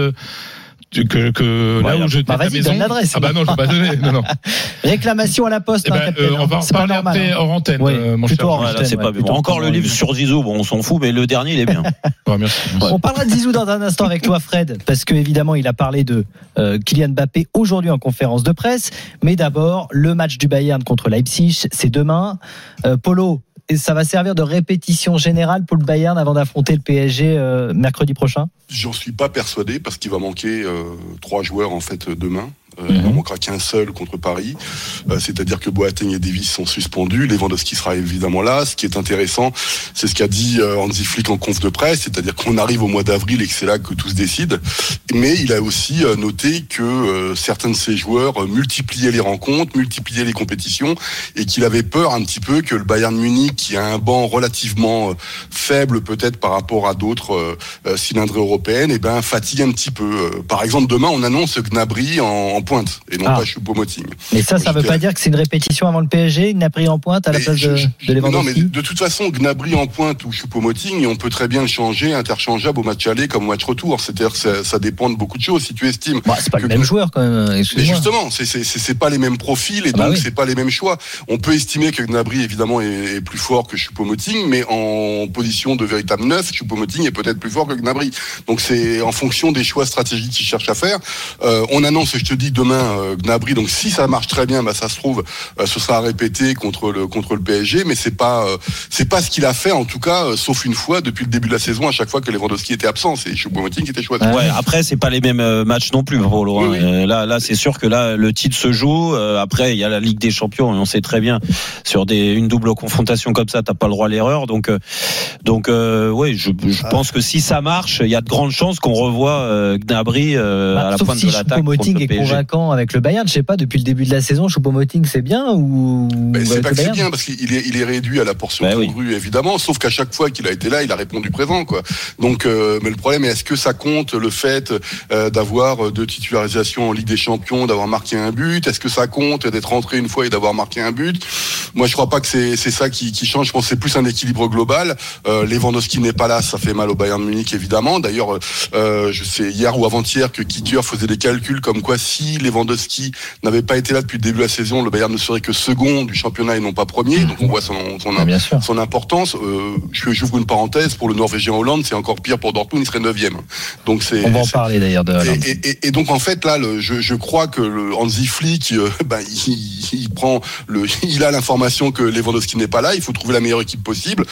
Que, que ouais, là où je bah, vas-y, maison. Donne l'adresse. Ah bah non, je vais pas donner. Non, non. Réclamation à la poste. Eh ben, hein, euh, on va en parler après hors antenne. Oui, euh, mon plutôt cher. hors antenne. Voilà, c'est pas bon. Encore le livre sur Zizou, bon, on s'en fout, mais le dernier, il est bien. Ouais, merci. Ouais. On parlera de Zizou dans un instant avec toi, Fred, parce que évidemment, il a parlé de euh, Kylian Mbappé aujourd'hui en conférence de presse. Mais d'abord, le match du Bayern contre Leipzig, c'est demain. Euh, Polo. Et ça va servir de répétition générale pour le Bayern avant d'affronter le P S G euh, mercredi prochain? J'en suis pas persuadé parce qu'il va manquer euh, trois joueurs en fait demain. Euh, mm-hmm. Il n'en manquera qu'un seul contre Paris, euh, c'est-à-dire que Boateng et Davies sont suspendus. Lewandowski sera évidemment là. Ce qui est intéressant, c'est ce qu'a dit euh, Hansi Flick en conf de presse, c'est-à-dire qu'on arrive au mois d'avril et que c'est là que tout se décide. Mais il a aussi euh, noté que euh, certains de ses joueurs euh, multipliaient les rencontres, multipliaient les compétitions, et qu'il avait peur un petit peu que le Bayern Munich, qui a un banc relativement euh, faible peut-être par rapport à d'autres euh, euh, cylindrées européennes, et ben fatigue un petit peu. Euh, par exemple, demain, on annonce Gnabry en, en pointe et non ah. pas Choupo-Moting. Mais ça, ça ne veut pas dire que c'est une répétition avant le P S G, Gnabry en pointe à la place je, de, de Lewandowski. Non, mais de, de toute façon, Gnabry en pointe ou Choupo-Moting, on peut très bien le changer interchangeable au match aller comme au match retour. C'est-à-dire que ça, ça dépend de beaucoup de choses. Si tu estimes, bah, c'est pas le même joueur quand même. Mais justement, c'est, c'est, c'est, c'est pas les mêmes profils et donc ah bah oui. c'est pas les mêmes choix. On peut estimer que Gnabry évidemment est, est plus fort que Choupo-Moting, mais en position de véritable neuf, Choupo-Moting est peut-être plus fort que Gnabry. Donc c'est en fonction des choix stratégiques qu'il cherche à faire. Euh, on annonce, je te dis demain euh, Gnabry. Donc si ça marche très bien, bah ça se trouve, euh, ce sera répété contre le contre le P S G, mais c'est pas euh, c'est pas ce qu'il a fait en tout cas, euh, sauf une fois depuis le début de la saison, à chaque fois que Lewandowski était absent, c'est Choupo-Moting qui était choisi. Ouais, après c'est pas les mêmes euh, matchs non plus, Polo. Oui, oui. Euh, là là c'est sûr que là le titre se joue. Euh, après il y a la Ligue des Champions et on sait très bien sur des une double confrontation comme ça, t'as pas le droit à l'erreur. Donc euh, donc euh, oui, je, je ah. pense que si ça marche, il y a de grandes chances qu'on revoie euh, Gnabry euh, bah, à la pointe si de l'attaque. Choupo-Moting est convaincant avec le Bayern. Je sais pas, depuis le début de la saison, Choupo-Moting c'est bien ou ben, c'est pas que c'est bien parce qu'il est, il est réduit à la portion ben congrue oui. évidemment, sauf qu'à chaque fois qu'il a été là, il a répondu présent quoi. Donc, euh, mais le problème est, est-ce que ça compte le fait euh, d'avoir deux titularisations en Ligue des Champions, d'avoir marqué un but? Est-ce que ça compte d'être rentré une fois et d'avoir marqué un but? Moi, je crois pas que c'est, c'est ça qui, qui change. Je pense que c'est plus un équilibre global. Euh, Lewandowski n'est pas là, ça fait mal au Bayern Munich évidemment. D'ailleurs, euh, je sais hier ou avant-hier que Kicker faisait des calculs comme quoi si Lewandowski n'avait pas été là depuis le début de la saison, le Bayern ne serait que second du championnat et non pas premier. Donc on voit son, son, ah, son importance. Euh, j'ouvre une parenthèse, pour le Norvégien Hollande, c'est encore pire pour Dortmund, il serait neuvième. Donc c'est. On va en c'est, parler d'ailleurs de Hollande. Et, et, et donc en fait là, le, je, je crois que le Hansi Flick, euh, ben, il, il prend le, il a l'information que Lewandowski n'est pas là. Il faut trouver la meilleure équipe possible.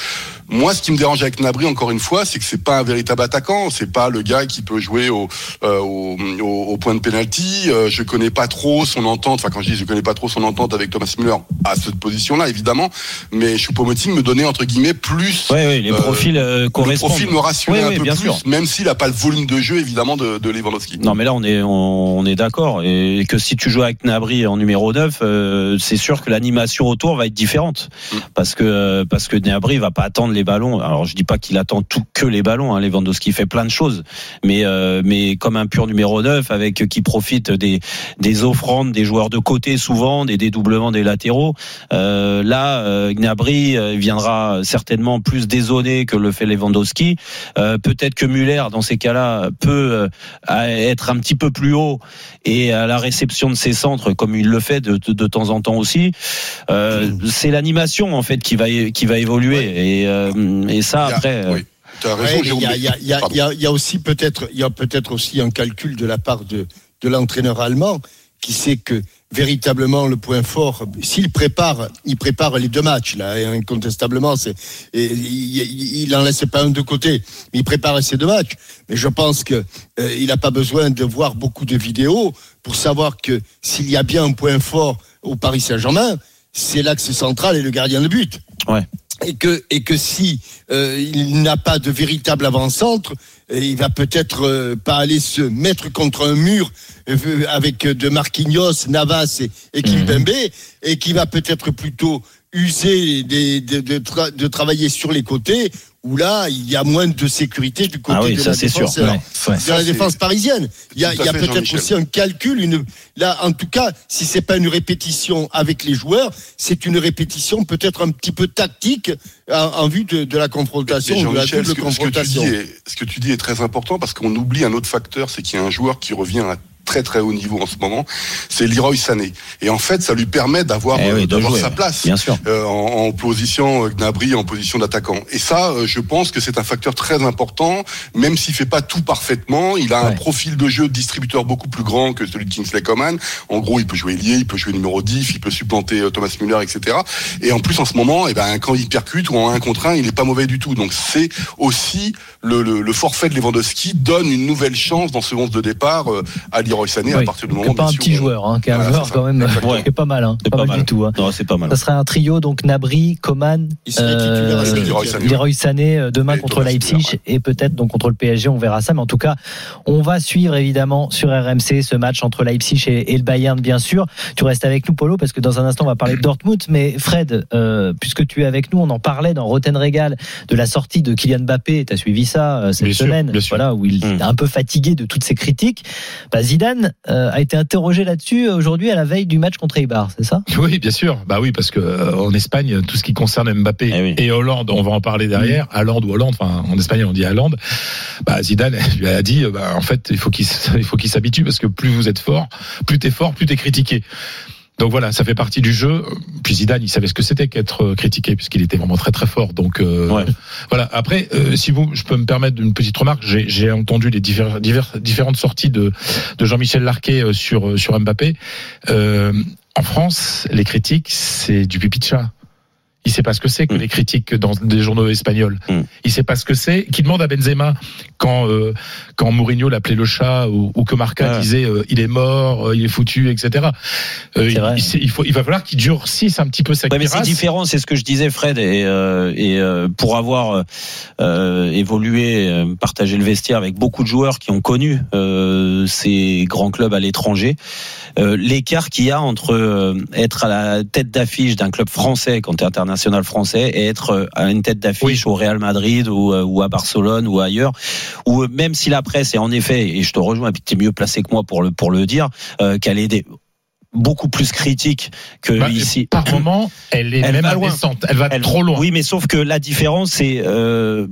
Moi, ce qui me dérange avec Gnabry, encore une fois, c'est que c'est pas un véritable attaquant. C'est pas le gars qui peut jouer au, euh, au, au, au point de pénalty. Euh, je connais pas trop son entente. Enfin, quand je dis je connais pas trop son entente avec Thomas Müller à cette position-là, évidemment. Mais Choupo-Moting me donnait entre guillemets plus. Oui, oui, les profils euh, correspondent. Le profil me rassurait oui, oui, un peu plus, sûr. Même s'il a pas le volume de jeu évidemment de, de Lewandowski. Non, mais là on est on, on est d'accord et que si tu joues avec Gnabry en numéro neuf, euh, c'est sûr que l'animation autour va être différente mm. parce que parce que Gnabry va pas attendre les ballons. Alors je dis pas qu'il attend tout que les ballons. Hein. Lewandowski fait plein de choses, mais euh, mais comme un pur numéro neuf avec qui profite des des offrandes des joueurs de côté souvent, des dédoublements des latéraux. Euh, là, euh, Gnabry euh, viendra certainement plus dézonné que le fait Lewandowski. Euh, peut-être que Müller dans ces cas-là peut euh, être un petit peu plus haut et à la réception de ses centres comme il le fait de, de, de temps en temps aussi. Euh, mmh. C'est l'animation en fait qui va qui va évoluer ouais. et, euh, et ça a, après. Oui. Tu as raison. Il ouais, y, y, y, y, y a aussi peut-être il y a peut-être aussi un calcul de la part de de l'entraîneur allemand qui sait que véritablement le point fort, s'il prépare, il prépare les deux matchs là, et incontestablement, c'est, et, il, il en laisse pas un de côté, mais il prépare ces deux matchs. Mais je pense que euh, il n'a pas besoin de voir beaucoup de vidéos pour savoir que s'il y a bien un point fort au Paris Saint-Germain, c'est l'axe central et le gardien de but. Ouais. Et que et que si euh, il n'a pas de véritable avant-centre, il va peut-être euh, pas aller se mettre contre un mur euh, avec de Marquinhos, Navas et, et Kimpembe, mmh. et qui va peut-être plutôt user des, de, de, tra- de travailler sur les côtés, où là il y a moins de sécurité du côté ah oui, de, ça, la c'est défense, sûr. Ouais. de ça, la défense c'est... parisienne. Il y a, il y a peut-être Jean-Michel. Aussi un calcul, une là en tout cas, si c'est pas une répétition avec les joueurs, c'est une répétition peut-être un petit peu tactique en, en vue de, de la confrontation, de la double ce que, confrontation. Ce que, tu dis est, ce que tu dis est très important parce qu'on oublie un autre facteur, c'est qu'il y a un joueur qui revient à très très haut niveau en ce moment, c'est Leroy Sané. Et en fait, ça lui permet d'avoir, eh oui, euh, d'avoir jouer, sa place bien sûr. Euh, en, en position Gnabry, en position d'attaquant. Et ça, euh, je pense que c'est un facteur très important, même s'il fait pas tout parfaitement. Il a ouais. un profil de jeu de distributeur beaucoup plus grand que celui de Kingsley Coman. En gros, il peut jouer ailier, il peut jouer numéro dix, il peut supplanter euh, Thomas Müller, et cetera. Et en plus, en ce moment, eh ben, quand il percute ou en un contre un, il est pas mauvais du tout. Donc c'est aussi le, le, le forfait de Lewandowski donne une nouvelle chance dans ce onze de départ euh, à Leroy Sané. Oui, à partir du moment que pas un petit joueur, hein, qui est un voilà, joueur quand même ouais. qui est pas mal, hein, c'est pas, pas mal, mal du tout. Hein. Non, c'est pas mal. Ça serait un trio donc Gnabry, Coman, euh, Leroy Sané demain et contre Thomas Leipzig Müller, ouais. et peut-être donc contre le P S G, on verra ça. Mais en tout cas, on va suivre évidemment sur R M C ce match entre Leipzig et, et le Bayern, bien sûr. Tu restes avec nous, Polo, parce que dans un instant on va parler de Dortmund. Mais Fred, euh, puisque tu es avec nous, on en parlait dans Roten Régal de la sortie de Kylian Mbappé. Tu as suivi ça euh, cette bien semaine, sûr, sûr. voilà, où il est un peu fatigué de toutes ces critiques. Bah, Zidane euh, a été interrogé là-dessus aujourd'hui à la veille du match contre Eibar, c'est ça ? Oui, bien sûr. Bah oui, parce que euh, en Espagne, tout ce qui concerne Mbappé eh oui. et Hollande, on va en parler derrière. Mmh. Haaland ou Hollande, enfin en espagnol on dit Haaland. Bah Zidane lui a dit, bah en fait il faut qu'il il faut qu'il s'habitue parce que plus vous êtes fort, plus t'es fort, plus t'es critiqué. Donc voilà, ça fait partie du jeu. Puis Zidane, il savait ce que c'était qu'être critiqué, puisqu'il était vraiment très très fort. Donc euh, ouais. voilà. Après, euh, si vous, je peux me permettre une petite remarque. J'ai, j'ai entendu les divers, divers, différentes sorties de, de Jean-Michel Larquet sur sur Mbappé. Euh, en France, les critiques, c'est du pipi de chat. Il sait pas ce que c'est que mmh. les critiques dans des journaux espagnols. Mmh. Il sait pas ce que c'est. Qui demande à Benzema quand euh, quand Mourinho l'appelait le chat ou, ou que Marca ah. disait euh, il est mort, euh, il est foutu, et cetera. Euh, il, il, il faut il va falloir qu'il durcisse un petit peu sa ouais, cuirasse. Mais c'est différent, c'est ce que je disais, Fred, et euh, et euh, pour avoir euh, évolué, euh, partagé le vestiaire avec beaucoup de joueurs qui ont connu euh, ces grands clubs à l'étranger. Euh, l'écart qu'il y a entre euh, être à la tête d'affiche d'un club français quand tu es international français et être à une tête d'affiche oui. au Real Madrid ou, ou à Barcelone ou ailleurs, où même si la presse est en effet, et je te rejoins, et puis tu es mieux placé que moi pour le, pour le dire, euh, qu'elle est des, beaucoup plus critique que bah, ici. Par moment, elle est elle même indécente. Elle va elle, trop loin. Oui, mais sauf que la différence, c'est euh,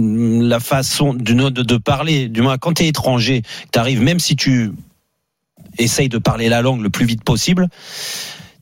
la façon de, de, de parler. Du moins, quand tu es étranger, tu arrives, même si tu essaye de parler la langue le plus vite possible,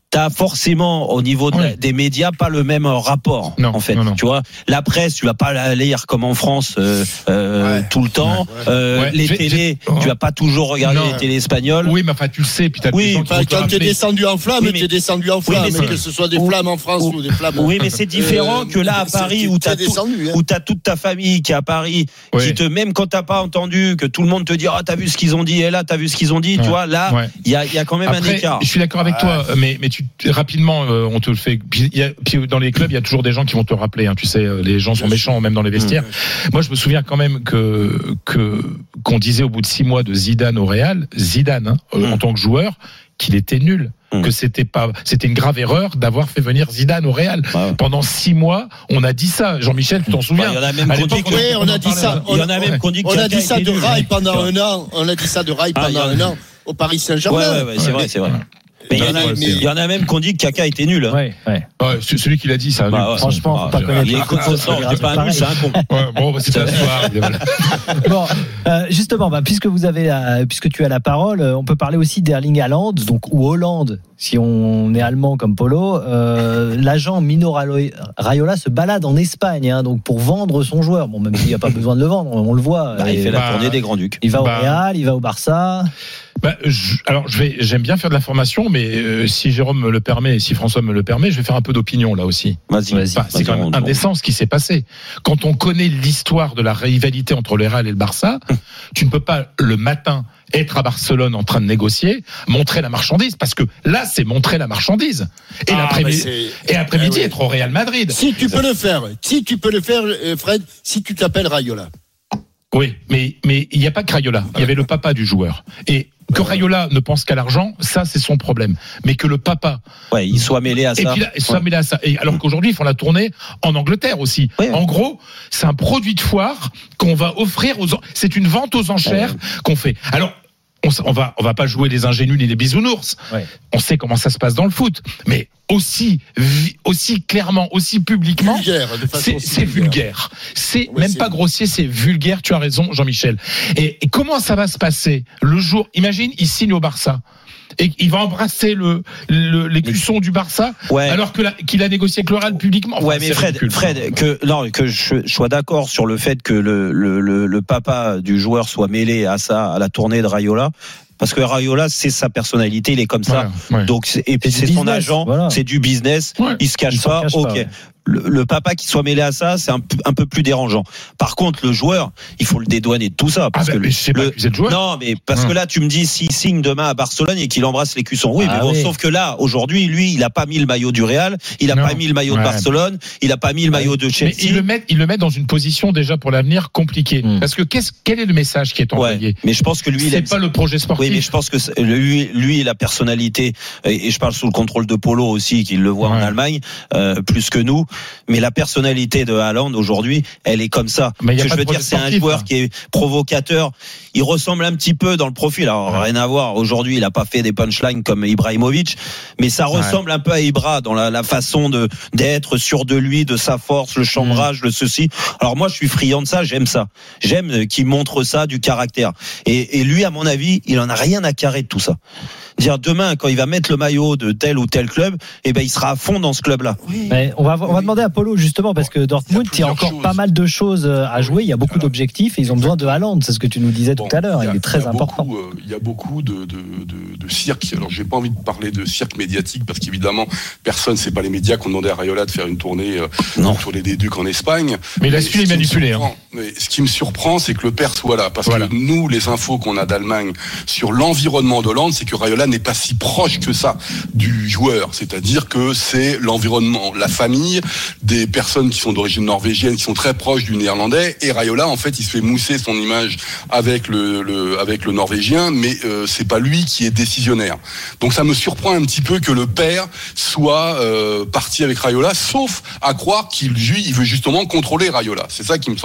t'as forcément au niveau de, ouais. des médias pas le même rapport non, en fait non, non. tu vois la presse tu vas pas la lire comme en France euh, euh, ouais. tout le temps ouais. Euh, ouais. les j'ai, télés j'ai... tu vas pas toujours regarder non. les télés espagnoles oui mais enfin tu le sais puis t'as oui, des gens bah, qui quand t'es descendu en flamme oui, mais... t'es descendu en flamme oui, mais que ce soit des flammes en France ou des flammes oui mais c'est différent euh, que là à Paris où t'as, descendu, tout, hein. où t'as toute ta famille qui est à Paris ouais. qui te même quand t'as pas entendu que tout le monde te dit ah oh, t'as vu ce qu'ils ont dit et là t'as vu ce qu'ils ont dit ouais. tu vois là il y a il y a quand même un écart je suis d'accord avec toi mais mais tu rapidement euh, on te le fait. Puis, y a, puis dans les clubs, il y a toujours des gens qui vont te rappeler. Hein, tu sais, les gens sont méchants même dans les vestiaires. Mmh. Moi, je me souviens quand même que que qu'on disait au bout de six mois de Zidane au Real, Zidane hein, mmh. en tant que joueur, qu'il était nul. Mmh. Que c'était pas, c'était une grave erreur d'avoir fait venir Zidane au Real. Ah ouais. Pendant six mois, on a dit ça. Jean-Michel, tu t'en souviens? Il y en a même qu'on dit, oui, on a dit ça. Il y en a même qu'on dit on a dit ça de Rail pendant un an. On a dit ça de Rail pendant un an au Paris Saint-Germain. Ouais, ouais, ouais, c'est vrai, c'est vrai. Mais il y, a, mais il y en a même qu'on dit que Kaka était nul. Hein. Ouais, ouais. ouais, celui qui l'a dit, ça. Bah, ouais, franchement, faut pas connaître. Il est pas un nul, c'est un con. Ouais, bon, bah, c'est la soirée. Bon, euh, justement, bah, puisque vous avez, euh, puisque tu as la parole, on peut parler aussi d'Erling Haaland, donc ou Hollande. Si on est allemand comme Polo, euh, l'agent Mino Raiola se balade en Espagne, hein, donc pour vendre son joueur. Bon, même s'il n'y a pas besoin de le vendre, on le voit. Bah, il fait bah, la tournée des Grands Ducs. Il va bah, au Real, il va au Barça. Bah, je, alors, je vais, j'aime bien faire de la formation, mais euh, si Jérôme me le permet et si François me le permet, je vais faire un peu d'opinion là aussi. Vas-y, vas-y. Bah, c'est vas-y, quand même indécent ce qui s'est passé. Quand on connaît l'histoire de la rivalité entre le Real et le Barça, tu ne peux pas le matin être à Barcelone en train de négocier, montrer la marchandise, parce que là, c'est montrer la marchandise. Et, ah, l'après-midi, et après-midi, eh oui. être au Real Madrid. Si tu peux le faire, si tu peux le faire, Fred, si tu t'appelles Raiola. Oui, mais mais il n'y a pas que Raiola. Il y avait le papa du joueur. Et que Raiola ne pense qu'à l'argent, ça c'est son problème. Mais que le papa, ouais, il soit mêlé à ça. Et puis là, il soit ouais. mêlé à ça. Et alors qu'aujourd'hui, ils font la tournée en Angleterre aussi. Ouais. En gros, c'est un produit de foire qu'on va offrir aux. C'est une vente aux enchères ouais. qu'on fait. Alors. On, on va, on va pas jouer les ingénus ni les bisounours. Ouais. On sait comment ça se passe dans le foot, mais aussi, aussi clairement, aussi publiquement, vulgaire, c'est, c'est vulgaire. C'est oui, même c'est... pas grossier, c'est vulgaire. Tu as raison, Jean-Michel. Et, et comment ça va se passer le jour? Imagine, il signe au Barça. Et il va embrasser le, le les cuissons du Barça, ouais. alors que la, qu'il a négocié avec le Real publiquement. Enfin, ouais, mais Fred, ridicule. Fred, que non, que je, je sois d'accord sur le fait que le, le le le papa du joueur soit mêlé à ça, à la tournée de Raiola. Parce que Raiola, c'est sa personnalité, il est comme ça. Ouais, ouais. Donc, c'est, et puis c'est, c'est son agent, voilà. C'est du business. Ouais. Il se cache il pas. Cache ok. Pas, ouais. Le, le papa qui soit mêlé à ça, c'est un, un peu plus dérangeant. Par contre, le joueur, il faut le dédouaner de tout ça. Parce ah ben, que mais je sais le, pas que vous êtes joueur. Non, mais parce hum. que là, tu me dis s'il signe demain à Barcelone et qu'il embrasse les cuissons. Oui, ah mais bon, oui. Sauf que là, aujourd'hui, lui, il a pas mis le maillot du Real, il a non. pas mis le maillot ouais. de Barcelone, il a pas mis le maillot de Chelsea. Mais il le met, il le met dans une position déjà pour l'avenir compliquée. Hum. Parce que qu'est-ce, quel est le message qui est envoyé? Ouais. Mais je pense que lui, c'est il aime... pas le projet sportif. Oui, mais je pense que lui, lui, la personnalité, et je parle sous le contrôle de Polo aussi, qu'il le voit ouais. en Allemagne, euh, plus que nous, mais la personnalité de Haaland aujourd'hui, elle est comme ça. Mais ce que je veux dire, c'est un joueur hein. qui est provocateur. Il ressemble un petit peu dans le profil. Alors ouais. rien à voir. Aujourd'hui, il a pas fait des punchlines comme Ibrahimovic, mais ça ressemble ouais. un peu à Ibra dans la, la façon de d'être sûr de lui, de sa force, le chambrage, mmh. le ceci. Alors moi, je suis friand de ça. J'aime ça. J'aime qu'il montre ça, du caractère. Et, et lui, à mon avis, il en a rien à carrer de tout ça. Dire demain quand il va mettre le maillot de tel ou tel club, eh ben il sera à fond dans ce club-là. Oui. On va on va demander à Polo justement parce que Dortmund il y a, il y a encore choses. pas mal de choses à jouer, il y a beaucoup Alors, d'objectifs et ils ont besoin de Haaland, c'est ce que tu nous disais bon, tout à l'heure, il, a, il est très il important. Beaucoup, euh, il y a beaucoup de, de, de, de cirque. Alors j'ai pas envie de parler de cirque médiatique parce qu'évidemment personne, c'est pas les médias qui ont demandé à Raiola de faire une tournée euh, sur les Ducs en Espagne. Mais il a su les manipuler. Hein. Mais ce qui me surprend, c'est que le père soit là parce voilà. que nous, les infos qu'on a d'Allemagne sur l'environnement d'Hollande, c'est que Raiola n'est pas si proche que ça du joueur, c'est-à-dire que c'est l'environnement, la famille, des personnes qui sont d'origine norvégienne, qui sont très proches du néerlandais, et Raiola en fait il se fait mousser son image avec le, le avec le norvégien, mais euh, c'est pas lui qui est décisionnaire. Donc ça me surprend un petit peu que le père soit euh, parti avec Raiola, sauf à croire qu'il lui il veut justement contrôler Raiola. C'est ça qui me semble aussi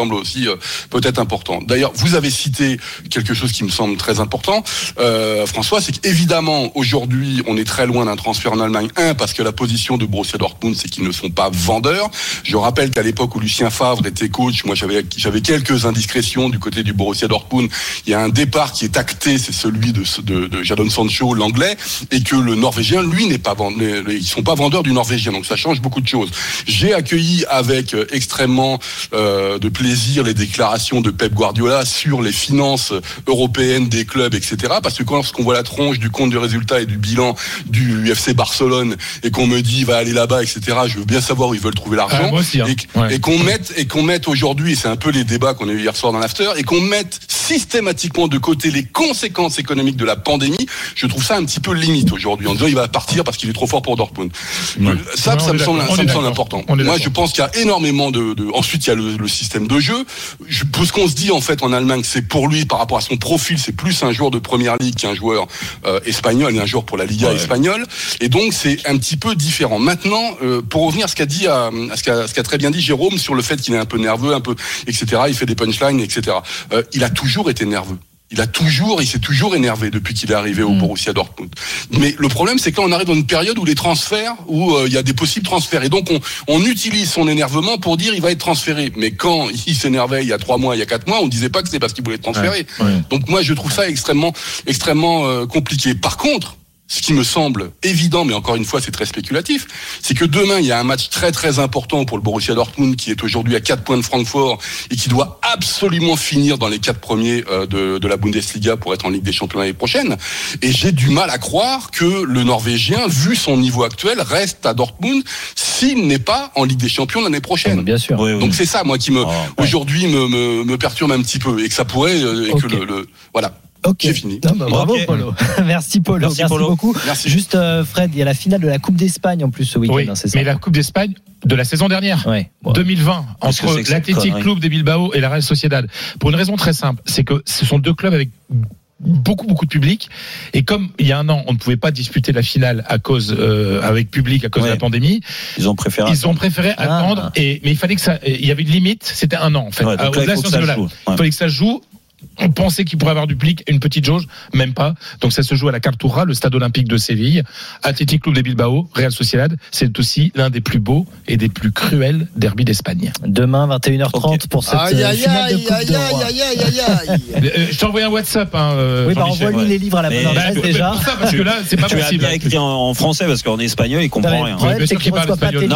aussi euh, peut-être important. D'ailleurs, vous avez cité quelque chose qui me semble très important, euh, François, c'est qu'évidemment aujourd'hui on est très loin d'un transfert en Allemagne. Un, parce que la position de Borussia Dortmund, c'est qu'ils ne sont pas vendeurs. Je rappelle qu'à l'époque où Lucien Favre était coach, moi j'avais j'avais quelques indiscrétions du côté du Borussia Dortmund. Il y a un départ qui est acté, c'est celui de de, de Jadon Sancho, l'anglais, et que le Norvégien, lui, n'est pas vendeur. Ils sont pas vendeurs du Norvégien, donc ça change beaucoup de choses. J'ai accueilli avec euh, extrêmement euh, de plaisir les déclarations de Pep Guardiola sur les finances européennes des clubs, et cetera. Parce que quand lorsqu'on voit la tronche du compte de résultat et du bilan du F C Barcelone et qu'on me dit va aller là-bas, et cetera. Je veux bien savoir où ils veulent trouver l'argent. Ah, moi aussi, hein. et, ouais. et qu'on mette et qu'on mette aujourd'hui, et c'est un peu les débats qu'on a eu hier soir dans l'after, et qu'on mette systématiquement de côté les conséquences économiques de la pandémie. Je trouve ça un petit peu limite aujourd'hui en disant il va partir parce qu'il est trop fort pour Dortmund. Ouais. Ça, ouais, ça me semble, ça me semble important. Moi, je pense qu'il y a énormément de, de... ensuite il y a le, le système de jeu. Je, pour ce qu'on se dit en fait en Allemagne, c'est pour lui par rapport à son profil, c'est plus un joueur de première ligue qu'un joueur euh, espagnol et un joueur pour la Liga ouais. espagnole. Et donc c'est un petit peu différent. Maintenant, euh, pour revenir à ce qu'a dit, à, à ce qu'a, ce qu'a très bien dit Jérôme sur le fait qu'il est un peu nerveux, un peu, et cetera. Il fait des punchlines, et cetera. Euh, il a toujours été nerveux. Il a toujours, il s'est toujours énervé depuis qu'il est arrivé au mmh. Borussia Dortmund. Mais le problème, c'est que là, on arrive dans une période où les transferts, où euh, il y a des possibles transferts, et donc on, on utilise son énervement pour dire il va être transféré. Mais quand il s'énervait il y a trois mois, il y a quatre mois, on disait pas que c'est parce qu'il voulait être transféré. Ouais, ouais. Donc moi, je trouve ça extrêmement, extrêmement euh, compliqué. Par contre, ce qui me semble évident, mais encore une fois, c'est très spéculatif, c'est que demain, il y a un match très très important pour le Borussia Dortmund qui est aujourd'hui à quatre points de Francfort et qui doit absolument finir dans les quatre premiers euh, de, de la Bundesliga pour être en Ligue des Champions l'année prochaine. Et j'ai du mal à croire que le Norvégien, vu son niveau actuel, reste à Dortmund s'il n'est pas en Ligue des Champions l'année prochaine. Bien sûr. Oui, oui. Donc c'est ça, moi, qui me oh, ouais. aujourd'hui me, me, me perturbe un petit peu et que ça pourrait, euh, et okay. que le, le voilà. Ok. J'ai fini. Non, bah, bravo okay. Polo. Merci Polo. Merci, Merci Polo. beaucoup. Merci. Juste euh, Fred, il y a la finale de la Coupe d'Espagne en plus ce week-end. Oui, hein, c'est ça. Mais la Coupe d'Espagne de la saison dernière, ouais. Ouais. deux mille vingt, entre l'Athletic Club de Bilbao et la Real Sociedad. Pour une raison très simple, c'est que ce sont deux clubs avec beaucoup beaucoup de public, et comme il y a un an on ne pouvait pas disputer la finale à cause euh, avec public à cause ouais. de la pandémie, ils ont préféré ils ont préféré ah. attendre, et mais il fallait que ça, il y avait une limite, c'était un an en fait. Ouais, donc là, il, faut que ça joue. Ouais. il fallait que ça joue. On pensait qu'il pourrait avoir du public, une petite jauge, même pas. Donc ça se joue à la Cartuja, le stade olympique de Séville. Athletic Club de Bilbao, Real Sociedad, c'est aussi l'un des plus beaux et des plus cruels derbys d'Espagne. Demain, vingt et une heures trente okay. pour cette aïe, aïe, finale de Coupe aïe, de Roi. Aïe, aïe, aïe, aïe, euh, Je t'ai envoyé un WhatsApp. Hein, euh, oui, bah envoie-lui ouais. les livres à la bonne adresse déjà. Pour ça, parce que là, c'est pas tu possible. Tu as bien écrit en français parce qu'en espagnol, il comprend rien. Le c'est qu'il reçoit pas de non,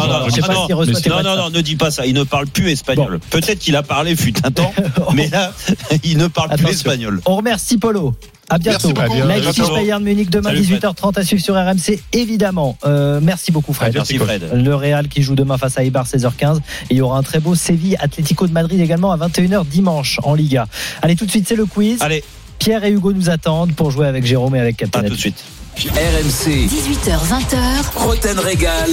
non, non, non, ne dis pas ça. Il ne parle plus espagnol. Peut-être qu'il a parlé fut un temps, mais là, il ne parle plus espagnol. On remercie Polo. À bientôt. Leipzig Bayern Munich demain Salut, dix-huit heures trente à suivre sur R M C évidemment. Euh, merci beaucoup Fred. Merci Fred. Le Real qui joue demain face à Eibar seize heures quinze, et il y aura un très beau Séville Atlético de Madrid également à vingt et une heures dimanche en Liga. Allez, tout de suite c'est le quiz. Allez. Pierre et Hugo nous attendent pour jouer avec Jérôme et avec Captain. À tout de suite. R M C dix-huit heures vingt Roten Régal.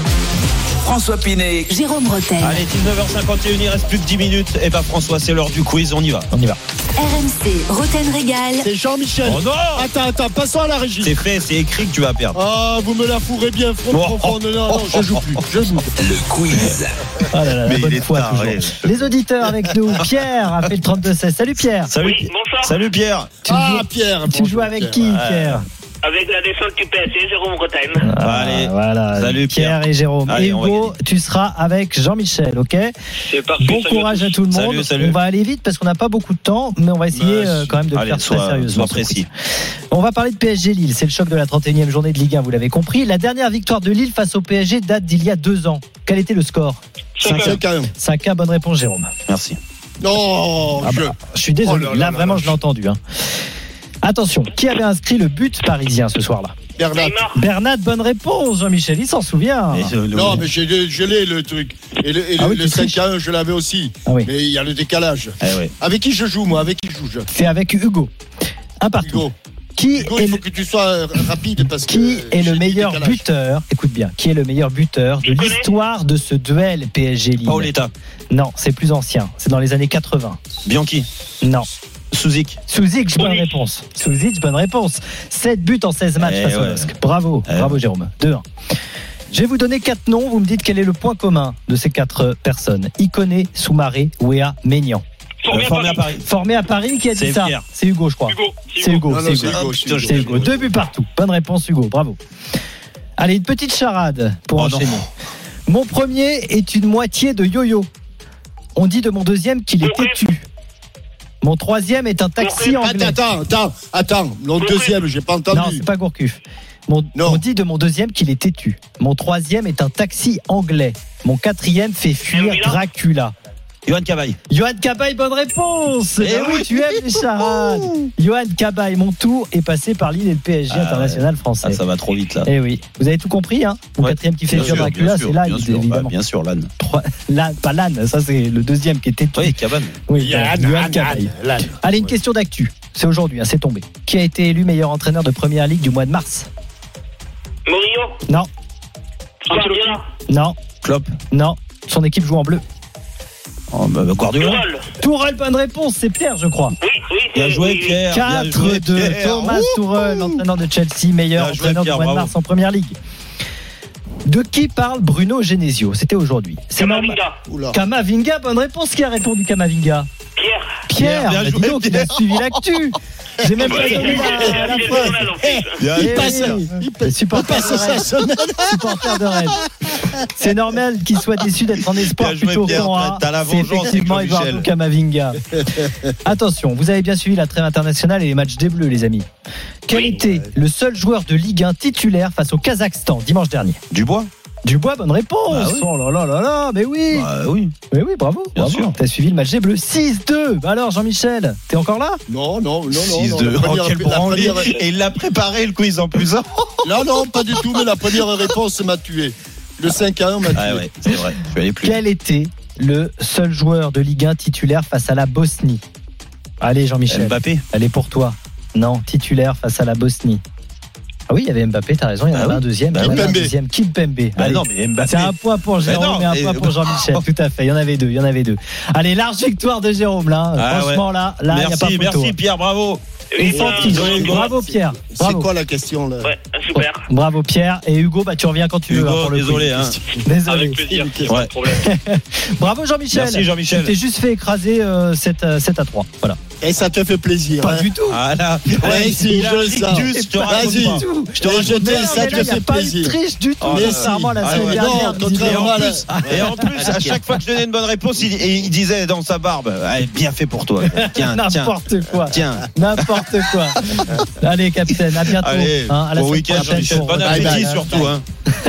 François Pinet, Jérôme Roten. Allez, dix-neuf heures cinquante et une, il reste plus que dix minutes. Et bah François, c'est l'heure du quiz, on y va. On y va. R M C Roten Régal. C'est Jean-Michel. Oh non. Attends, attends, passons à la régie. C'est fait, c'est écrit que tu vas perdre. Ah, vous me la fourrez bien, front, front, front. Non, non, non, je joue plus. Je joue. Le quiz. Ah là là, mais la bonne il est foi, tard, Les auditeurs avec nous. Pierre a fait le trente-deux seize. Salut Pierre. Salut. Oui, bonsoir. Salut Pierre. Tu ah, joues, Pierre. Tu joues avec qui, Pierre? Avec la défense du P S G, Jérôme Roten. Ah, Allez, voilà. Salut Pierre. Pierre et Jérôme. Allez, et Hugo, tu seras avec Jean-Michel, ok? C'est parfait. Bon courage à, à tout le monde. Salut, salut. On va aller vite parce qu'on n'a pas beaucoup de temps, mais on va essayer euh, quand même de le faire sois, très sérieusement. Sois précis. On va parler de P S G Lille. C'est le choc de la trente et unième journée de Ligue un, vous l'avez compris. La dernière victoire de Lille face au P S G date d'il y a deux ans. Quel était le score? cinq à un. cinq à un, bonne réponse, Jérôme. Merci. Non, ah bah, je... je suis désolé. Oh là, là, là, là vraiment, là, je l'ai entendu. Hein. Attention, qui avait inscrit le but parisien ce soir-là? Bernat. Bernat, bonne réponse, Jean-Michel, il s'en souvient. Je, non, mais j'ai, je l'ai le truc. Et le, et ah le, oui, le cinq à un, je l'avais aussi. Ah oui. Mais il y a le décalage. Ah oui. Avec qui je joue, moi? Avec qui je joue je... C'est avec Hugo. Un partout. Hugo. Qui Hugo, est il faut le... que tu sois rapide parce qui que est le meilleur buteur? Écoute bien, qui est le meilleur buteur de l'histoire de ce duel P S G Lille? Paoletta. Non, c'est plus ancien. C'est dans les années quatre-vingts. Bianchi. Non. Souzik. Souzik, bonne réponse. Souzik, bonne réponse. sept buts en seize matchs eh face ouais. au L O S C. Bravo, eh bravo Jérôme. deux un. Je vais vous donner quatre noms, vous me dites quel est le point commun de ces quatre personnes. Ikoné, Soumaré, Wea, Maignan. Formé, formé à Paris. Formé à Paris, qui a dit C'est ça Pierre. C'est Hugo, je crois. Hugo. C'est Hugo. Non, non, C'est c'est Hugo. Hugo, C'est c'est Hugo. Hugo. Deux buts partout. Bonne réponse, Hugo. Bravo. Allez, une petite charade pour Oh enchaîner. non. Mon premier est une moitié de yo-yo. On dit de mon deuxième qu'il est têtu. Mon troisième est un taxi anglais. Attends, attends, attends. Le deuxième, j'ai pas entendu. Non, c'est pas Gourcuff. Mon, on dit de mon deuxième qu'il est têtu. Mon troisième est un taxi anglais. Mon quatrième fait fuir Dracula. Johan Cabaye. Johan Cabaye, bonne réponse. Eh Eh oui, oui. tu aimes les charades. Johan Cabaye, mon tour est passé par Lille et le P S G Ah, international français. Ah, ça va trop vite là. Eh oui, vous avez tout compris, hein. Mon Ouais. quatrième qui fait Bien fuir sûr, Dracula, bien sûr, c'est là, bien sûr, évidemment. bah, bien sûr, l'âne. Trois- L'âne, pas l'âne, ça c'est le deuxième qui était. Oui, Cabane. Oui, Yann, Johan Yann, Cabaye. Yann, Yann. Allez, une question d'actu. C'est aujourd'hui, hein, c'est tombé. Qui a été élu meilleur entraîneur de première ligue du mois de mars? Mourinho. Non, Guardiola. non, Klopp. non. Son équipe joue en bleu. Oh, bah, Guardiola. Tourelle. Tourelle, bonne réponse, c'est Pierre, je crois. Oui, oui. Bien oui, joué, oui, oui. Pierre. Bien joué, quatre deux. Pierre. Thomas Ouh. Tourelle, entraîneur de Chelsea, meilleur Bien joué, entraîneur Pierre, du mois de bravo. mars en première ligue. De qui parle Bruno Genesio? C'était aujourd'hui. C'est normal. Kamavinga. Oula. Kamavinga, bonne réponse. Qui a répondu Kamavinga? Pierre. Pierre, Bien bah, dis joué, donc, il a Pierre. suivi l'actu. J'ai même pas Oui, donné la, la il est phrase. journal, en plus. Eh Il passe, oui, il le passe, supporter il passe de sa Rennes. semaine. Supporter de Rennes. C'est normal qu'il soit déçu d'être en espoir Bien joué, plutôt Pierre. qu'en A. T'as la C'est vengeance effectivement avec Eduardo Jean-Michel. Camavinga. Attention, vous avez bien suivi la trêve internationale et les matchs des Bleus, les amis. Quel Oui. était le seul joueur de Ligue un titulaire face au Kazakhstan dimanche dernier? Dubois. Dubois, bonne réponse. Bah oui. Oh là là là là, mais oui. Bah oui. Mais oui, bravo. Bien bravo. sûr. T'as suivi le match des Bleus. six deux. Bah alors, Jean-Michel, t'es encore là? Non, non, non, non. six non, deux. la Oh, première- quel la branlé. première- Et il l'a préparé le quiz en plus. Non, non, pas du tout, mais la première réponse m'a tué. Le cinq à un m'a tué. Ah ouais, c'est vrai. Je vais aller plus. Quel était le seul joueur de Ligue un titulaire face à la Bosnie? Allez, Jean-Michel. Mbappé. Elle est pour toi. Non, titulaire face à la Bosnie. Ah oui, il y avait Mbappé, t'as raison, il y en Ah avait oui. un deuxième. Bah il y en avait un Kimpembe. deuxième. Kimpembe. Bah Allez. non, mais Mbappé. C'est un point pour Jérôme non, et un et- point pour Jean-Michel. Tout à fait. Il y en avait deux. Il y en avait deux. Allez, large victoire de Jérôme là. Ah Franchement ouais. là, là, il n'y a pas Merci, photo. merci Pierre, bravo. Et Oui, sans euh, triche. Hugo. Bravo Pierre. C'est Bravo. quoi la question là? Ouais, super. Bravo Pierre. Et Hugo, bah tu reviens quand tu veux. Hugo, hein, pour le désolé, quiz. hein. Désolé. Avec plaisir. Pas Ouais. de problème. Bravo Jean-Michel. Merci, Jean-Michel. Tu t'es juste fait écraser euh, sept à trois. Voilà. Et ça te fait plaisir. Pas hein. du tout. Ah là. Ouais, si, il a je un le sens. rictus, je te raconte Vas-y. pas. Je te rajoute, Mais non, ça mais te là, il n'y a fait pas eu de plaisir. triche du tout. Oh, Mais Contrairement à la si. semaine Ah ouais, dernière. non, vous Et en, contrairement à la- plus, et en plus, à chaque fois que je donnais une bonne réponse, il, il disait dans sa barbe, ah, bien fait pour toi. Tiens, tiens, N'importe quoi. tiens. N'importe quoi. Allez, capitaine, à bientôt. Allez, Hein, à la bon semaine week-end, prochaine Jean-Michel. pour- Bon Bye appétit bye. surtout. Hein.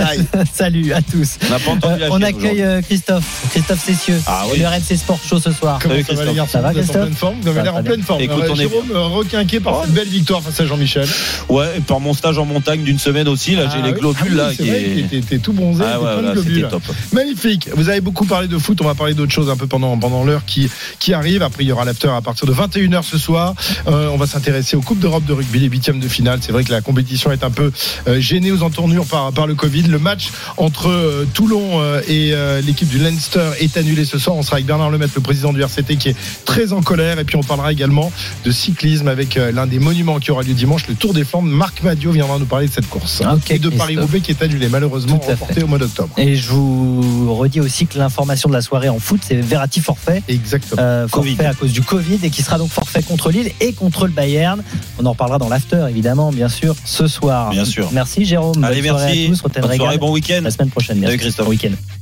Salut à tous. On n'a pas entendu la Euh, on chienne accueille euh, Christophe, Christophe Cessieux, Ah oui. le R M C Sport Show ce soir. Comment Salut, ça va les Christophe. garçons? Ça va, Vous êtes en Christophe pleine forme? Vous avez Ça l'air va en très pleine forme. Écoute, Euh, on est- Jérôme, euh, requinqué par cette belle victoire face à Jean-Michel. Ouais, et par mon stage en montagne d'une semaine aussi, là, j'ai Ah les oui. globules Ah oui, là. c'est qui vrai, est- t'es- t'es tout bronzé, Ah t'es ouais, plein de voilà, globules. c'était top. Magnifique. Vous avez beaucoup parlé de foot. On va parler d'autres choses un peu pendant, pendant l'heure qui, qui arrive. Après, il y aura l'after à partir de vingt et une heures ce soir. Euh, on va s'intéresser aux Coupes d'Europe de rugby, les huitièmes de finale. C'est vrai que la compétition est un peu euh, gênée aux entournures par, par le Covid. Le match entre euh, Toulon euh, et euh, l'équipe du Leinster est annulé ce soir. On sera avec Bernard Lemaitre, le président du R C T, qui est très en colère. Et puis, on parlera également de cyclisme avec euh, l'un des monuments qui aura lieu dimanche, le Tour des Flandres. Marc Madio viendra nous parler de cette course. Ok, et de Christophe. Paris-Roubaix qui est annulé, malheureusement Tout à reporté fait. au mois d'octobre. Et je vous redis aussi que l'information de la soirée en foot, c'est Verratti forfait. Exactement. Euh, forfait Covid. à cause du Covid et qui sera donc forfait contre Lille et contre le Bayern. On en reparlera dans l'after, évidemment, bien sûr, ce soir. Bien sûr. Merci Jérôme. Allez, Bonne soirée merci. à tous. Rotten Bonne soirée, Régal. bon week-end. La semaine prochaine, bien Salut, sûr. Christophe. Bon week-end.